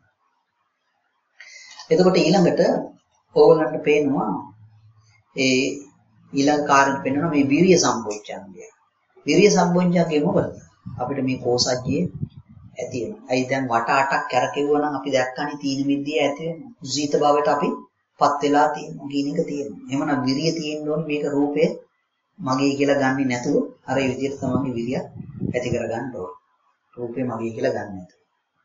එතකොට ඊළඟට ඕගොල්ලන්ට පේනවා ඒ ඊළඟ කාරණේ පෙන්වනවා මේ විරිය සම්පෝඥංගය. විරිය සම්පෝඥංගය මොකද? අපිට මේ කෝසජ්ජිය ඇති වෙනවා. අයි දැන් වට අටක් කරකෙවුවා නම් අපි දැක්කනේ තීන මිද්දිය ඇති වෙනවා. කුසීත භාවයට අපි පත් වෙලා තියෙනවා කියන එක තියෙනවා. එහෙමනම් විරිය තියෙන්න ඕනේ මේක රූපය මගේ කියලා ගන්නෙ නැතුව අර ඒ විදිහට තමයි විරිය ඇති කරගන්න ඕනේ. රූපය මගේ කියලා ගන්න නැතුව.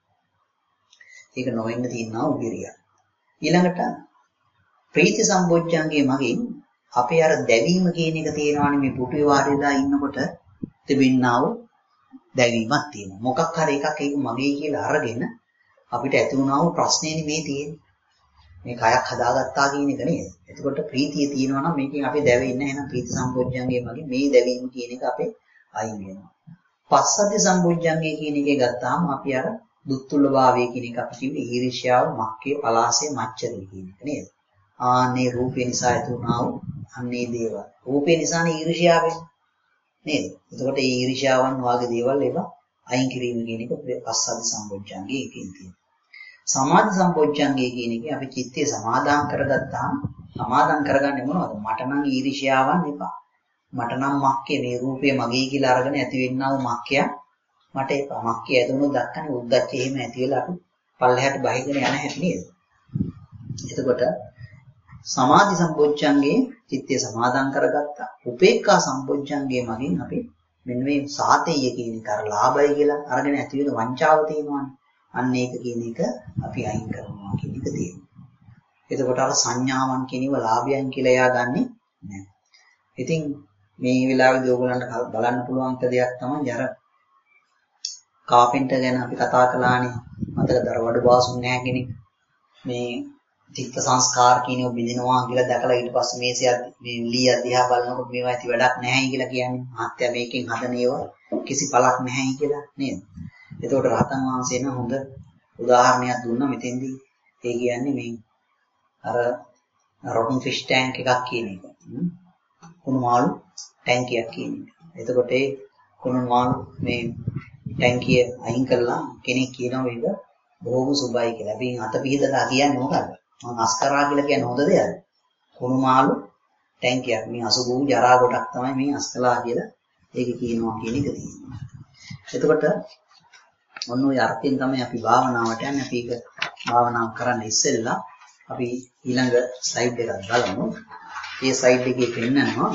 ඒක නොවෙන්න තියෙනවා විරිය. ඊළඟට ප්‍රීති සම්පෝඥංගයේ මගින් අපේ අර දැවීම කියන එක තියෙනවානේ මේ පුටුවේ වාඩිලා ඉන්නකොට තිබෙන්නා වූ දැවීමක් තියෙනවා. මොකක් හරි එකක් ඒක මගේ කියලා අරගෙන අපිට ඇති වුණා වූ ප්‍රශ්නේනේ මේ තියෙන්නේ. මේ කයක් හදාගත්තා කියන එක නේද? එතකොට ප්‍රීතිය තියෙනවා නම් මේකෙන් අපි දැවෙන්නේ නැහැ. එහෙනම් ප්‍රීති සම්පෝඥංගයේ මගේ මේ දැවීම කියන එක අපේ අයින් වෙනවා. පස්සද්ධි සම්පෝඥංගය කියන එකේ ගත්තාම අපි අර දුක්තුල්භාවය කියන එක අපි කිව්වේ ඊර්ෂ්‍යාව, මක්කේ, පලාසය, මච්චරිය කියන එක නේද? ආන්නේ රූපේ නිසා ඇති වුණා වූ අන්නේ දේවල්. රූපේ නිසානේ ඊර්ෂ්‍යාව වෙන්නේ. නේද? එතකොට මේ ඊර්ෂ්‍යාවන් වාගේ දේවල් ඒවා අයින් කිරීම කියන එක පස්සද්ධි සම්පෝඥංගයේ එකකින් තියෙනවා. සමාධි සම්පෝඥංගය කියන එකේ අපි චිත්තය සමාදාන් කරගත්තාම සමාදාන් කරගන්නේ මොනවද? මට නම් ඊර්ෂ්‍යාවන් එපා. මට නම් මක්කේ මේ රූපේ මගේ කියලා අරගෙන ඇති වෙන්නා වූ මක්කය මට එපා. මක්කේ ඇතුණු දක්කනේ උද්දච්ච එහෙම ඇති වෙලා අපි පල්ලෙහාට බහිගෙන යන හැටි නේද? එතකොට සමාධි සම්පෝඥංගයේ චිත්තය සමාදාන් කරගත්තා. උපේක්ඛා සම්පෝඥංගයේ මගින් අපි මෙන්න මේ සාතේය කියන එක අර ලාභය කියලා අරගෙන ඇති වෙන වංචාව තියෙනවානේ. අන්න ඒක කියන එක අපි අයින් කරනවා කියන එක තියෙනවා. එතකොට අර සංඥාවන් කියනව ලාභයන් කියලා එයා ගන්නෙ නැහැ. ඉතින් මේ වෙලාවේදී ඕගොල්ලන්ට බලන්න පුළුවන් දෙයක් තමයි අර කාපෙන්ටර් ගැන අපි කතා කළානේ. මතකද අර වඩු බාසුන් නැහැ කෙනෙක්. මේ චිත්ත සංස්කාර කියනව බිඳිනවා කියලා දැකලා ඊට පස්සේ මේසය මේ ලී අධ්‍යා බලනකොට මේවා ඇති වැඩක් නැහැයි කියලා කියන්නේ. මහත්ය මේකෙන් හදන ඒවා කිසි පළක් නැහැයි කියලා නේද? එතකොට රහතන් වහන්සේ නම් හොඳ උදාහරණයක් දුන්නා මෙතෙන්දී. ඒ කියන්නේ මේ අර රොටන් ෆිෂ් ටැංක් එකක් කියන එක. කුණු මාළු ටැංකියක් කියන එක. එතකොට ඒ කුණු මාළු මේ ටැංකිය අයින් කළා කෙනෙක් කියනවා මේක බොහොම සුබයි කියලා. අපි අත පිහදලා කියන්නේ මොකද්ද? මම අස්කරා කියලා කියන්නේ හොඳ දෙයක්ද? කුණු මාළු ටැංකියක්. මේ අසුබු ජරා කොටක් තමයි මේ අස්කලා කියලා ඒක කියනවා කියන එක තියෙනවා. එතකොට ඔන්න ඔය අර්ථයෙන් තමයි අපි භාවනාවට යන්නේ. අපි ඒක භාවනාව කරන්න ඉස්සෙල්ලා අපි ඊළඟ ස්ලයිඩ් එකක් බලමු. මේ ස්ලයිඩ් එකේ පෙන්නනවා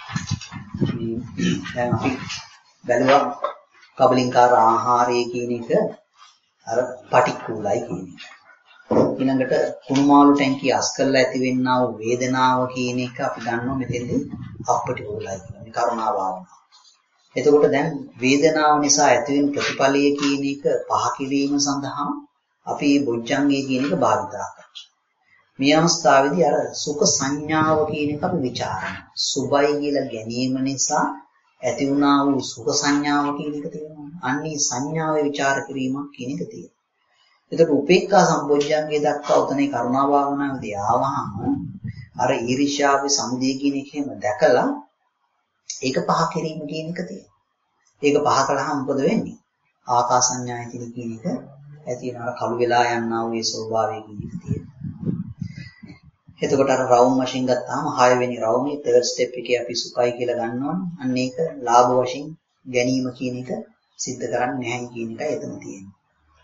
මේ දැන් අපි බැලුවා කබලින්කාර ආහාරය කියන එක අර පටික්කුලයි කියන එක. ඊළඟට කුණුමාළු ටැංකිය අස් කරලා ඇතිවෙනා වූ වේදනාව කියන එක අපි දන්නවා මෙතෙන්දී අපටිකුලයි කියන්නේ කරුණා භාවනාව. එතකොට දැන් වේදනාව නිසා ඇතිවෙන ප්‍රතිඵලය කියන එක පහ කිරීම සඳහා අපි බොජ්ජංගය කියන එක භාවිතා කරනවා. මේ අවස්ථාවේදී අර සුඛ සංඥාව කියන එක අපි ਵਿਚාරන. සුභයි කියලා ගැනීම නිසා ඇති වුණා වූ සුඛ සංඥාව කියන එක තියෙනවා. අන්නේ සංඥාවේ ਵਿਚාර කිරීමක් කියන එක තියෙනවා. එතකොට උපේක්ඛා සම්පෝඥංගේ දක්වා උතනේ කරුණා භාවනාවේදී ආවහම අර ඊර්ෂ්‍යාවේ සමුදය කියන එකේම දැකලා ඒක පහ කිරීම කියන එක තියෙනවා. ඒක පහ කළාම මොකද වෙන්නේ? ආකාසඤ්ඤායතන කියන එක ඇති වෙනවා. කළු වෙලා යනවා වූ ඒ ස්වභාවය කියන එක තියෙනවා. එතකොට අර රවුම් වශයෙන් ගත්තාම හය වෙනි රවුමේ තර්ඩ් ස්ටෙප් එකේ අපි සුඛයි කියලා ගන්නවනේ. අන්න ඒක ලාභ වශයෙන් ගැනීම කියන එක सिद्ध කරන්නේ නැහැ කියන එකයි එතන තියෙන්නේ.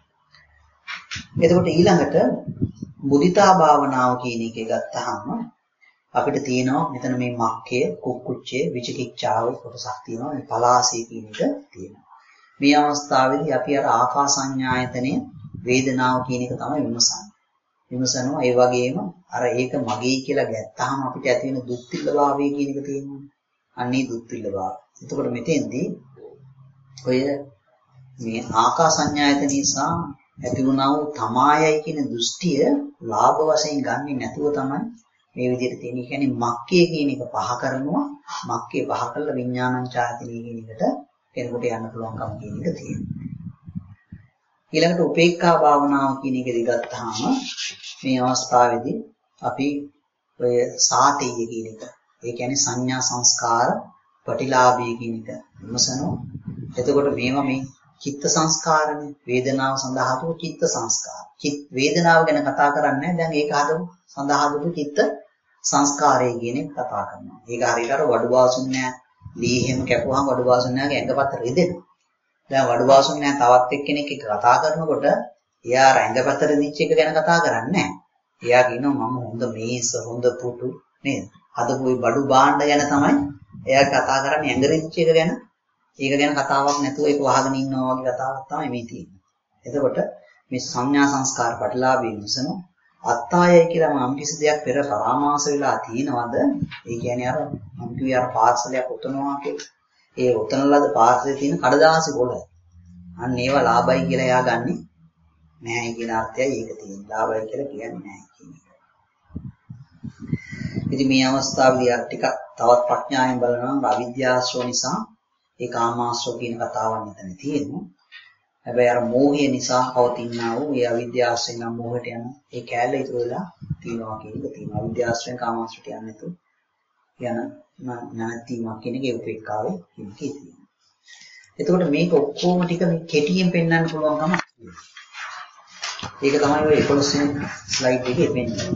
එතකොට ඊළඟට මුදිතා භාවනාව කියන එකේ ගත්තාම අපිට තියෙනවා මෙතන මේ මක්කය, කුක්කුච්චය, විචිකිච්ඡාව කොටසක් තියෙනවා. මේ පලාසය කියන එක තියෙනවා. මේ අවස්ථාවේදී අපි අර ආකාසඤ්ඤායතනය වේදනාව කියන එක තමයි විමසන්නේ. විමසනවා ඒ වගේම අර ඒක මගේ කියලා ගත්තාම අපිට ඇති වෙන දුක්ඛිතභාවය කියන එක තියෙනවා. අන්නේ දුක්ඛිතභාවය. එතකොට මෙතෙන්දී ඔය මේ ආකාසඤ්ඤායතන නිසා ඇති වුණා වූ තමායයි කියන දෘෂ්ටිය ලාභ වශයෙන් ගන්නේ නැතුව තමයි මේ විදිහට තියෙන්නේ. කියන්නේ මක්කේ කියන එක පහ කරනවා. මක්කේ පහ කළා විඥානං ඡායතනෙ කියන එකට කෙනෙකුට යන්න පුළුවන්කම කියන එක තියෙනවා. ඊළඟට උපේක්ඛා භාවනාව කියන එක දිගත්තාම මේ අවස්ථාවේදී අපි ඔය සාතේය කියන එක, ඒ කියන්නේ සංඥා සංස්කාර ප්‍රතිලාභී කියන එක විමසනවා. එතකොට මේවා මේ චිත්ත සංස්කාරනේ, වේදනාව සඳහා හදපු චිත්ත සංස්කාර. චිත් වේදනාව ගැන කතා කරන්නේ දැන් ඒක හදපු සඳහා හදපු චිත්ත සංස්කාරය කියන එක කතා කරනවා. ඒක හරියට අර වඩු වාසුන්නේ ලී හැම කැපුවාම වඩු වාසුන්නේගේ ඇඟපත රිදෙනවා. දැන් වඩු වාසුන්නේ තවත් එක්කෙනෙක් එක්ක කතා කරනකොට එයා ඇඟපත රිදිච්ච එක ගැන කතා කරන්නේ නැහැ. එයා කියනවා මම හොඳ මේස, හොඳ පුටු නේද? හදපු ඒ බඩු භාණ්ඩ ගැන තමයි එයා කතා කරන්නේ. ඇඟ රිදිච්ච එක ගැන ඒක ගැන කතාවක් නැතුව ඒක වහගෙන ඉන්නවා වගේ කතාවක් තමයි මේ තියෙන්නේ. එතකොට මේ සංඥා සංස්කාර ප්‍රතිලාභී විසන අත්තායයි කියලා මම කිසි දෙයක් පෙර පරාමාස වෙලා තියෙනවද? ඒ කියන්නේ අර මම කිව්වේ අර පාර්සලයක් උතනවා කියලා. ඒ උතන ලද පාර්සලේ තියෙන කඩදාසි පොළ. අන්න ඒවා ලාභයි කියලා එයා ගන්නෙ නැහැ කියන අර්ථයයි ඒක තියෙන්නේ. ලාභයි කියලා කියන්නේ නැහැ කියන එක. ඉතින් මේ අවස්ථාවේදී අර ටිකක් තවත් ප්‍රඥාවෙන් බලනවා අවිද්‍යාශ්‍රව නිසා ඒ කාමාශ්‍රව කියන කතාවක් මෙතන තියෙනවා. හැබැයි අර මෝහය නිසා පවතිනා වූ ඒ අවිද්‍යාශ්‍රයෙන් නම් මෝහයට යන ඒ කැලේ ඉතුරු වෙලා තියෙනවා කියන එක තියෙනවා. අවිද්‍යාශ්‍රයෙන් කාමාශ්‍රයට යන්නේ නැතුව යන නැතිවීමක් කියන එක උපේක්ඛාවේ කියන එකේ තියෙනවා. එතකොට මේක ඔක්කොම ටික මේ කෙටියෙන් පෙන්වන්න පුළුවන්කම තියෙනවා. ඒක තමයි ඔය එකොළොස් වෙනි ස්ලයිඩ් එකේ පෙන්වන්නේ.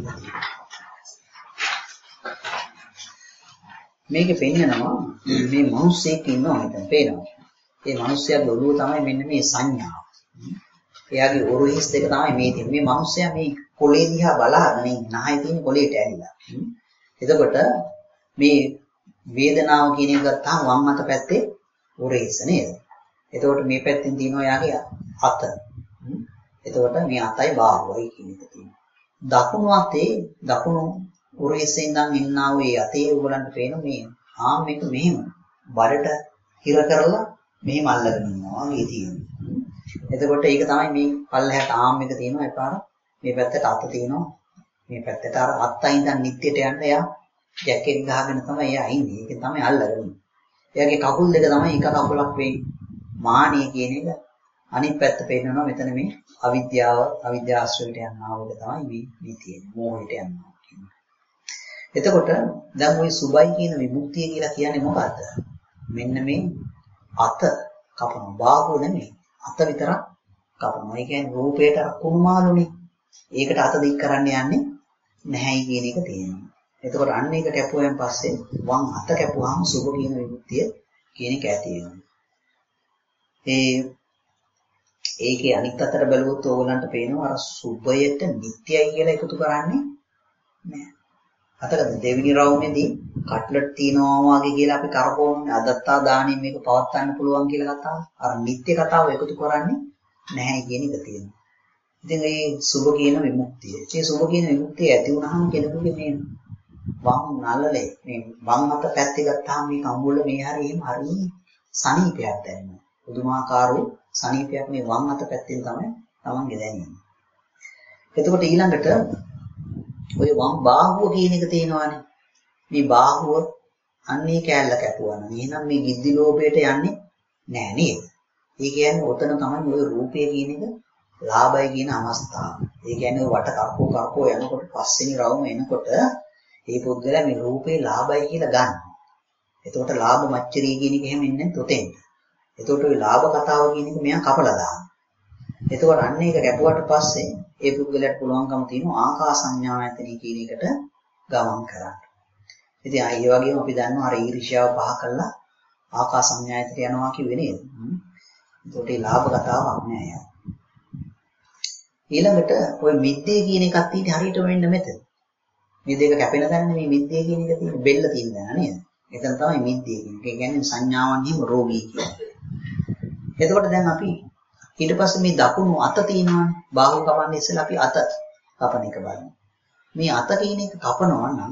මේකේ පෙන්නනවා මේ මිනිස්සෙක් ඉන්නවා මෙතන පේනවා. ඒ මිනිස්සයාගේ ඔළුව තමයි මෙන්න මේ සංඥාව. එයාගේ ඔරුහිස් දෙක තමයි මේ තියෙන්නේ. මේ මිනිස්සයා මේ කොලේ දිහා බලාගෙන ඉන්නේ. නහය තියෙන කොලේට ඇරිලා. එතකොට මේ වේදනාව කියන එක ගත්තාම වම් අත පැත්තේ ඔරුහිස් නේද? එතකොට මේ පැත්තෙන් තියෙනවා එයාගේ අත. එතකොට මේ අතයි බාහුවයි කියන එක තියෙනවා. දකුණු අතේ දකුණු ඔරුහිස්සේ ඉඳන් ඉන්නා වූ ඒ අතේ උගලන්ට පේන මේ ආම් එක මෙහෙම බඩට හිර කරලා මෙහෙම අල්ලගෙන ඉන්නවා වගේ තියෙනවා. එතකොට ඒක තමයි මේ පල්ලෙහාට ආම් එක තියෙනවා එපාර මේ පැත්තට අත තියෙනවා. මේ පැත්තට අර අත්තයි ඉඳන් නිත්‍යයට යන්න එයා ජැකට් ගහගෙන තමයි එයා ඉන්නේ. ඒක තමයි අල්ලගෙන ඉන්නේ. එයාගේ කකුල් දෙක තමයි එක කකුලක් වෙන්නේ. මානිය කියන එක අනිත් පැත්ත පෙන්නනවා මෙතන මේ අවිද්‍යාව අවිද්‍යාශ්‍රයට යනවා වගේ තමයි මේ මේ තියෙන්නේ. මෝහයට යනවා කියන්නේ. එතකොට දැන් ওই සුභයි කියන විමුක්තිය කියලා කියන්නේ මොකද්ද? මෙන්න මේ අත කපන බාහුව නෙමෙයි අත විතරක් කපනවා. ඒ කියන්නේ රූපේට කුණුමාළුනේ. ඒකට අත දික් කරන්න යන්නේ නැහැයි කියන එක තියෙනවා. එතකොට අන්න ඒක කැපුවෙන් පස්සේ වම් අත කැපුවාම සුභ කියන විමුක්තිය කියන එක ඇති වෙනවා. ඒ ඒකේ අනිත් අතට බැලුවොත් ඕගලන්ට පේනවා අර සුභයට නිට්ටයයි කියලා එකතු කරන්නේ නැහැ. අතකට දෙවෙනි රවුමේදී කට්ලට් තියනවා වගේ කියලා අපි කරකවන්නේ අදත්තා දාණයෙන් මේක පවත් ගන්න පුළුවන් කියලා කතාව. අර නිත්‍ය කතාව එකතු කරන්නේ නැහැ කියන එක තියෙනවා. ඉතින් මේ සුභ කියන විමුක්තිය. මේ සුභ කියන විමුක්තිය ඇති වුණාම කෙනෙකුගේ මේ වම් නළලේ මේ වම් අත පැත්තේ ගත්තාම මේ කම්බුල මේ හරිය එහෙම හරිය සනීපයක් දැනෙනවා. පුදුමාකාර වූ සනීපයක් මේ වම් අත පැත්තෙන් තමයි තමන්ගේ දැනෙන්නේ. එතකොට ඊළඟට ඔය වම් බාහුව කියන එක තියෙනවානේ. මේ බාහුව අන්නේ කෑල්ල කැපුවා නම් එහෙනම් මේ ගිද්දි ලෝභයට යන්නේ නෑ නේද? ඒ කියන්නේ ඔතන තමයි ඔය රූපය කියන එක ලාභය කියන අවස්ථාව. ඒ කියන්නේ වට කරකෝ කරකෝ යනකොට පස්සෙනි රවුම එනකොට මේ පුද්ගලයා මේ රූපේ ලාභයි කියලා ගන්නවා. එතකොට ලාභ මච්චරිය කියන එක එහෙම ඉන්නේ තොතෙන්. එතකොට ওই ලාභ කතාව කියන එක මෙයා කපලා දානවා. එතකොට අන්න ඒක කැපුවට පස්සේ ඒ පුද්ගලයාට පුළුවන්කම තියෙනවා ආකාස සංඥායතනෙ කියන එකට ගමන් කරන්න. ඉතින් ඒ වගේම අපි දන්නවා අර ඊර්ෂ්‍යාව පහ කළා ආකාස සංඥායතට යනවා කිව්වේ නේද? එතකොට ඒ ලාභ කතාවක් නෑ යා. ඊළඟට ওই මිද්දේ කියන එකක් තියෙන්නේ හරියට වෙන්න මෙතන. මේ දෙක කැපෙන තැන මේ මිද්දේ කියන එක තියෙන්නේ බෙල්ල තියෙන තැන නේද? එතන තමයි මිද්දේ කියන්නේ. ඒ කියන්නේ සංඥාවන්හිම රෝගී කියන්නේ. එතකොට දැන් අපි ඊට පස්සේ මේ දකුණු අත තියෙනවානේ. බාහුව කපන්නේ ඉස්සෙල්ලා අපි අත කපන එක බලමු. මේ අත කියන එක කපනවා නම්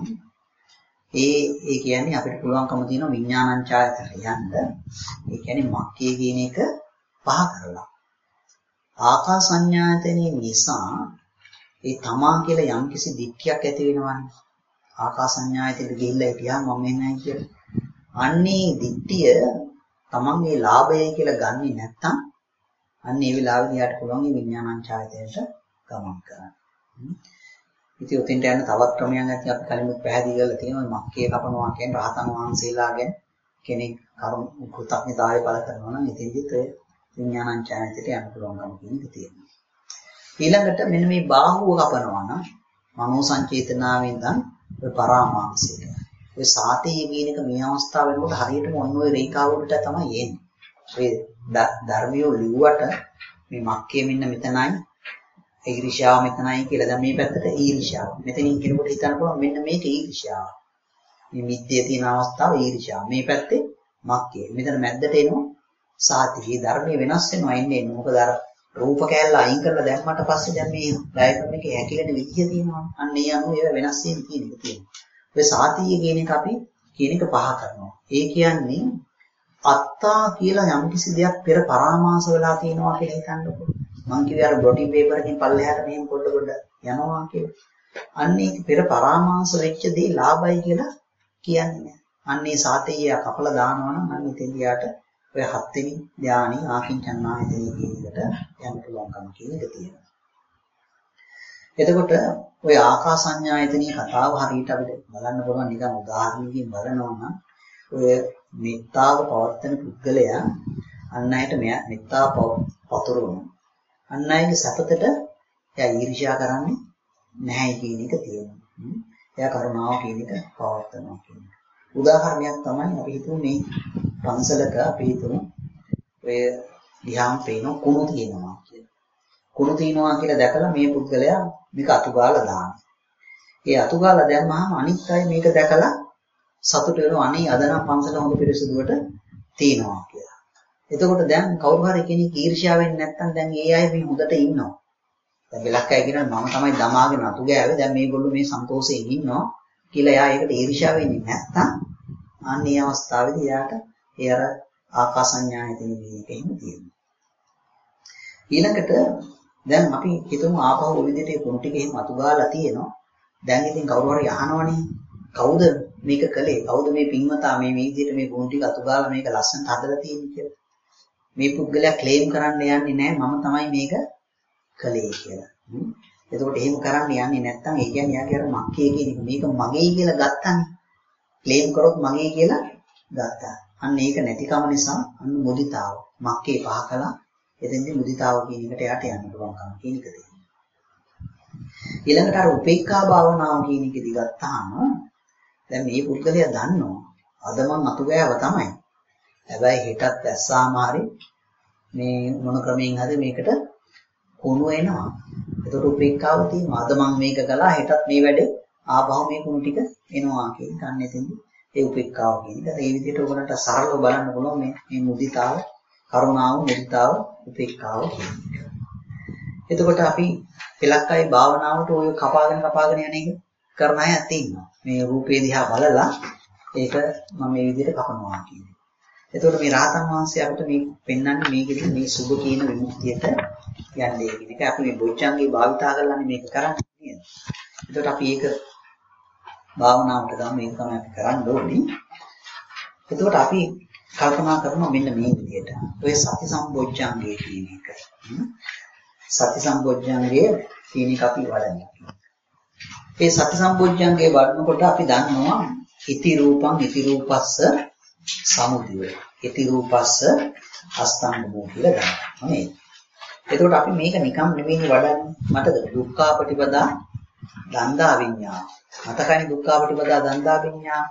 ඒ ඒ කියන්නේ අපිට පුළුවන්කම තියෙනවා විඥානං ඡායතට යන්න. ඒ කියන්නේ මක්කේ කියන එක පහ කරලා. ආකාස සංඥායතනෙ නිසා ඒ තමා කියලා යම්කිසි දික්තියක් ඇති වෙනවානේ. ආකාස සංඥායතනෙට ගිහිල්ලා හිටියා මම එන්නයි කියලා. අන්නේ දික්තිය තමන්ගේ ලාභයයි කියලා ගන්නෙ නැත්තම් අන්න ඒ වෙලාවෙදී යාට පුළුවන් මේ විඥානං ඡායතයට ගමන් කරන්න. ඉතින් උතින්ට යන තවත් ක්‍රමයක් ඇති අපි කලින්ම පැහැදිලි කරලා තියෙනවා මක්කේ කපනවා කියන්නේ රහතන් වහන්සේලා ගැන කෙනෙක් කරුණ කෘතඥතාවය පළ කරනවා නම් ඉතින්දිත් ඔය විඥානං ඡායතයට යන්න පුළුවන්කම කියන එක තියෙනවා. ඊළඟට මෙන්න මේ බාහුව කපනවා නම් මනෝ සංචේතනාවෙන් ඉඳන් ඔය පරාමාංශයට. ඔය සාතේ කියන එක මේ අවස්ථාව වෙනකොට හරියටම ඔන්න ඔය රේඛාවකට තමයි එන්නේ. ඔය ධර්මියෝ ලිව්වට මේ මක්කේ මෙන්න මෙතනයි ඊර්ෂ්‍යාව මෙතනයි කියලා දැන් මේ පැත්තට ඊර්ෂ්‍යාව. මෙතනින් කෙනෙකුට හිතන්න පුළුවන් මෙන්න මේක ඊර්ෂ්‍යාව. මේ මිද්දේ තියෙන අවස්ථාව ඊර්ෂ්‍යාව. මේ පැත්තේ මක්කේ. මෙතන මැද්දට එනවා සාතිහි ධර්මයේ වෙනස් වෙනවා ඉන්නේ. මොකද අර රූප කැලල අයින් කරලා දැම්මට පස්සේ දැන් මේ ඩයග්‍රෑම් එකේ හැකිලෙන විදිය තියෙනවා. අන්න ඒ අනුව ඒවා වෙනස් වෙන කියන එක තියෙනවා. ඔය සාතිහි කියන එක අපි කියන එක පහ කරනවා. ඒ කියන්නේ අත්තා කියලා යම්කිසි දෙයක් පෙර පරාමාස වෙලා තියෙනවා කියලා හිතන්නකො. මං කිව්වේ අර බ්ලොටින් පේපර් එකකින් පල්ලෙහාට මෙහෙම පොඩ පොඩ යනවා කියලා. අන්න ඒක පෙර පරාමාස වෙච්ච දේ ලාභයි කියලා කියන්නේ. අන්න ඒ සාතේය කපලා දානවා නම් අන්න ඉතින්දියාට ඔය හත්වෙනි ධානි ආකින්චන්නායතනෙ කියන එකට යන්න පුළුවන්කම කියන එක තියෙනවා. එතකොට ඔය ආකාසඤ්ඤායතනීය කතාව හරියට අපිට බලන්න පුළුවන් නිකන් උදාහරණයකින් බලනවා නම් ඔය මෙත්තාව පවත්තන පුද්ගලයා අන් අයට මෙත්තාව පතුරවන අන් අයගේ සැපතට එයා ඊර්ෂ්‍යා කරන්නේ නැහැ කියන එක තියෙනවා. එයා කරුණාව කියන එක පවත්නවා කියන එක. උදාහරණයක් තමයි අපි හිතමු මේ පන්සලක අපි හිතමු ඔය දිහාම පේන කුණු තියෙනවා කියලා. කුණු තියෙනවා කියලා දැකලා මේ පුද්ගලයා මේක අතුගාලා දානවා. ඒ අතුගාලා දැම්මහම අනිත් අය මේක දැකලා සතුට වෙනවා අනේ අද නම් පන්සල හොඳ පිරිසිදුවට තියෙනවා කියලා. එතකොට දැන් කවුරු හරි කෙනෙක් ඊර්ෂ්‍යා වෙන්නේ නැත්නම් දැන් ඒ අය මේ හොඳට ඉන්නවා. දැන් වෙලක් අය කියනවා මම තමයි දමාගෙන අතු ගෑවේ දැන් මේගොල්ලෝ මේ සන්තෝෂයෙන් ඉන්නවා කියලා එයා ඒකට ඊර්ෂ්‍යා වෙන්නේ නැත්නම් අන්න ඒ අවස්ථාවේදී එයාට ඒ අර ආකාසඤ්ඤායතනෙ කියන එක එහෙම තියෙනවා. ඊළඟට දැන් අපි හිතමු ආපහු ඔය විදිහට කුණු ටික එහෙම අතු ගාලා තියෙනවා. දැන් ඉතින් කවුරු හරි අහනවනේ කවුද මේක කළේ? කවුද මේ පින්වතා මේ මේ විදිහට මේ කුණු ටික අතු ගාලා මේක ලස්සනට හදලා තියෙන්නේ කියලා. මේ පුද්ගලයා ක්ලේම් කරන්න යන්නේ නැහැ මම තමයි මේක කළේ කියලා. එතකොට එහෙම කරන්න යන්නේ නැත්නම් ඒ කියන්නේ යාගේ අර මක්කේ කියන එක මේක මගේ කියලා ගත්තානේ. ක්ලේම් කරොත් මගේ කියලා ගත්තා. අන්න ඒක නැතිකම නිසා අන්න මුදිතාව මක්කේ පහ කළා. එතෙන්දී මුදිතාව කියන එකට යට යන්න පුළුවන්කම කියන එක තියෙනවා. ඊළඟට අර උපේක්ඛා භාවනාව කියන එක දිගත්තාම දැන් මේ පුද්ගලයා දන්නවා අද මං අතු ගෑව තමයි. හැබැයි හෙටත් ඇස්සාම හරි මේ මොන ක්‍රමයෙන් හරි මේකට කුණු එනවා. ඒකට උපේක්ඛාව තියෙනවා. අද මං මේක කළා හෙටත් මේ වැඩේ ආපහු මේ කුණු ටික එනවා කියන කන්නේ එතෙන්දී ඒ උපේක්ඛාව කියන එක. ඒ විදිහට ඔයගොල්ලන්ට සරලව බලන්න පුළුවන් මේ මේ මුදිතාව, කරුණාව, මුදිතාව, උපේක්ඛාව කියන එක. එතකොට අපි පෙලක් අය භාවනාවට ඔය කපාගෙන කපාගෙන යන එක කරන අය තියෙනවා. මේ රූපේ දිහා බලලා ඒක මම මේ විදිහට කපනවා කියන එක. එතකොට මේ රහතන් වහන්සේ අපිට මේ පෙන්වන්නේ මේකෙදි මේ සුබ කියන විමුක්තියට යන්නේ කියන එක. අපි මේ බොජ්ජංගේ භාවිතා කරලානේ මේක කරන්නේ නේද? එතකොට අපි ඒක භාවනාවට ගමු මේක තමයි අපි කරන්න ඕනේ. එතකොට අපි කල්පනා කරනවා මෙන්න මේ විදිහට. ඔය සති සම්බොජ්ජංගයේ කියන එක. සති සම්බොජ්ජංගයේ කියන එක අපි වඩනවා. ඒ සති සම්බොජ්ජංගයේ වඩනකොට අපි දන්නවා ඉති රූපං ඉති රූපස්ස සමුදය. ඉති රූපස්ස අස්තංගමෝ කියලා ගන්නවා නේද? එතකොට අපි මේක නිකම් නෙමෙයි වඩන්නේ. මතකද? දුක්ඛාපටිපදා දන්දා විඤ්ඤාණ. මතකයි දුක්ඛාපටිපදා දන්දා විඤ්ඤාණ.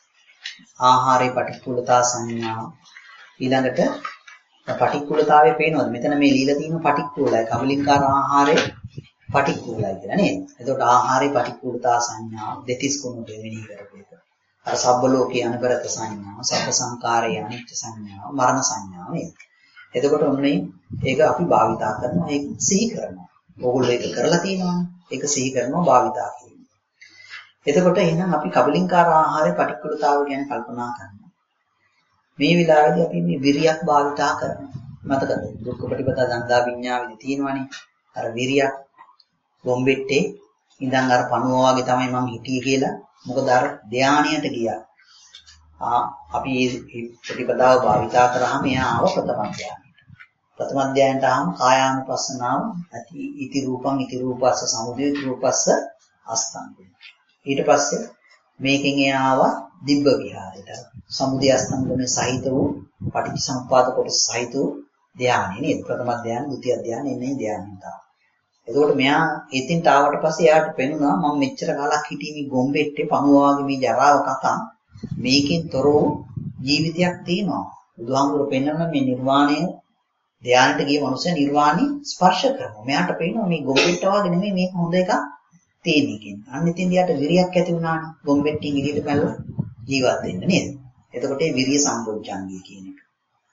ආහාරේ පටික්කුලතා සංඥා. ඊළඟට පටික්කුලතාවේ පේනවද? මෙතන මේ ලීලා තියෙන පටික්කුලයි. කබලින්කාර ආහාරේ පටික්කුලයි කියලා නේද? එතකොට ආහාරේ පටික්කුලතා සංඥා දෙතිස් කුණු දෙවෙනි කරපේක. අර සබ්බ ලෝකේ අනබරත සංඥා, සබ්බ සංකාරයේ අනිත්‍ය සංඥා, මරණ සංඥා නේද? එතකොට ඔන්නේ ඒක අපි භාවිතා කරනවා, ඒක සිහි කරනවා. ඕගොල්ලෝ ඒක කරලා තියෙනවානේ. ඒක සිහි කරනවා භාවිතා කරනවා. එතකොට එහෙනම් අපි කබලින්කාර ආහාරයේ පටික්කුලතාව ගැන කල්පනා කරනවා. මේ වෙලාවේදී අපි මේ විරියක් භාවිතා කරනවා. මතකද? දුක්ඛ ප්‍රතිපදා දන්දා විඤ්ඤාණයදී තියෙනවානේ. අර විරියක් බොම්බෙට්ටේ ඉඳන් අර පණුවා වගේ තමයි මම හිටියේ කියලා. මොකද අර ධානයට ගියා. ආ අපි මේ ප්‍රතිපදාව භාවිතා කරාම එයා ආව ප්‍රථම ධානයට. ප්‍රථම ධානයට ආවම කායානුපස්සනාව ඇති ඉති රූපං ඉති රූපස්ස සමුදය ඉති රූපස්ස අස්තංගය. ඊට පස්සේ මේකෙන් එයා ආවා දිබ්බ විහාරයට. සමුදය අස්තංගමේ සහිත වූ පටිච්චසමුප්පාද කොටස සහිත වූ ධානය නේද? ප්‍රථම ධානය, ဒုတိ ධානය එන්නේ ධානයට. එතකොට මෙයා එතින්ට ආවට පස්සේ එයාට පෙනුණා මම මෙච්චර කාලක් හිටියේ මේ ගොම්බෙට්ටේ පණුවාගේ මේ ජරාව කතා මේකෙන් තොර වූ ජීවිතයක් තියෙනවා. බුදුහාමුදුරුවෝ පෙන්වන මේ නිර්වාණය ධානයට ගිය මනුස්සයා නිර්වාණي ස්පර්ශ කරනවා. මෙයාට පේනවා මේ ගොම්බෙට්ට වගේ නෙමෙයි මේක හොඳ එකක් තියෙන්නේ කියන්නේ. අන්න ඉතින් යාට විරියක් ඇති වුණානේ. ගොම්බෙට්ටින් එළියට පැනලා ජීවත් වෙන්න නේද? එතකොට ඒ විරිය සම්බොජ්ජංගය කියන එක.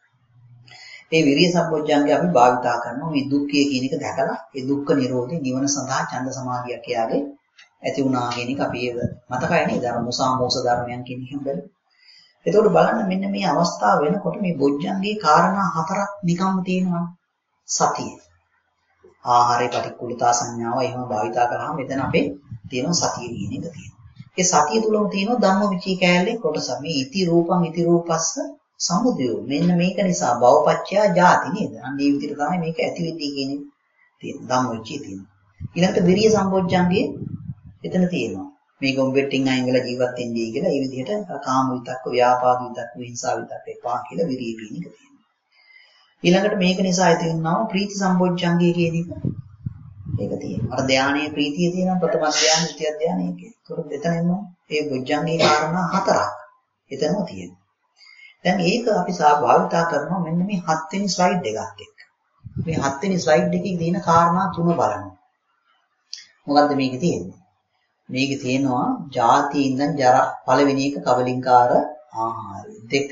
මේ විරිය සම්බොජ්ජංගය අපි භාවිතා කරනවා මේ දුක්ඛය කියන එක දැකලා ඒ දුක්ඛ නිරෝධේ නිවන සඳහා ඡන්ද සමාධියක් යාගේ ඇති වුණා කියන එක අපි ඒක මතකයි නේද? අර මුසාමෝස ධර්මයන් කියන එක හම්බෙන්නේ. එතකොට බලන්න මෙන්න මේ අවස්ථාව වෙනකොට මේ බොජ්ජංගයේ කාරණා හතරක් නිකම්ම තියෙනවා. සතිය. ආහාරේ පටික්කුලතා සංඥාව එහෙම භාවිතා කරාම මෙතන අපේ තියෙන සතිය කියන එක තියෙනවා. ඒ සතිය තුලම තියෙනවා ධම්මවිචී කෑල්ලේ කොටස. මේ ඉති රූපං ඉති රූපස්ස සමුදය. මෙන්න මේක නිසා භවපච්චය ජාති නේද? අන්න මේ විදිහට තමයි මේක ඇති වෙන්නේ කියන එක තියෙන ධම්මවිචී තියෙනවා. ඊළඟට විරිය සම්බොජ්ජංගයේ එතන තියෙනවා. මේ ගොම්බෙට්ටින් අයින් වෙලා ජීවත් වෙන්නේ කියලා ඒ විදිහට කාම විතක්ක, ව්‍යාපාද විතක්ක, හිංසා විතක්ක එපා කියලා විරිය කියන එක තියෙනවා. ඊළඟට මේක නිසා ඇති වෙනවා ප්‍රීති සම්බොජ්ජංගය කියන එක. ඒක තියෙනවා. අර ධානයේ ප්‍රීතිය තියෙනවා ප්‍රථම ධානය, ဒုတိ ධානය කියන. ඒකත් එතනින්ම ඒ බොජ්ජංගයේ කාරණා හතරක් එතනම තියෙනවා. දැන් ඒක අපි භාවිතා කරනවා මෙන්න මේ හත් වෙනි ස්ලයිඩ් එකත් එක්ක. මේ හත් වෙනි ස්ලයිඩ් එකේ තියෙන කාරණා තුන බලන්න. මොකද්ද මේකේ තියෙන්නේ? මේකේ තියෙනවා ජාති ඉඳන් ජරා පළවෙනි එක කබලින්කාර ආහාරය. දෙක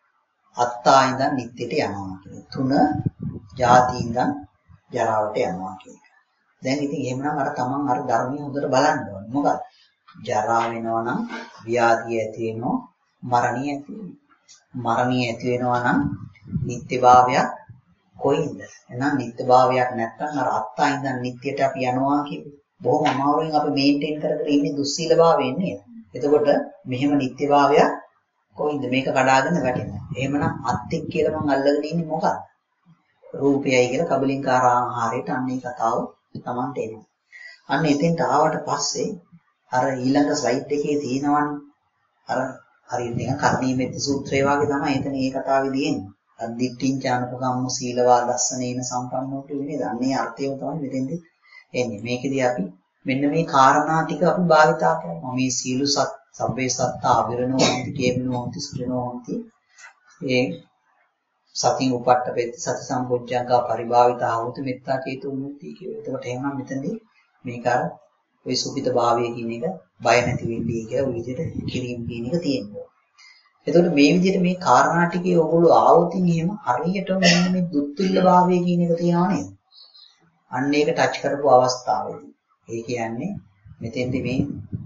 අත්තා ඉඳන් නිත්‍යට යනවා කියන. තුන ජාති ඉඳන් ජරාවට යනවා කියන. දැන් ඉතින් එහෙමනම් අර තමන් අර ධර්මයේ හොඳට බලන්න ඕනේ. මොකද ජරා වෙනවා නම් ව්‍යාධිය ඇති වෙනවා, මරණිය ඇති වෙනවා. මරණිය ඇති වෙනවා නම් නිත්‍යභාවයක් කොයින්ද? එහෙනම් නිත්‍යභාවයක් නැත්නම් අර අත්තා ඉඳන් නිත්‍යට අපි යනවා කියන්නේ බොහොම අමාරුවෙන් අපි මේන්ටේන් කර කර ඉන්නේ දුස්සීලභාවයෙන් නේද? එතකොට මෙහෙම නිත්‍යභාවයක් කොයින්ද මේක කඩාගෙන වැටෙන්නේ? එහෙමනම් අත්තික් කියලා මම අල්ලගෙන ඉන්නේ මොකක්ද? රූපයයි කියලා කබලින්කාර ආහාරයට අන්නේ කතාව Tamanට එනවා. අන්න එතෙන්ට ආවට පස්සේ අර ඊළඟ ස්ලයිඩ් එකේ තියෙනවනේ අර හරියට නිකන් කර්ණීයමෙත් සූත්‍රය වගේ තමයි එතන මේ කතාවේ තියෙන්නේ. අද්දිට්ඨින් ඥානපකම්ම සීලවා දස්සනේන සම්පන්නෝ කියන්නේ දන්නේ අර්ථයම තමයි මෙතෙන්ද එන්නේ. මේකෙදී අපි මෙන්න මේ කාරණා ටික අපි භාවිතා කරනවා. මේ සීල සත් සබ්බේ සත්තා අවිරණෝ හොಂತಿ කේමනෝ හොಂತಿ සුඛනෝ හොಂತಿ ඒ සතිය උපට්ඨපෙත් සති සම්පෝඥංගා පරිභාවිතා හොතු මෙත්තා චේතු මුක්ති කියනවා. එතකොට එහෙනම් මෙතනදී මේක අර ඔය සුඛිත භාවය කියන එක බය නැති වෙන්නේ කියලා ඔය විදිහට කිරීම කියන එක තියෙනවා. එතකොට මේ විදිහට මේ කාරණා ටිකේ ඕගොල්ලෝ ආවොතින් එහෙම හරියටම මෙන්න මේ දුක්ඛිල්ල භාවය කියන එක තියෙනවා නේද? අන්න ඒක ටච් කරපු අවස්ථාවේදී. ඒ කියන්නේ මෙතෙන්දී මේ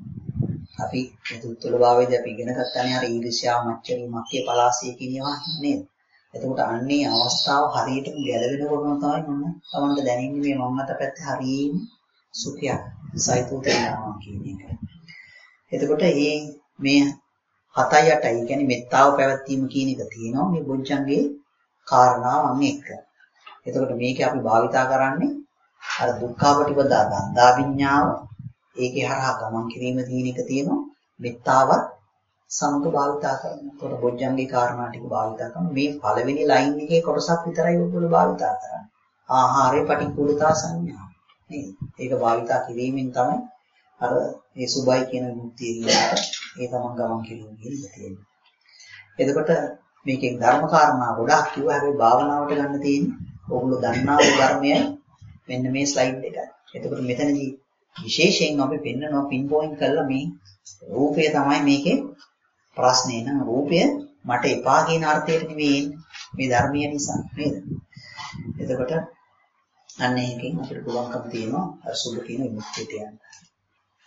අපි දුක්ඛිල්ල භාවයේදී අපි ඉගෙන ගන්නනේ අර ඊර්ෂ්‍යා මච්චරි මක්කේ පලාසිය කියන ඒවා නේද? එතකොට අන්නේ අවස්ථාව හරියටම ගැලවෙනකොටම තමයි මම තමන්ට දැනෙන්නේ මේ මම අත පැත්තේ හරියම සුඛයක්. සයිතෝ තේනවා කියන එක. එතකොට මේ මේ හතයි අටයි කියන්නේ මෙත්තාව පැවැත්වීම කියන එක තියෙනවා මේ බොජ්ජංගේ කාරණාවන් එක්ක. එතකොට මේක අපි භාවිතා කරන්නේ අර දුක්ඛාපටිපදා ගන්ධා විඤ්ඤාව ඒකේ හරහා ගමන් කිරීම තියෙන එක තියෙනවා මෙත්තාවත් සමග භාවිතා කරනවා. එතකොට බොජ්ජංගේ කාරණා ටික භාවිතා කරනවා. මේ පළවෙනි ලයින් එකේ කොටසක් විතරයි ඔයගොල්ලෝ භාවිතා කරන්නේ. ආහාරේ පටික්කුලතා සංඥා. නේද? ඒක භාවිතා කිරීමෙන් තමයි අර මේ සුභයි කියන මුක්තිය කියනකට ඒ තමන් ගමන් කිරීම කියන තියෙන්නේ. එතකොට මේකේ ධර්ම කාරණා ගොඩාක් කිව්වා. හැබැයි භාවනාවට ගන්න තියෙන්නේ ඔයගොල්ලෝ දන්නා වූ ධර්මය මෙන්න මේ ස්ලයිඩ් එකයි. එතකොට මෙතනදී විශේෂයෙන් අපි පෙන්නනවා පින් පොයින්ට් කරලා මේ රූපය තමයි මේකේ ප්‍රශ්නේ. නම් රූපය මට එපා කියන අර්ථයට නෙවෙයි මේ ධර්මීය නිසා නේද? එතකොට අන්න ඒකෙන් අපිට පුළුවන්කම තියෙනවා අර සුභ කියන විමුක්තියට යන්න.